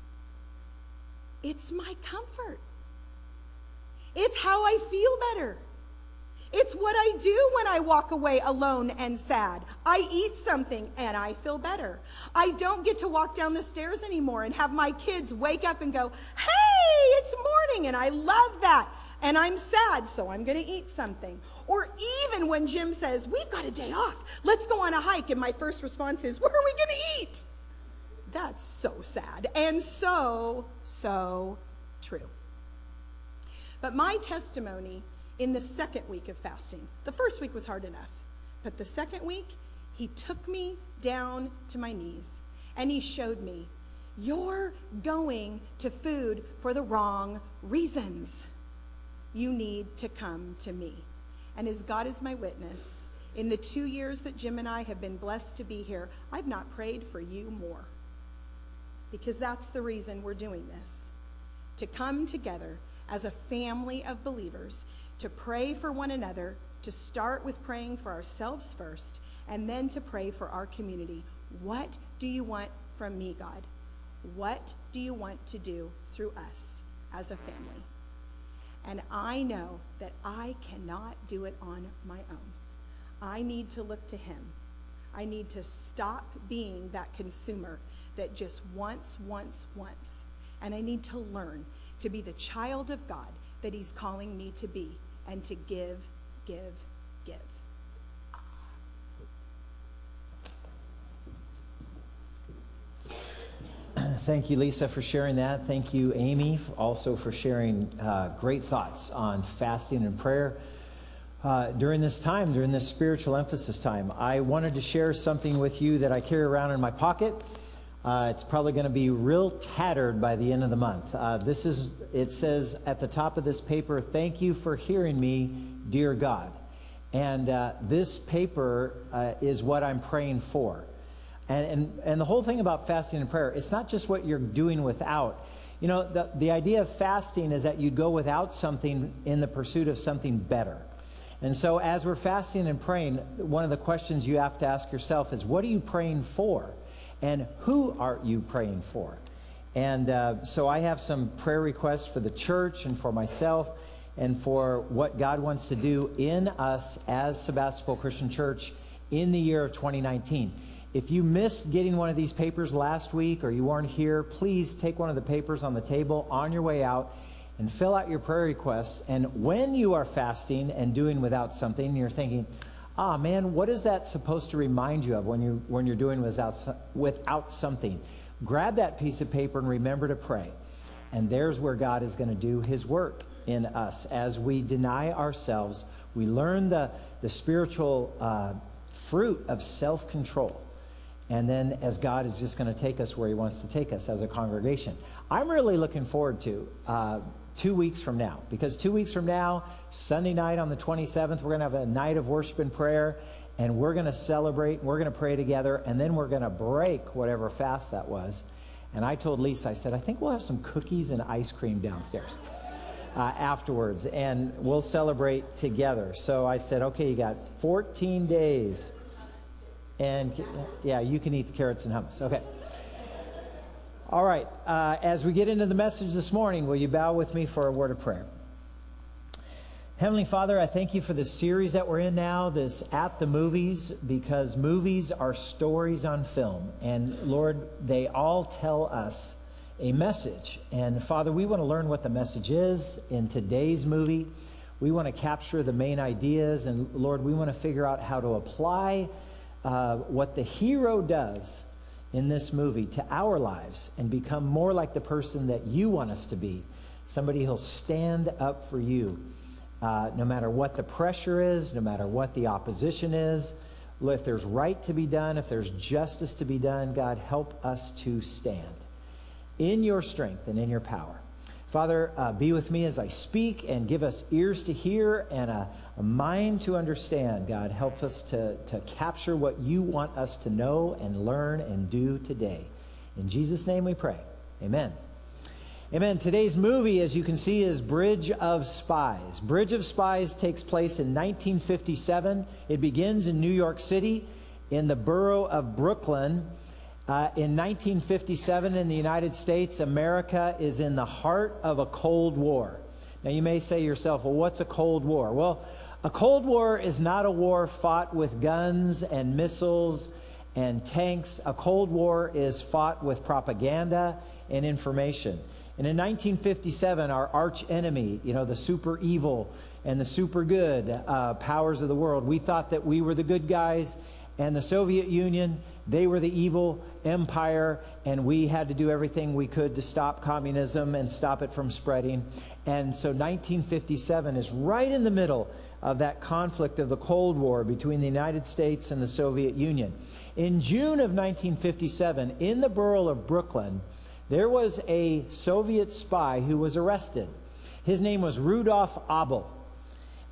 It's my comfort. It's how I feel better. It's what I do when I walk away alone and sad. I eat something and I feel better. I don't get to walk down the stairs anymore and have my kids wake up and go, hey, it's morning, and I love that. And I'm sad, so I'm going to eat something. Or even when Jim says, we've got a day off, let's go on a hike, and my first response is, what are we going to eat? That's so sad and so, so true. But my testimony in the second week of fasting, the first week was hard enough, but the second week, he took me down to my knees, and he showed me, you're going to food for the wrong reasons. You need to come to me. And as God is my witness, in the two years that Jim and I have been blessed to be here, I've not prayed for you more. because that's the reason we're doing this. To come together as a family of believers, to pray for one another, to start with praying for ourselves first, and then to pray for our community. What do you want from me, God? What do you want to do through us as a family? And I know that I cannot do it on my own. I need to look to him. I need to stop being that consumer that just wants, wants, wants. And I need to learn to be the child of God that he's calling me to be, and to give, give, give. Thank you, Lisa, for sharing that. Thank you, Amy, also for sharing uh, great thoughts on fasting and prayer. Uh, during this time, during this spiritual emphasis time, I wanted to share something with you that I carry around in my pocket. Uh, it's probably going to be real tattered by the end of the month. Uh, this is, it says at the top of this paper, "Thank you for hearing me, dear God." And uh, this paper uh, is what I'm praying for. And, and, and the whole thing about fasting and prayer, it's not just what you're doing without. You know, the, the idea of fasting is that you go without something in the pursuit of something better. And so as we're fasting and praying, one of the questions you have to ask yourself is, what are you praying for? And who are you praying for? And uh, so I have some prayer requests for the church and for myself and for what God wants to do in us as Sebastopol Christian Church in the year of twenty nineteen. If you missed getting one of these papers last week or you weren't here, please take one of the papers on the table on your way out and fill out your prayer requests. And when you are fasting and doing without something, you're thinking, ah, man, what is that supposed to remind you of when, you, when you're doing without, without something? Grab that piece of paper and remember to pray. And there's where God is going to do his work in us. As we deny ourselves, we learn the, the spiritual uh, fruit of self-control. And then as God is just going to take us where he wants to take us as a congregation. I'm really looking forward to uh, two weeks from now. Because two weeks from now, Sunday night on the twenty-seventh, we're going to have a night of worship and prayer. And we're going to celebrate. We're going to pray together. And then we're going to break whatever fast that was. And I told Lisa, I said, I think we'll have some cookies and ice cream downstairs uh, afterwards. And we'll celebrate together. So I said, okay, you got fourteen days. And yeah, you can eat the carrots and hummus. Okay. All right. Uh, as we get into the message this morning, will you bow with me for a word of prayer? Heavenly Father, I thank you for this series that we're in now, this At the Movies, because movies are stories on film. And Lord, they all tell us a message. And Father, we want to learn what the message is in today's movie. We want to capture the main ideas. And Lord, we want to figure out how to apply Uh, what the hero does in this movie to our lives and become more like the person that you want us to be. Somebody who'll stand up for you uh, no matter what the pressure is, no matter what the opposition is. If there's right to be done, if there's justice to be done, God, help us to stand in your strength and in your power. Father, uh, be with me as I speak and give us ears to hear and a, a mind to understand. God, help us to, to capture what you want us to know and learn and do today. In Jesus' name we pray. Amen. Amen. Today's movie, as you can see, is Bridge of Spies. Bridge of Spies takes place in nineteen fifty-seven. It begins in New York City in the borough of Brooklyn. Uh, in nineteen fifty-seven in the United States, America is in the heart of a Cold War. Now you may say to yourself, well, what's a Cold War? Well, a Cold War is not a war fought with guns and missiles and tanks. A Cold War is fought with propaganda and information. And in nineteen fifty-seven, our arch enemy, you know, the super evil and the super good uh, powers of the world, we thought that we were the good guys, and the Soviet Union, they were the evil empire, and we had to do everything we could to stop communism and stop it from spreading. And so nineteen fifty-seven is right in the middle of that conflict of the Cold War between the United States and the Soviet Union. In June of nineteen fifty-seven, in the borough of Brooklyn, there was a Soviet spy who was arrested. His name was Rudolf Abel.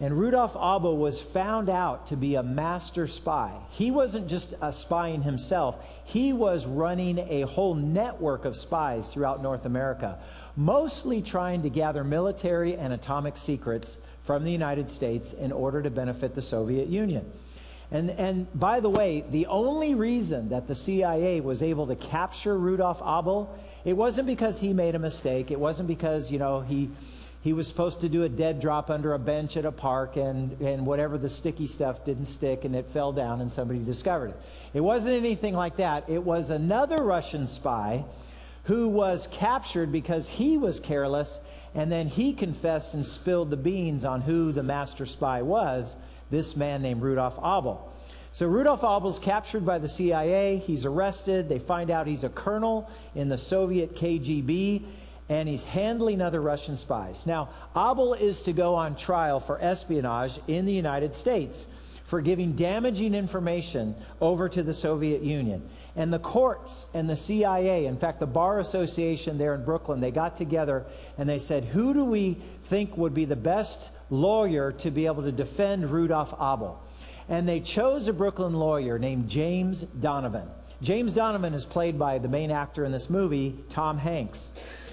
And Rudolf Abel was found out to be a master spy. He wasn't just a spying himself. He was running a whole network of spies throughout North America, mostly trying to gather military and atomic secrets from the United States in order to benefit the Soviet Union. And, and by the way, the only reason that the C I A was able to capture Rudolf Abel, it wasn't because he made a mistake. It wasn't because, you know, he... He was supposed to do a dead drop under a bench at a park, and, and whatever the sticky stuff didn't stick and it fell down and somebody discovered it. It wasn't anything like that. It was another Russian spy who was captured because he was careless, and then he confessed and spilled the beans on who the master spy was, this man named Rudolf Abel. So Rudolf Abel's captured by the C I A. He's arrested. They find out he's a colonel in the Soviet K G B. And he's handling other Russian spies. Now, Abel is to go on trial for espionage in the United States for giving damaging information over to the Soviet Union. And the courts and the C I A, in fact, the Bar Association there in Brooklyn, they got together and they said, who do we think would be the best lawyer to be able to defend Rudolf Abel? And they chose a Brooklyn lawyer named James Donovan. James Donovan is played by the main actor in this movie, Tom Hanks.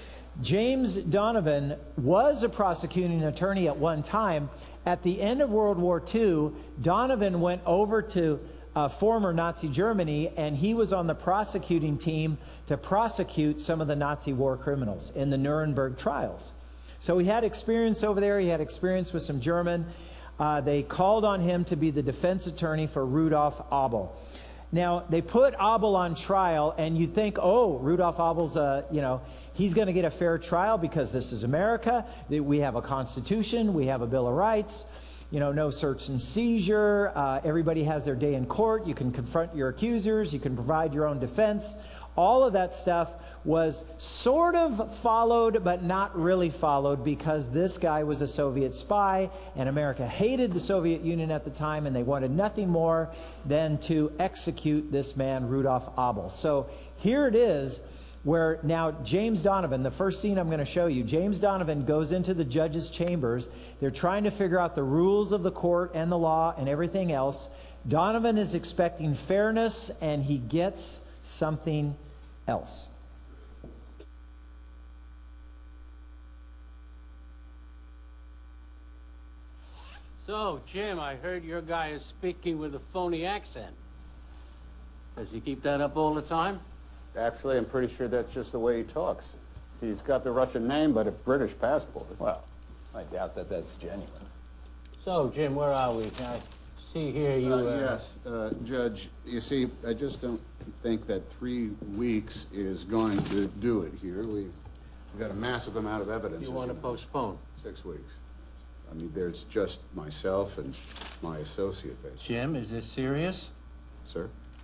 James Donovan was a prosecuting attorney at one time. At the end of World War Two, Donovan went over to uh, former Nazi Germany, and he was on the prosecuting team to prosecute some of the Nazi war criminals in the Nuremberg trials. So he had experience over there. He had experience with some German. Uh, they called on him to be the defense attorney for Rudolf Abel. Now, they put Abel on trial, and you think, oh, Rudolf Abel's, uh, you know, he's going to get a fair trial because this is America. We have a Constitution. We have a Bill of Rights. You know, no search and seizure. Uh, everybody has their day in court. You can confront your accusers. You can provide your own defense. All of that stuff was sort of followed, but not really followed, because this guy was a Soviet spy, and America hated the Soviet Union at the time, and they wanted nothing more than to execute this man, Rudolf Abel. So here it is, where now James Donovan, the first scene I'm going to show you, James Donovan goes into the judge's chambers. They're trying to figure out the rules of the court and the law and everything else. Donovan is expecting fairness, and he gets something else. So, Jim, I heard your guy is speaking with a phony accent. Does he keep that up all the time? Actually, I'm pretty sure that's just the way he talks. He's got the Russian name, but a British passport. Well, I doubt that that's genuine. So, Jim, where are we? I see here you... Uh, uh, yes, uh, Judge, you see, I just don't think that three weeks is going to do it here. We, we've got a massive amount of evidence. You want to postpone? Six weeks. I mean, there's just myself and my associate, basically. Jim, is this serious? Sir?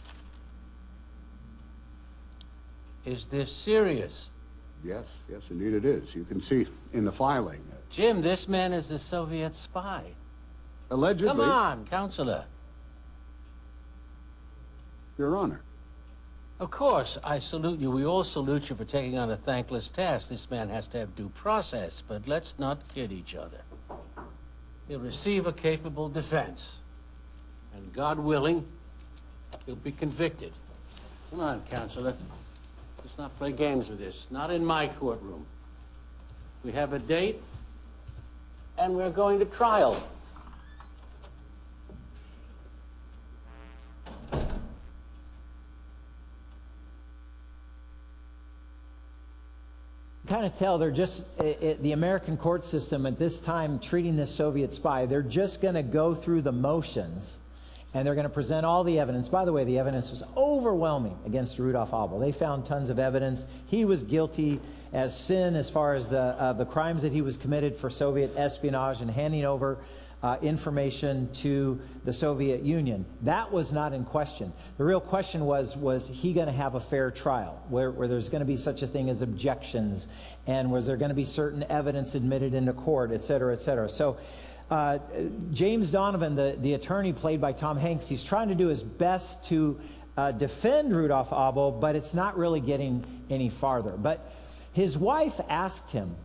Is this serious? Yes, yes, indeed it is. You can see in the filing. Jim, this man is a Soviet spy. Allegedly. Come on, Counselor. Your Honor. Of course, I salute you. We all salute you for taking on a thankless task. This man has to have due process, but let's not kid each other. He'll receive a capable defense, and God willing, he'll be convicted. Come on, Counselor. Let's not play games with this. Not in my courtroom. We have a date, and we're going to trial. Kind of tell they're just, it, it, the American court system at this time treating this Soviet spy, they're just going to go through the motions, and they're going to present all the evidence. By the way, the evidence was overwhelming against Rudolf Abel. They found tons of evidence. He was guilty as sin as far as the, uh, the crimes that he was committed for Soviet espionage and handing over uh, information to the Soviet Union. That was not in question. The real question was, was he going to have a fair trial, where, where there's going to be such a thing as objections, and was there going to be certain evidence admitted into court, et cetera, et cetera. So uh, James Donovan, the, the attorney played by Tom Hanks, he's trying to do his best to uh, defend Rudolf Abel, but it's not really getting any farther. But his wife asked him,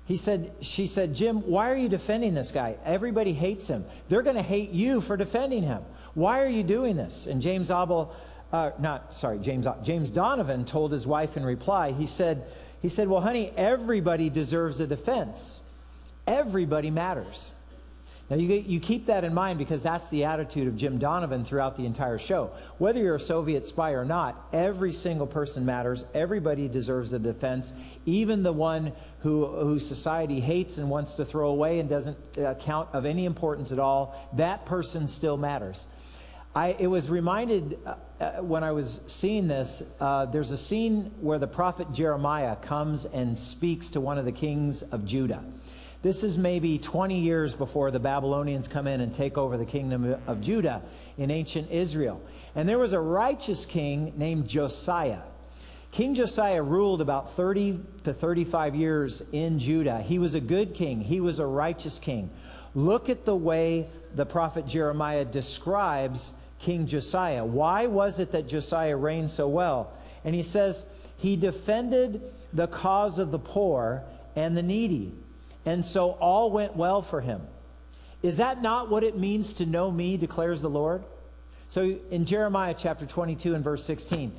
He said, she said, Jim, why are you defending this guy? Everybody hates him. They're going to hate you for defending him. Why are you doing this? And James Abel, uh, not, sorry, James, James Donovan told his wife in reply, he said, he said, well, honey, everybody deserves a defense. Everybody matters. Now, you, you keep that in mind because that's the attitude of Jim Donovan throughout the entire show. Whether you're a Soviet spy or not, every single person matters. Everybody deserves a defense, even the one who, who society hates and wants to throw away and doesn't uh, count of any importance at all. That person still matters. I, it was reminded uh, uh, when I was seeing this, uh, there's a scene where the prophet Jeremiah comes and speaks to one of the kings of Judah. This is maybe twenty years before the Babylonians come in and take over the kingdom of Judah in ancient Israel. And there was a righteous king named Josiah. King Josiah ruled about thirty to thirty-five years in Judah. He was a good king. He was a righteous king. Look at the way the prophet Jeremiah describes King Josiah. Why was it that Josiah reigned so well? And he says, he defended the cause of the poor and the needy. And so all went well for him. Is that not what it means to know me, declares the Lord? So in Jeremiah chapter twenty-two and verse sixteen,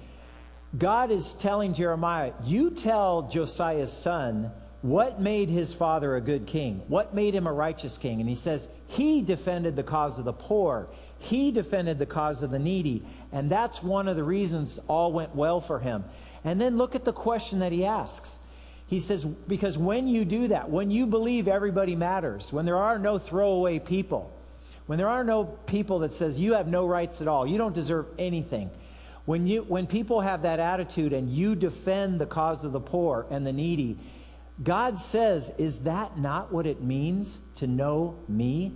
God is telling Jeremiah, you tell Josiah's son what made his father a good king, what made him a righteous king. And he says, he defended the cause of the poor. He defended the cause of the needy. And that's one of the reasons all went well for him. And then look at the question that he asks. He says, because when you do that, when you believe everybody matters, when there are no throwaway people, when there are no people that says you have no rights at all, you don't deserve anything, when you when people have that attitude and you defend the cause of the poor and the needy, God says, is that not what it means to know me?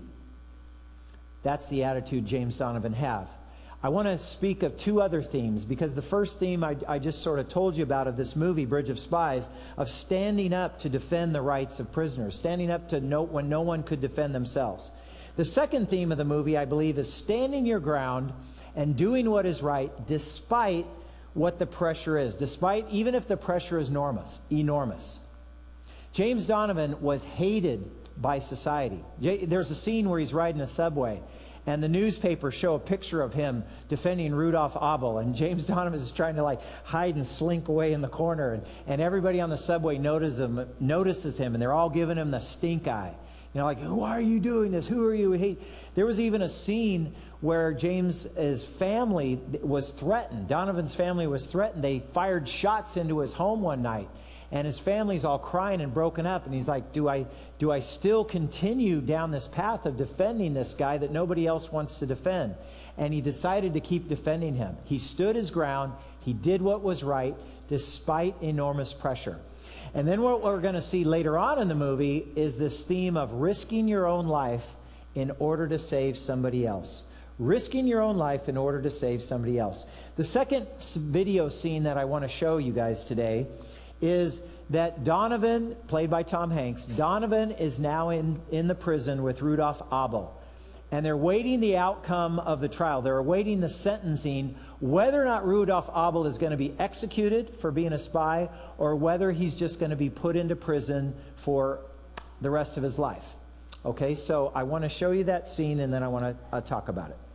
That's the attitude James Donovan have. I want to speak of two other themes, because the first theme I, I just sort of told you about of this movie, Bridge of Spies, of standing up to defend the rights of prisoners, standing up to note when no one could defend themselves. The second theme of the movie, I believe, is standing your ground and doing what is right despite what the pressure is, despite even if the pressure is enormous. enormous. James Donovan was hated by society. There's a scene where he's riding a subway, and the newspapers show a picture of him defending Rudolph Abel. And James Donovan is trying to like hide and slink away in the corner. And, and everybody on the subway notices him, notices him, and they're all giving him the stink eye. You know, like, why are you doing this? Who are you? Hate. There was even a scene where James's family was threatened. Donovan's family was threatened. They fired shots into his home one night. And his family's all crying and broken up. And he's like, do I, do I still continue down this path of defending this guy that nobody else wants to defend? And he decided to keep defending him. He stood his ground. He did what was right despite enormous pressure. And then what we're going to see later on in the movie is this theme of risking your own life in order to save somebody else. Risking your own life in order to save somebody else. The second video scene that I want to show you guys today is that Donovan, played by Tom Hanks, Donovan is now in, in the prison with Rudolph Abel. And they're waiting the outcome of the trial. They're awaiting the sentencing, whether or not Rudolph Abel is going to be executed for being a spy, or whether he's just going to be put into prison for the rest of his life. Okay, so I want to show you that scene, and then I want to uh, talk about it.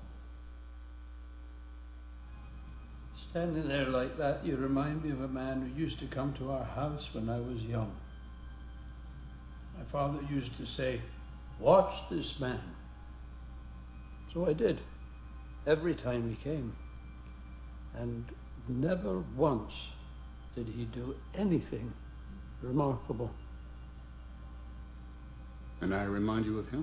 Standing there like that, you remind me of a man who used to come to our house when I was young. My father used to say, watch this man. So I did, every time he came. And never once did he do anything remarkable. And I remind you of him?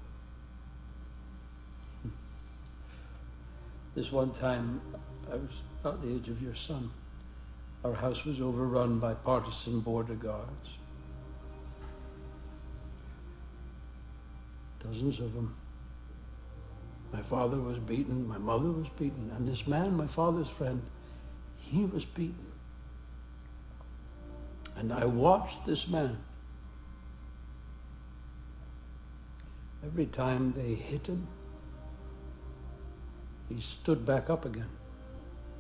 This one time, I was about the age of your son. Our house was overrun by partisan border guards. Dozens of them. My father was beaten, my mother was beaten, and this man, my father's friend, he was beaten. And I watched this man. Every time they hit him, he stood back up again.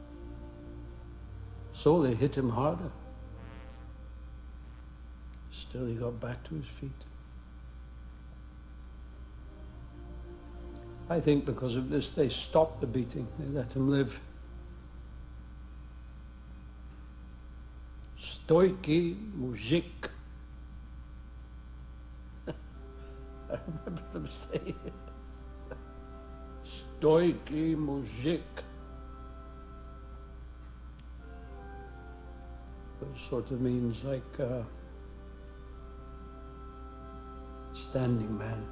So they hit him harder. Still, he got back to his feet. I think because of this, they stopped the beating. They let him live. Stoiki mujik. I remember them saying it. Stoiki mujik. It sort of means like uh, standing man.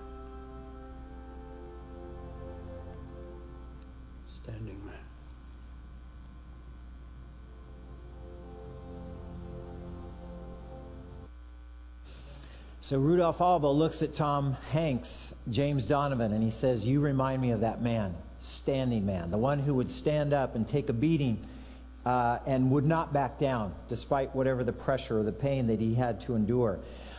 Standing man. So Rudolph Alba looks at Tom Hanks, James Donovan, and he says, "You remind me of that man, standing man, the one who would stand up and take a beating uh, and would not back down, despite whatever the pressure or the pain that he had to endure."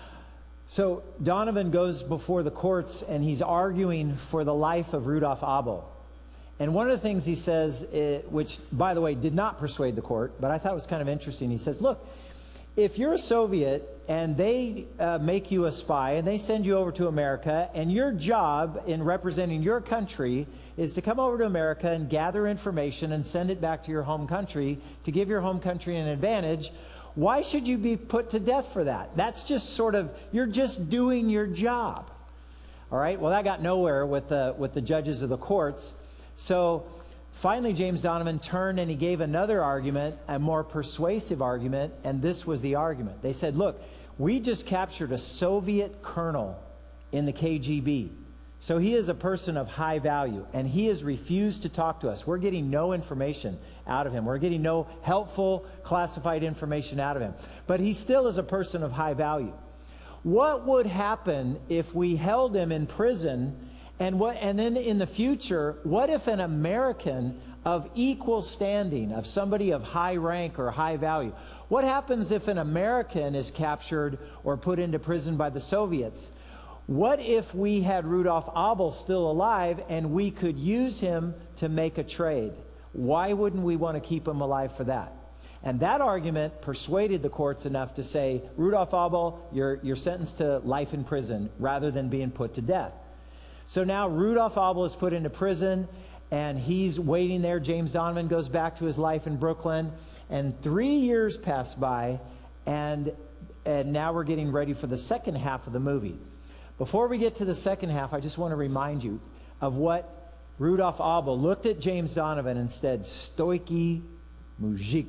So Donovan goes before the courts, and he's arguing for the life of Rudolph Abel. And one of the things he says, uh, which, by the way, did not persuade the court, but I thought was kind of interesting, he says, look, if you're a Soviet and they uh, make you a spy and they send you over to America, and your job in representing your country is to come over to America and gather information and send it back to your home country to give your home country an advantage, why should you be put to death for that? That's just sort of, you're just doing your job. All right, well, that got nowhere with the, with the judges of the courts. So finally, James Donovan turned and he gave another argument, a more persuasive argument, and this was the argument. They said, look, we just captured a Soviet colonel in the K G B. So he is a person of high value, and he has refused to talk to us. We're getting no information out of him. We're getting no helpful, classified information out of him. But he still is a person of high value. What would happen if we held him in prison? And what, and then in the future, what if an American of equal standing, of somebody of high rank or high value, what happens if an American is captured or put into prison by the Soviets? What if we had Rudolph Abel still alive and we could use him to make a trade? Why wouldn't we want to keep him alive for that? And that argument persuaded the courts enough to say, Rudolph Abel, you're, you're sentenced to life in prison rather than being put to death. So now Rudolph Abel is put into prison, and he's waiting there. James Donovan goes back to his life in Brooklyn, and three years pass by, and, and now we're getting ready for the second half of the movie. Before we get to the second half, I just want to remind you of what Rudolph Abel looked at James Donovan and said, Stoiki mujik,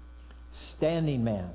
standing man.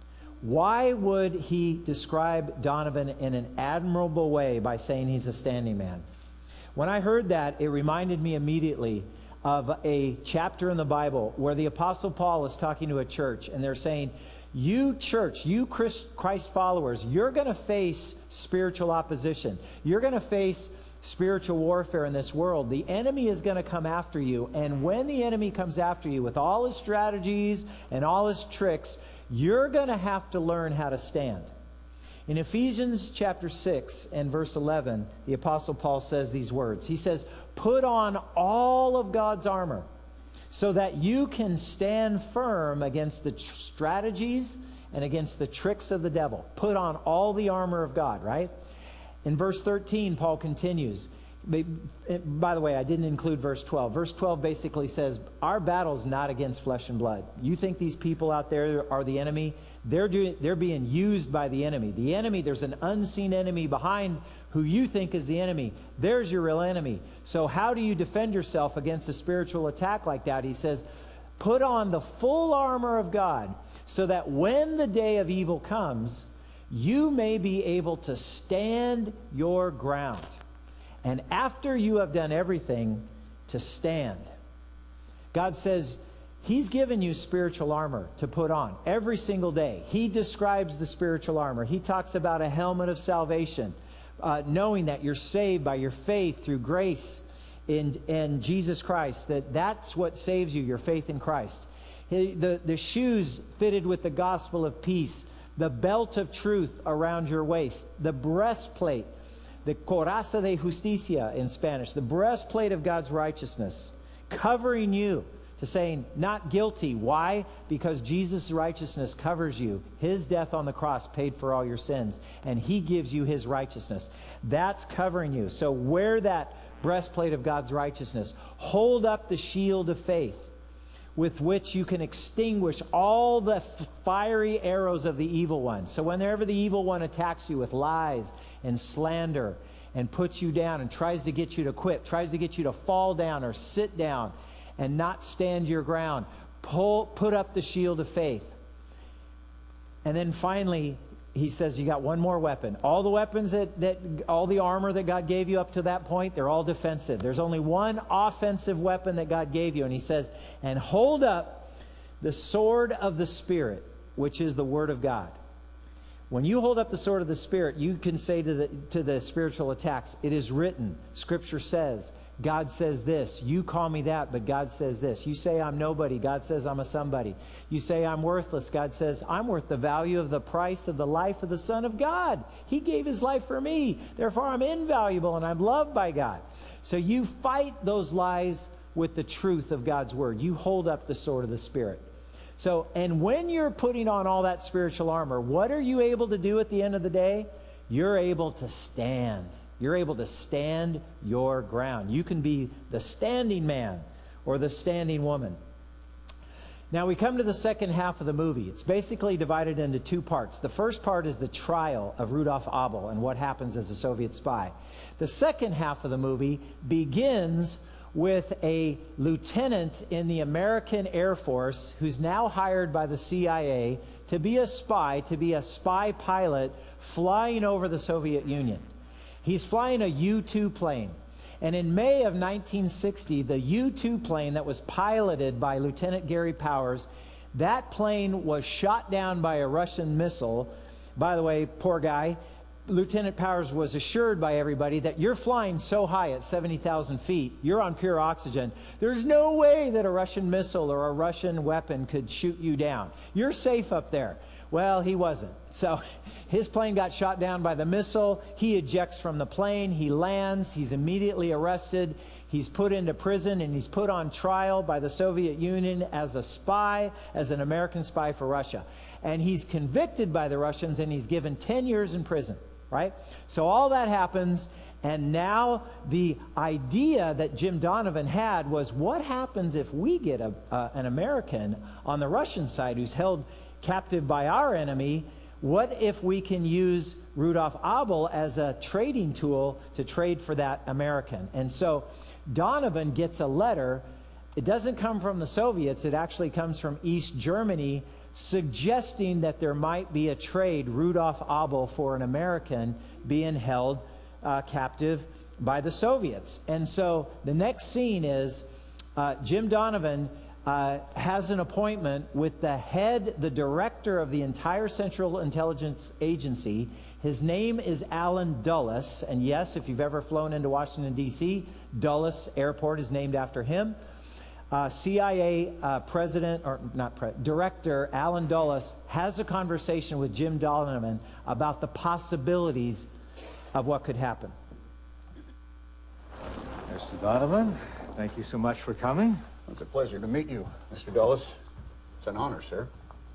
Why would he describe Donovan in an admirable way by saying he's a standing man? When I heard that, it reminded me immediately of a chapter in the Bible where the Apostle Paul is talking to a church, and they're saying, you church, you Christ followers, you're going to face spiritual opposition. You're going to face spiritual warfare in this world. The enemy is going to come after you, and when the enemy comes after you with all his strategies and all his tricks, you're going to have to learn how to stand. In Ephesians chapter six and verse eleven, the Apostle Paul says these words. He says, put on all of God's armor so that you can stand firm against the strategies and against the tricks of the devil. Put on all the armor of God, right? In verse thirteen, Paul continues. By the way, I didn't include verse twelve. Verse twelve basically says, our battle's not against flesh and blood. You think these people out there are the enemy? They're, doing, they're being used by the enemy. The enemy, there's an unseen enemy behind who you think is the enemy. There's your real enemy. So how do you defend yourself against a spiritual attack like that? He says, put on the full armor of God so that when the day of evil comes, you may be able to stand your ground. And after you have done everything, to stand. God says he's given you spiritual armor to put on every single day. He describes the spiritual armor. He talks about a helmet of salvation, uh, knowing that you're saved by your faith through grace in, in Jesus Christ, that that's what saves you, your faith in Christ. He, the, the shoes fitted with the gospel of peace, the belt of truth around your waist, the breastplate, the coraza de justicia in Spanish, the breastplate of God's righteousness, covering you to saying not guilty. Why? Because Jesus' righteousness covers you. His death on the cross paid for all your sins, and he gives you his righteousness. That's covering you. So wear that breastplate of God's righteousness. Hold up the shield of faith, with which you can extinguish all the fiery arrows of the evil one. So whenever the evil one attacks you with lies and slander and puts you down and tries to get you to quit, tries to get you to fall down or sit down and not stand your ground, pull, put up the shield of faith. And then finally, he says you got one more weapon. All the weapons that, that, all the armor that God gave you up to that point, they're all defensive. There's only one offensive weapon that God gave you. And he says, and hold up the sword of the Spirit, which is the Word of God. When you hold up the sword of the Spirit, you can say to the, to the spiritual attacks, it is written, Scripture says, God says this. You call me that, but God says this. You say I'm nobody. God says I'm a somebody. You say I'm worthless. God says I'm worth the value of the price of the life of the Son of God. He gave his life for me. Therefore, I'm invaluable and I'm loved by God. So you fight those lies with the truth of God's word. You hold up the sword of the Spirit. So, and when you're putting on all that spiritual armor, what are you able to do at the end of the day? You're able to stand. You're able to stand your ground. You can be the standing man or the standing woman. Now we come to the second half of the movie. It's basically divided into two parts. The first part is the trial of Rudolf Abel and what happens as a Soviet spy. The second half of the movie begins with a lieutenant in the American Air Force who's now hired by the C I A to be a spy, to be a spy pilot flying over the Soviet Union. He's flying a U two plane. And in May of nineteen sixty, the U two plane that was piloted by Lieutenant Gary Powers, that plane was shot down by a Russian missile. By the way, poor guy, Lieutenant Powers was assured by everybody that you're flying so high at seventy thousand feet, you're on pure oxygen. There's no way that a Russian missile or a Russian weapon could shoot you down. You're safe up there. Well, he wasn't. So his plane got shot down by the missile. He ejects from the plane. He lands. He's immediately arrested. He's put into prison, and he's put on trial by the Soviet Union as a spy, as an American spy for Russia. And he's convicted by the Russians, and he's given ten years in prison, right? So all that happens, and now the idea that Jim Donovan had was, what happens if we get a, uh, an American on the Russian side who's held captive by our enemy? What if we can use Rudolf Abel as a trading tool to trade for that American? And so Donovan gets a letter. It doesn't come from the Soviets. It actually comes from East Germany, suggesting that there might be a trade, Rudolf Abel for an American being held uh, captive by the Soviets. And so the next scene is uh, Jim Donovan Uh, has an appointment with the head, the director of the entire Central Intelligence Agency. His name is Alan Dulles. And yes, if you've ever flown into Washington, D C, Dulles Airport is named after him. Uh, C I A uh, president, or not pre director, Alan Dulles has a conversation with Jim Donovan about the possibilities of what could happen. Mister Donovan, thank you so much for coming. It's a pleasure to meet you, Mister Dulles. It's an honor, sir.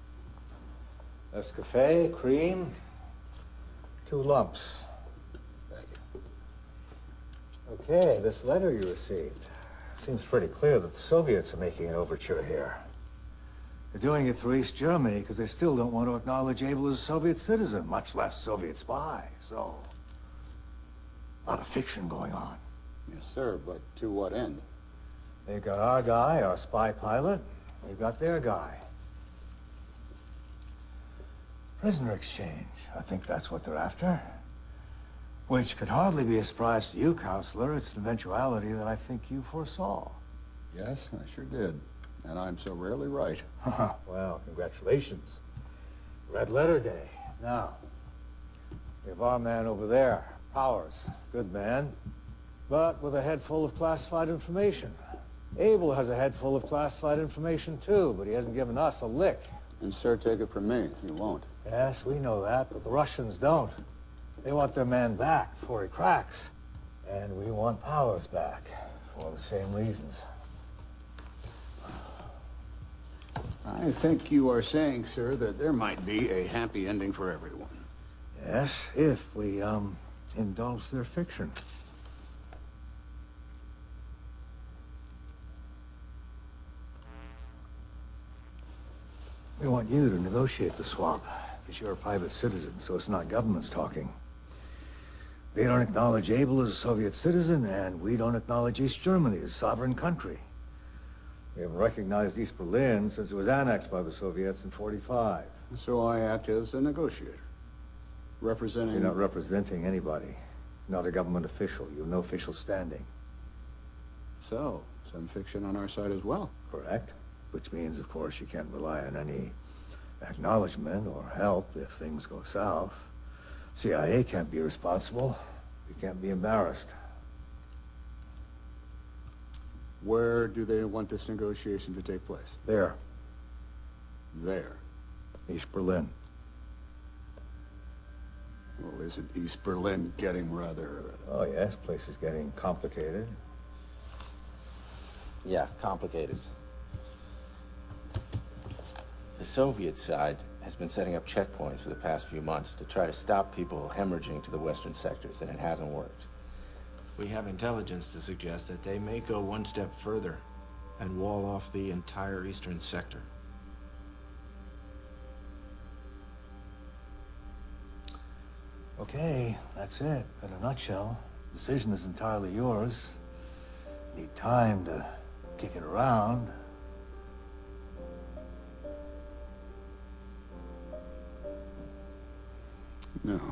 Nescafe, cream, two lumps. Thank you. Okay, this letter you received. Seems pretty clear that the Soviets are making an overture here. They're doing it through East Germany because they still don't want to acknowledge Abel as a Soviet citizen, much less Soviet spy. So, a lot of fiction going on. Yes, sir, but to what end? They've got our guy, our spy pilot. They've got their guy. Prisoner exchange. I think that's what they're after. Which could hardly be a surprise to you, Counselor. It's an eventuality that I think you foresaw. Yes, I sure did. And I'm so rarely right. Well, congratulations. Red Letter Day. Now, we have our man over there, Powers. Good man, but with a head full of classified information. Abel has a head full of classified information too, but he hasn't given us a lick. And sir, take it from me, you won't. Yes, we know that, but the Russians don't. They want their man back before he cracks. And we want Powers back for the same reasons. I think you are saying, sir, that there might be a happy ending for everyone. Yes, if we, um, indulge their fiction. We want you to negotiate the swap, because you're a private citizen, so it's not governments talking. They don't acknowledge Abel as a Soviet citizen, and we don't acknowledge East Germany as a sovereign country. We haven't recognized East Berlin since it was annexed by the Soviets in forty-five. So I act as a negotiator, representing... You're not representing anybody. Not a government official. You have no official standing. So, some fiction on our side as well. Correct. Which means, of course, you can't rely on any acknowledgement or help if things go south. C I A can't be responsible. You can't be embarrassed. Where do they want this negotiation to take place? There. There. East Berlin. Well, isn't East Berlin getting rather... Oh, yes, place is getting complicated. Yeah, complicated. The Soviet side has been setting up checkpoints for the past few months to try to stop people hemorrhaging to the western sectors, and it hasn't worked. We have intelligence to suggest that they may go one step further and wall off the entire eastern sector. Okay, that's it, in a nutshell. Decision is entirely yours. Need time to kick it around. No.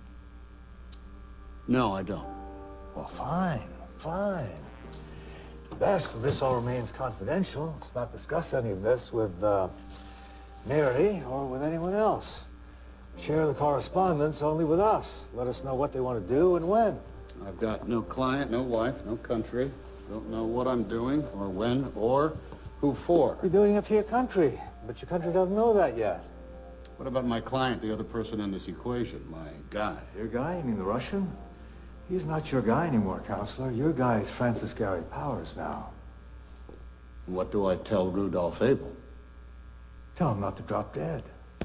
No, I don't. Well, fine, fine. Best if this all remains confidential. Let's not discuss any of this with uh, Mary or with anyone else. Share the correspondence only with us. Let us know what they want to do and when. I've got no client, no wife, no country. Don't know what I'm doing, or when, or who for. You're doing it for your country, but your country doesn't know that yet. What about my client, the other person in this equation, my guy? Your guy? You mean the Russian? He's not your guy anymore, Counselor. Your guy is Francis Gary Powers now. What do I tell Rudolph Abel? Tell him not to drop dead.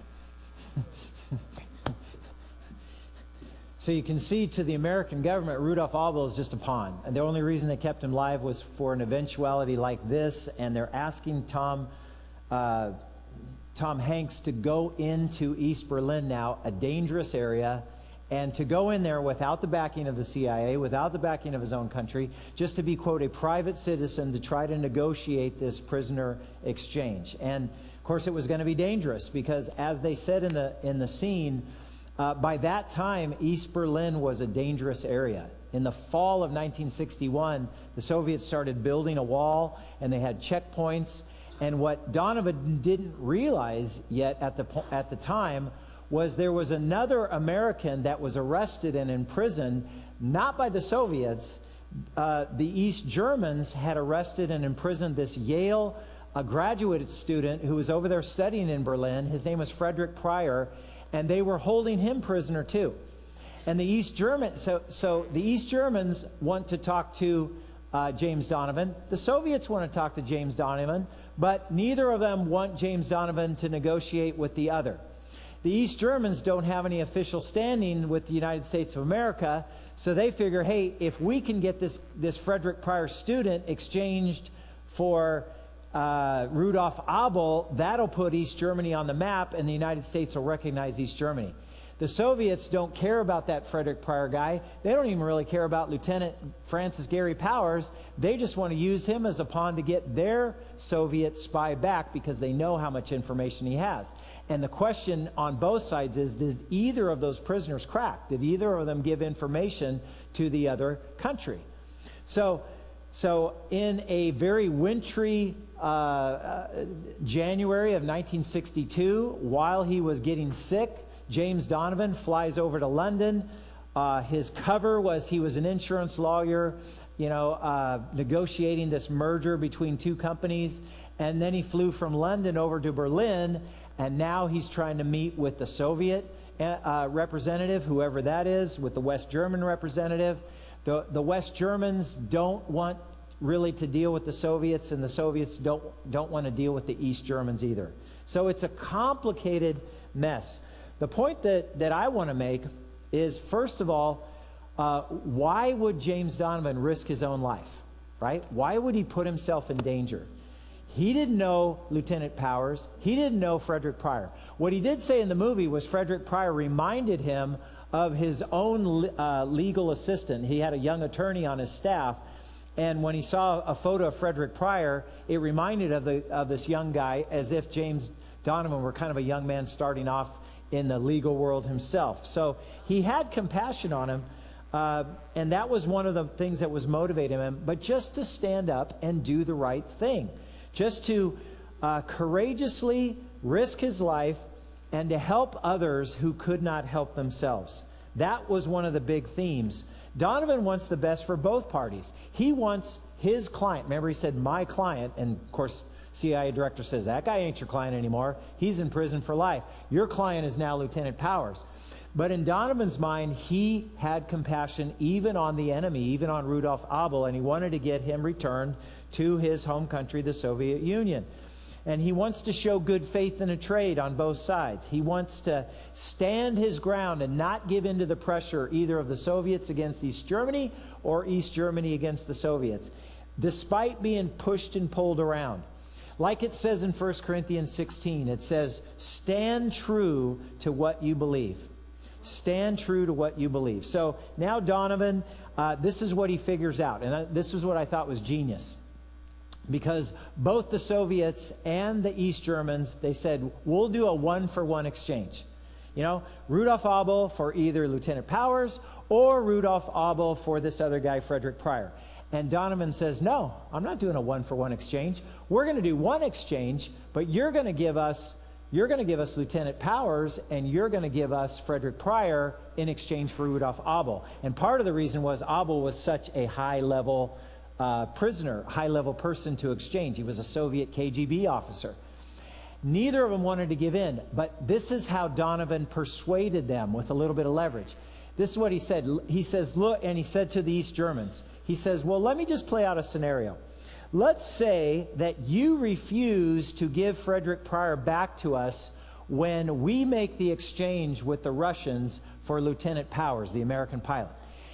So you can see, to the American government, Rudolph Abel is just a pawn. And the only reason they kept him alive was for an eventuality like this. And they're asking Tom, uh, Tom Hanks to go into East Berlin now, a dangerous area, and to go in there without the backing of the C I A, without the backing of his own country, just to be, quote, a private citizen to try to negotiate this prisoner exchange. And, of course, it was going to be dangerous because, as they said in the, in the scene, Uh, by that time, East Berlin was a dangerous area. In the fall of nineteen sixty-one, the Soviets started building a wall, and they had checkpoints. And what Donovan didn't realize yet at the, at the time was there was another American that was arrested and imprisoned, not by the Soviets. Uh, the East Germans had arrested and imprisoned this Yale a graduate student who was over there studying in Berlin. His name was Frederick Pryor. And they were holding him prisoner too. And the East German, so, so the East Germans want to talk to uh, James Donovan. The Soviets want to talk to James Donovan, but neither of them want James Donovan to negotiate with the other. The East Germans don't have any official standing with the United States of America, so they figure, hey, if we can get this, this Frederick Pryor student exchanged for Uh, Rudolph Abel, that'll put East Germany on the map, and the United States will recognize East Germany. The Soviets don't care about that Frederick Pryor guy. They don't even really care about Lieutenant Francis Gary Powers. They just want to use him as a pawn to get their Soviet spy back because they know how much information he has. And the question on both sides is, did either of those prisoners crack? Did either of them give information to the other country? So, so in a very wintry Uh, uh, January of nineteen sixty-two, while he was getting sick, James Donovan flies over to London. Uh, his cover was he was an insurance lawyer, you know, uh, negotiating this merger between two companies. And then he flew from London over to Berlin, and now he's trying to meet with the Soviet uh, representative, whoever that is, with the West German representative. The, the West Germans don't want really to deal with the Soviets, and the Soviets don't don't want to deal with the East Germans either. So it's a complicated mess. The point that, that I want to make is, first of all, uh, why would James Donovan risk his own life, right? Why would he put himself in danger? He didn't know Lieutenant Powers. He didn't know Frederick Pryor. What he did say in the movie was Frederick Pryor reminded him of his own uh, legal assistant. He had a young attorney on his staff, and when he saw a photo of Frederick Pryor, it reminded of, the, of this young guy, as if James Donovan were kind of a young man starting off in the legal world himself. So he had compassion on him, uh, and that was one of the things that was motivating him, but just to stand up and do the right thing, just to uh, courageously risk his life and to help others who could not help themselves. That was one of the big themes. Donovan wants the best for both parties. He wants his client. Remember, he said, my client, and of course, C I A director says, that guy ain't your client anymore. He's in prison for life. Your client is now Lieutenant Powers. But in Donovan's mind, he had compassion even on the enemy, even on Rudolf Abel, and he wanted to get him returned to his home country, the Soviet Union. And he wants to show good faith in a trade on both sides. He wants to stand his ground and not give in to the pressure either of the Soviets against East Germany or East Germany against the Soviets, despite being pushed and pulled around. Like it says in First Corinthians sixteen, it says, stand true to what you believe. Stand true to what you believe. So now Donovan, uh, this is what he figures out. And uh, this is what I thought was genius. Because both the Soviets and the East Germans, they said, we'll do a one-for-one exchange. You know, Rudolf Abel for either Lieutenant Powers or Rudolf Abel for this other guy, Frederick Pryor. And Donovan says, no, I'm not doing a one-for-one exchange. We're going to do one exchange, but you're going to give us, you're going to give us Lieutenant Powers, and you're going to give us Frederick Pryor in exchange for Rudolf Abel. And part of the reason was Abel was such a high-level Uh, prisoner, high-level person to exchange. He was a Soviet K G B officer. Neither of them wanted to give in, but this is how Donovan persuaded them with a little bit of leverage. This is what he said. He says, look, and he said to the East Germans, he says, well, let me just play out a scenario. Let's say that you refuse to give Frederick Pryor back to us when we make the exchange with the Russians for Lieutenant Powers, the American pilot.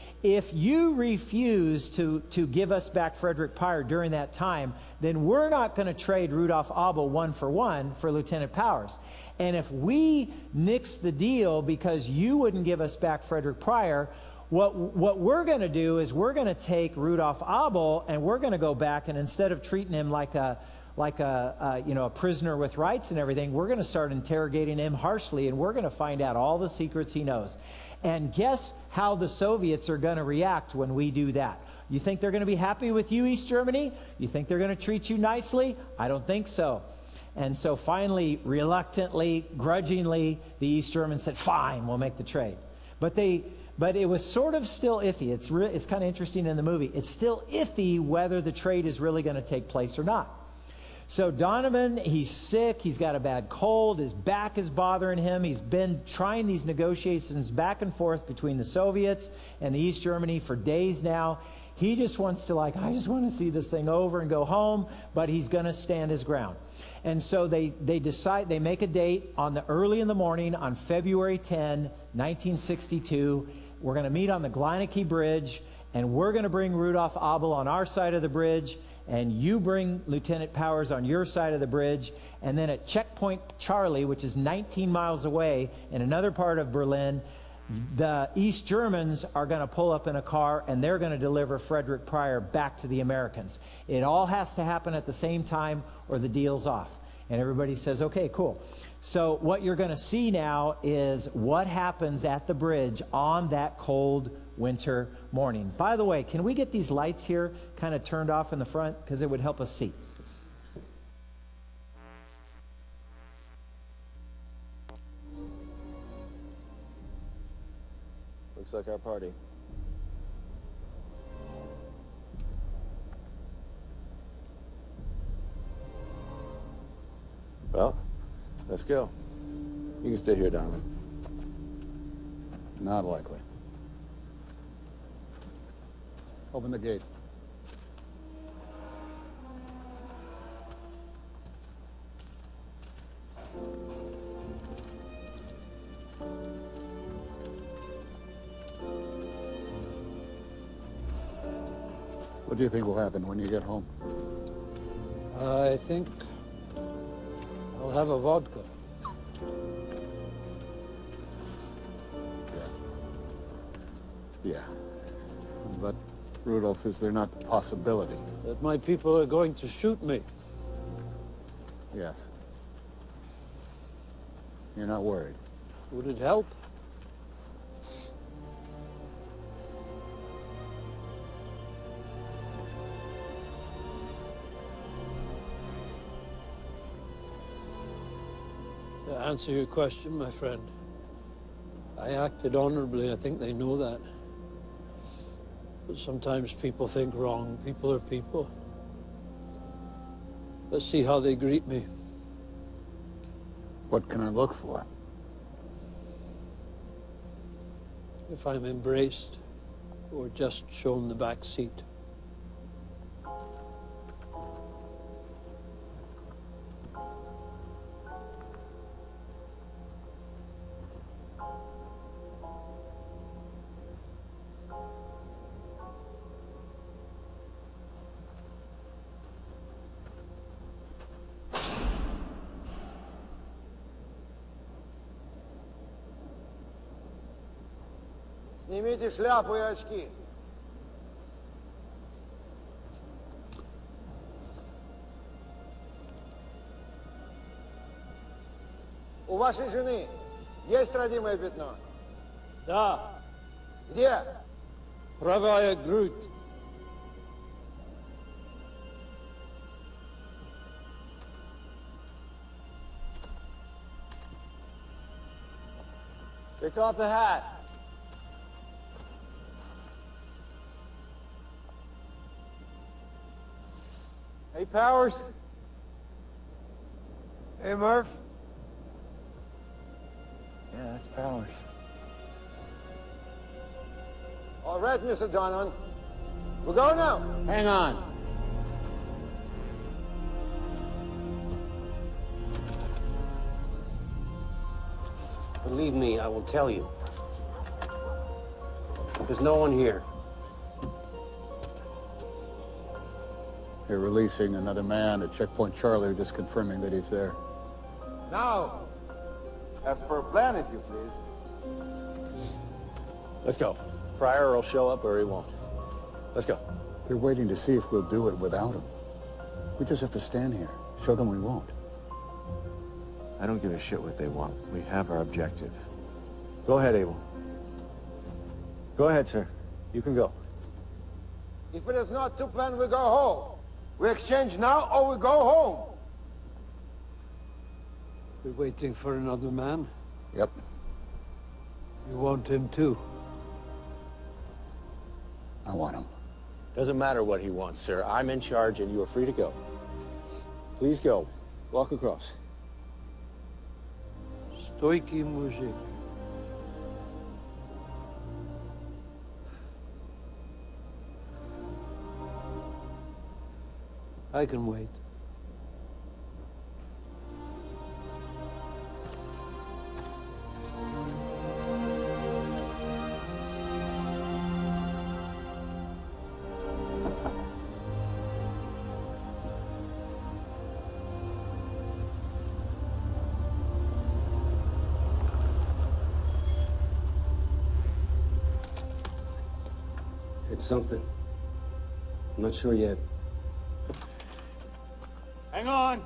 If you refuse to, to give us back Frederick Pryor during that time, then we're not going to trade Rudolf Abel one for one for Lieutenant Powers. And if we nix the deal because you wouldn't give us back Frederick Pryor, what, what we're going to do is we're going to take Rudolf Abel and we're going to go back, and instead of treating him like a like a, uh, you know, a prisoner with rights and everything, we're going to start interrogating him harshly, and we're going to find out all the secrets he knows. And guess how the Soviets are going to react when we do that? You think they're going to be happy with you, East Germany? You think they're going to treat you nicely? I don't think so. And so finally, reluctantly, grudgingly, the East Germans said, fine, we'll make the trade. But they, but it was sort of still iffy. It's, re it's kind of interesting in the movie. It's still iffy whether the trade is really going to take place or not. So Donovan, he's sick, he's got a bad cold, his back is bothering him. He's been trying these negotiations back and forth between the Soviets and the East Germany for days now. He just wants to, like, I just want to see this thing over and go home, but he's going to stand his ground. And so they, they decide, they make a date on the early in the morning on February tenth, nineteen sixty-two. We're going to meet on the Gleinecke Bridge, and we're going to bring Rudolf Abel on our side of the bridge, and you bring Lieutenant Powers on your side of the bridge. And then at Checkpoint Charlie, which is nineteen miles away in another part of Berlin, the East Germans are going to pull up in a car, and they're going to deliver Frederick Pryor back to the Americans. It all has to happen at the same time or the deal's off. And everybody says, okay, cool. So what you're going to see now is what happens at the bridge on that cold winter morning. By the way, can we get these lights here kind of turned off in the front? Because it would help us see. Looks like our party. Well, let's go. You can stay here, Donovan. Not likely. Open the gate. What do you think will happen when you get home? I think I'll have a vodka. Yeah. But, Rudolph, is there not the possibility? That my people are going to shoot me. Yes. You're not worried? Would it help? To answer your question, my friend, I acted honorably. I think they know that. But sometimes people think wrong. People are people. Let's see how they greet me. What can I look for? If I'm embraced or just shown the back seat. Снимите шляпу и очки. У вашей жены есть родимое пятно? Да. Где? Правая грудь. Take off the hat. Hey, Powers. Hey, Murph. Yeah, that's Powers. All right, Mister Donovan. We're going now. Hang on. Believe me, I will tell you. There's no one here. They're releasing another man at Checkpoint Charlie, just confirming that he's there. Now, as per plan, if you please. Let's go. Pryor will show up or he won't. Let's go. They're waiting to see if we'll do it without him. We just have to stand here, show them we won't. I don't give a shit what they want. We have our objective. Go ahead, Abel. Go ahead, sir. You can go. If it is not to plan, we go home. We exchange now or we go home. We're waiting for another man. Yep. You want him too? I want him. Doesn't matter what he wants, sir. I'm in charge and you are free to go. Please go. Walk across. Stойкий мужик. I can wait. It's something. I'm not sure yet. Hang on.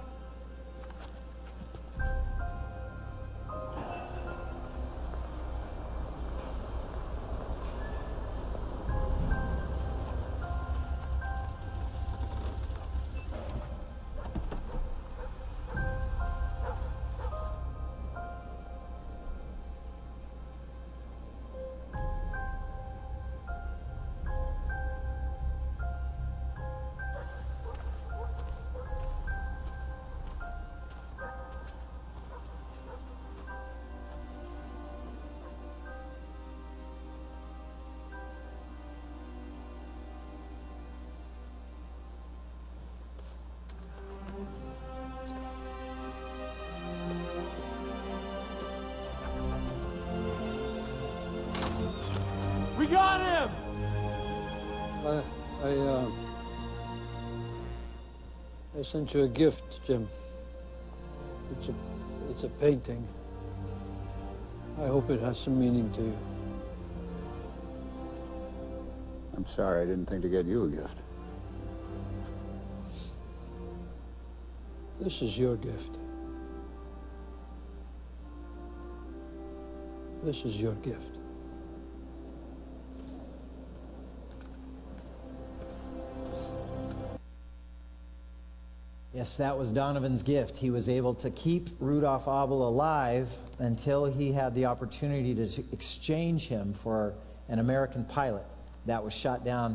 We got him! I, I, uh, I sent you a gift, Jim. It's a, it's a painting. I hope it has some meaning to you. I'm sorry, I didn't think to get you a gift. This is your gift. This is your gift. Yes, that was Donovan's gift. He was able to keep Rudolph Abel alive until he had the opportunity to exchange him for an American pilot that was shot down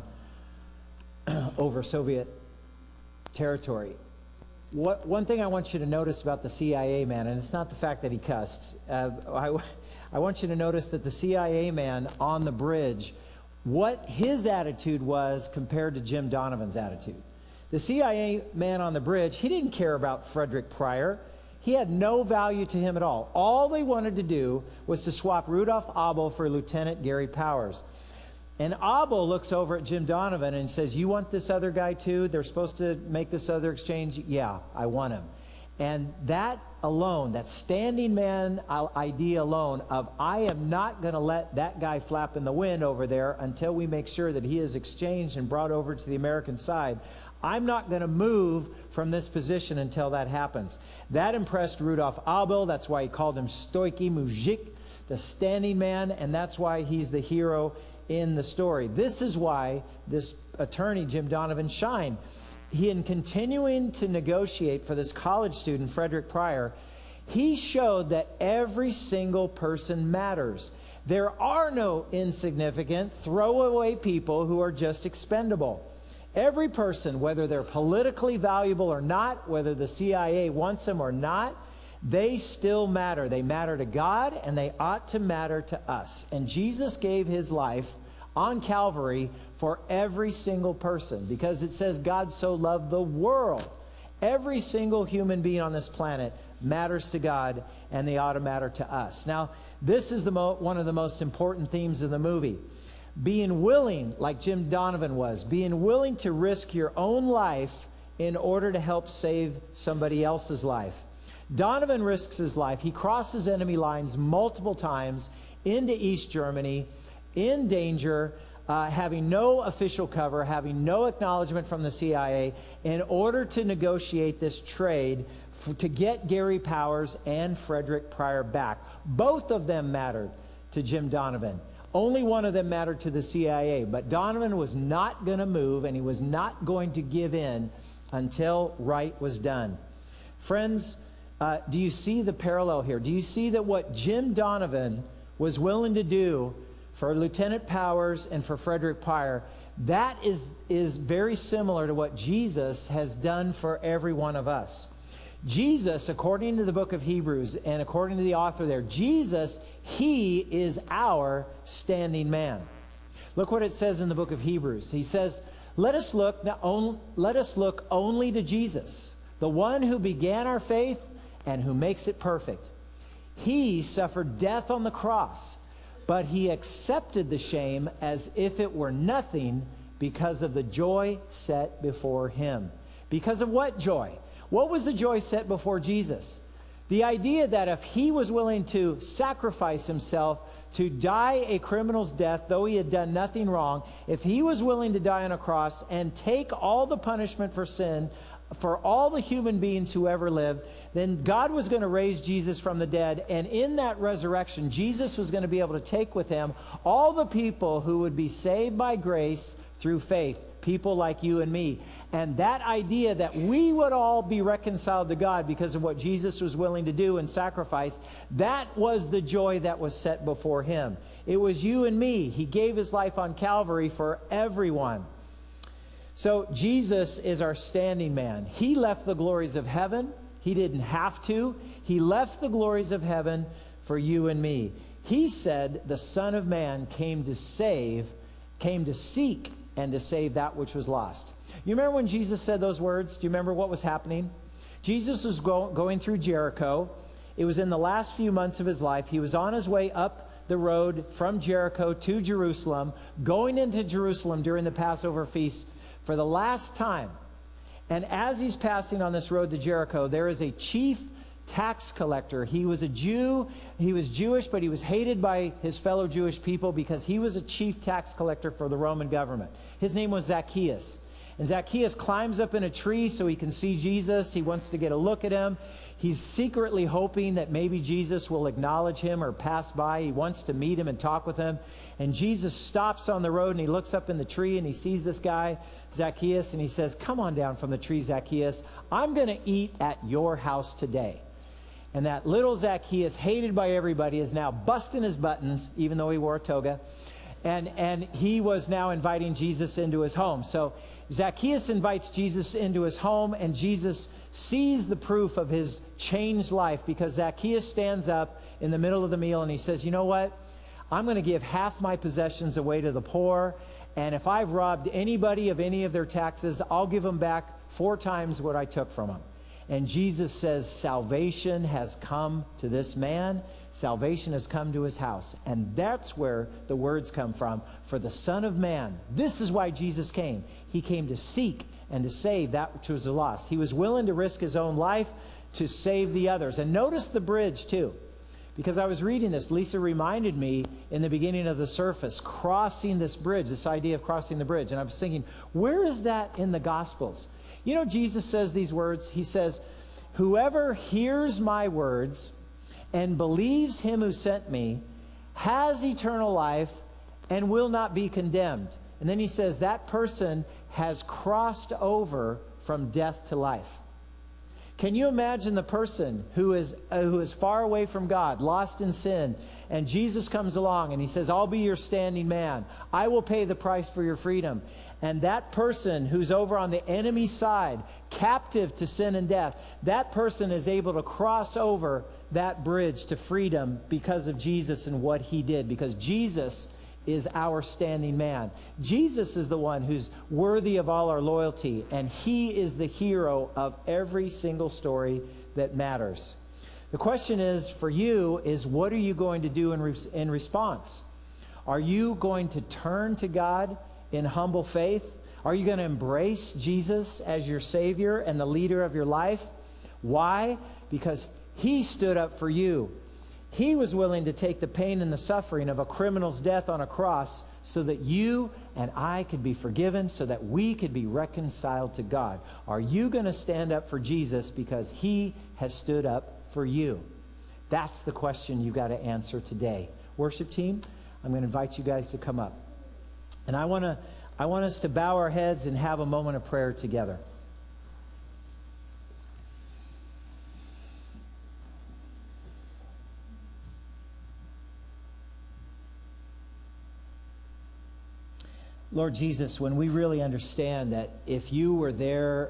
over Soviet territory. What, one thing I want you to notice about the C I A man, and it's not the fact that he cussed. Uh, I, I want you to notice that the C I A man on the bridge, what his attitude was compared to Jim Donovan's attitude. The C I A man on the bridge, he didn't care about Frederick Pryor. He had no value to him at all. All they wanted to do was to swap Rudolph Abel for Lieutenant Gary Powers. And Abel looks over at Jim Donovan and says, you want this other guy too? They're supposed to make this other exchange? Yeah, I want him. And that alone, that standing man idea alone of I am not going to let that guy flap in the wind over there until we make sure that he is exchanged and brought over to the American side. I'm not going to move from this position until that happens. That impressed Rudolph Abel. That's why he called him Stoiky Mujik, the standing man, and that's why he's the hero in the story. This is why this attorney, Jim Donovan, shined. He, in continuing to negotiate for this college student, Frederick Pryor, he showed that every single person matters. There are no insignificant, throwaway people who are just expendable. Every person, whether they're politically valuable or not, whether the C I A wants them or not, they still matter. They matter to God, and they ought to matter to us. And Jesus gave his life on Calvary for every single person, because it says God so loved the world. Every single human being on this planet matters to God, and they ought to matter to us. Now, this is the mo- one of the most important themes of the movie. Being willing, like Jim Donovan was, being willing to risk your own life in order to help save somebody else's life. Donovan risks his life. He crosses enemy lines multiple times into East Germany, in danger, uh, having no official cover, having no acknowledgement from the C I A, in order to negotiate this trade f- to get Gary Powers and Frederick Pryor back. Both of them mattered to Jim Donovan. Only one of them mattered to the C I A, but Donovan was not going to move, and he was not going to give in until right was done. Friends, uh, do you see the parallel here? Do you see that what Jim Donovan was willing to do for Lieutenant Powers and for Frederick Pryor, that is, is very similar to what Jesus has done for every one of us. Jesus, according to the book of Hebrews and according to the author there, Jesus, he is our standing man. Look what it says in the book of Hebrews. He says, let us look, not only, let us look only to Jesus, the one who began our faith and who makes it perfect. He suffered death on the cross, but he accepted the shame as if it were nothing because of the joy set before him. Because of what joy? What was the joy set before Jesus? The idea that if he was willing to sacrifice himself to die a criminal's death, though he had done nothing wrong, if he was willing to die on a cross and take all the punishment for sin for all the human beings who ever lived, then God was going to raise Jesus from the dead. And in that resurrection, Jesus was going to be able to take with him all the people who would be saved by grace through faith, people like you and me. And that idea that we would all be reconciled to God because of what Jesus was willing to do and sacrifice, that was the joy that was set before him. It was you and me. He gave his life on Calvary for everyone. So Jesus is our standing man. He left the glories of heaven. He didn't have to. He left the glories of heaven for you and me. He said the Son of Man came to save, came to seek and to save that which was lost. You remember when Jesus said those words? Do you remember what was happening? Jesus was go- going through Jericho. It was in the last few months of his life. He was on his way up the road from Jericho to Jerusalem, going into Jerusalem during the Passover feast for the last time. And as he's passing on this road to Jericho, there is a chief tax collector. He was a Jew. He was Jewish, but he was hated by his fellow Jewish people because he was a chief tax collector for the Roman government. His name was Zacchaeus. And Zacchaeus climbs up in a tree so he can see Jesus. He wants to get a look at him. He's secretly hoping that maybe Jesus will acknowledge him or pass by. He wants to meet him and talk with him. And Jesus stops on the road and he looks up in the tree and he sees this guy, Zacchaeus, and he says, "Come on down from the tree, Zacchaeus. I'm going to eat at your house today." And that little Zacchaeus, hated by everybody, is now busting his buttons, even though he wore a toga. And, and he was now inviting Jesus into his home. So Zacchaeus invites Jesus into his home, and Jesus sees the proof of his changed life because Zacchaeus stands up in the middle of the meal and he says, "You know what? I'm going to give half my possessions away to the poor. And if I've robbed anybody of any of their taxes, I'll give them back four times what I took from them." And Jesus says, salvation has come to this man. Salvation has come to his house. And that's where the words come from. For the Son of Man. This is why Jesus came. He came to seek and to save that which was lost. He was willing to risk his own life to save the others. And notice the bridge too. Because I was reading this, Lisa reminded me in the beginning of the service, crossing this bridge, this idea of crossing the bridge. And I was thinking, where is that in the Gospels? You know, Jesus says these words. He says, "Whoever hears my words and believes him who sent me has eternal life and will not be condemned." And then he says that person has crossed over from death to life. Can you imagine the person who is uh, who is far away from God, lost in sin, and Jesus comes along and he says, "I'll be your standing man. I will pay the price for your freedom." And that person who's over on the enemy side, captive to sin and death, that person is able to cross over that bridge to freedom because of Jesus and what he did. Because Jesus is our standing man. Jesus is the one who's worthy of all our loyalty, and he is the hero of every single story that matters. The question is, for you, is what are you going to do in, re- in response? Are you going to turn to God in humble faith? Are you going to embrace Jesus as your Savior and the leader of your life? Why? Because he stood up for you. He was willing to take the pain and the suffering of a criminal's death on a cross so that you and I could be forgiven, so that we could be reconciled to God. Are you going to stand up for Jesus because he has stood up for you? That's the question you've got to answer today. Worship team, I'm going to invite you guys to come up. And I want to I want us to bow our heads and have a moment of prayer together. Lord Jesus, when we really understand that if you were there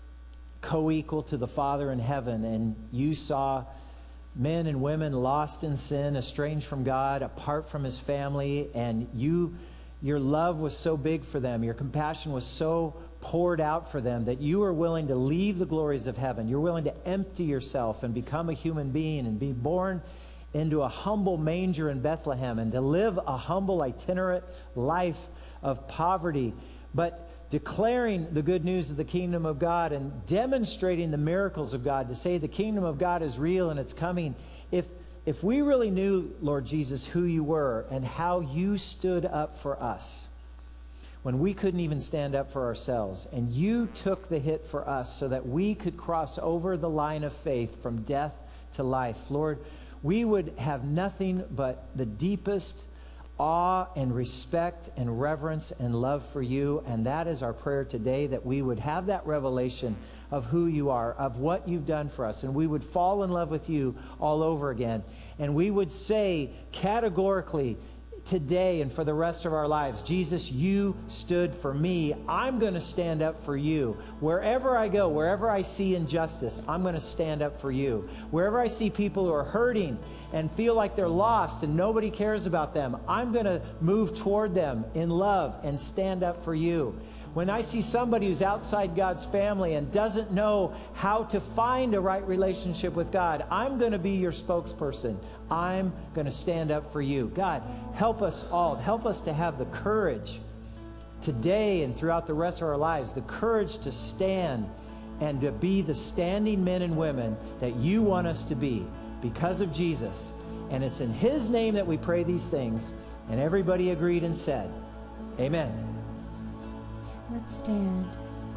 co-equal to the Father in heaven and you saw men and women lost in sin, estranged from God, apart from his family, and you, your love was so big for them, your compassion was so poured out for them that you were willing to leave the glories of heaven. You're willing to empty yourself and become a human being and be born into a humble manger in Bethlehem and to live a humble itinerant life of poverty, but declaring the good news of the kingdom of God and demonstrating the miracles of God to say the kingdom of God is real and it's coming. If, if we really knew, Lord Jesus, who you were and how you stood up for us when we couldn't even stand up for ourselves, and you took the hit for us so that we could cross over the line of faith from death to life, Lord, we would have nothing but the deepest awe and respect and reverence and love for you. And that is our prayer today, that we would have that revelation of who you are, of what you've done for us, and we would fall in love with you all over again. And we would say categorically today and for the rest of our lives, Jesus, you stood for me. I'm going to stand up for you. Wherever I go, wherever I see injustice, I'm going to stand up for you. Wherever I see people who are hurting and feel like they're lost and nobody cares about them, I'm going to move toward them in love and stand up for you. When I see somebody who's outside God's family and doesn't know how to find a right relationship with God, I'm going to be your spokesperson. I'm going to stand up for you. God, help us all. Help us to have the courage today and throughout the rest of our lives, the courage to stand and to be the standing men and women that you want us to be because of Jesus. And it's in his name that we pray these things. And everybody agreed and said, amen. Let's stand.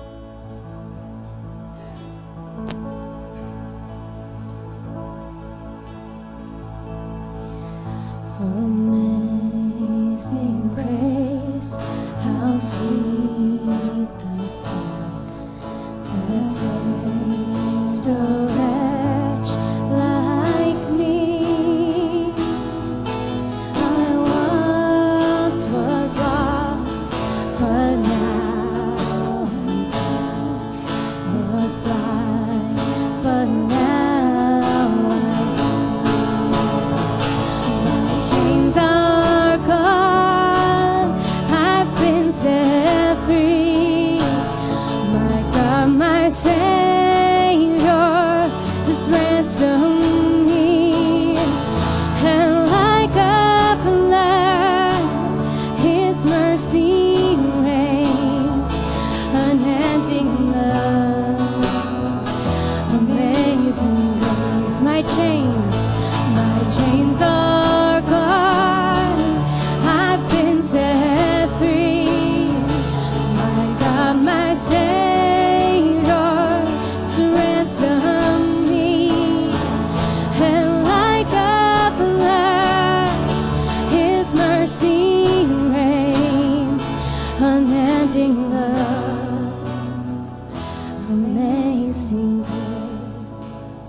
Amazing grace, how sweet the sound that saved a wretch like me. I once was lost, but now am found. Was blind, but now I see. My chains are gone, I've been set free. My God, my Savior has ransomed me. And like a flood, his mercy reigns, unending love, amazing grace. My chains, my chains are gone, I've been set free. My God, my Savior has ransomed me. And like a flood, his mercy reigns, unending love, amazing grace.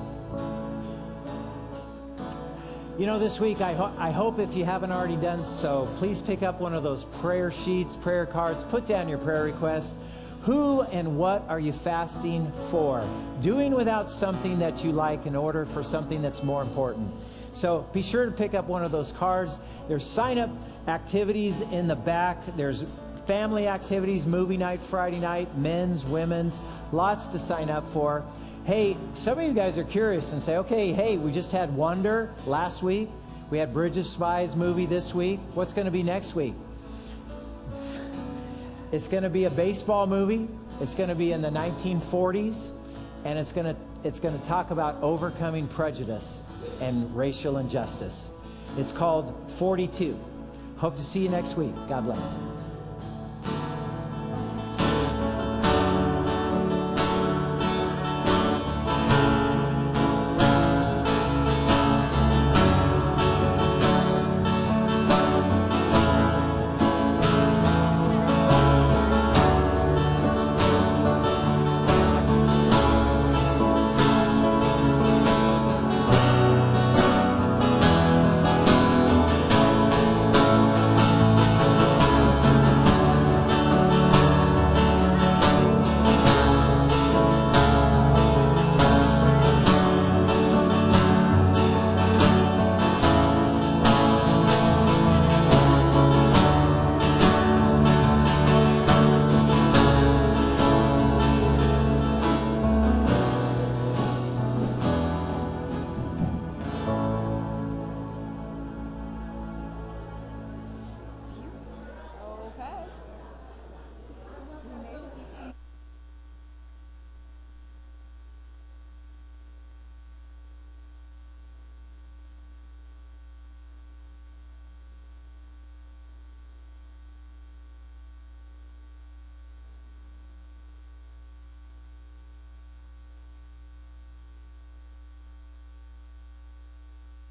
You know, this week, I, ho- I hope if you haven't already done so, please pick up one of those prayer sheets, prayer cards, put down your prayer request. Who and what are you fasting for? Doing without something that you like in order for something that's more important. So be sure to pick up one of those cards. There's sign-up activities in the back. There's family activities, movie night, Friday night, men's, women's, lots to sign up for. Hey, some of you guys are curious and say, okay, hey, we just had Wonder last week. We had Bridge of Spies movie this week. What's going to be next week? It's going to be a baseball movie. It's going to be in the nineteen forties, and it's going to it's going to talk about overcoming prejudice and racial injustice. It's called forty-two. Hope to see you next week. God bless.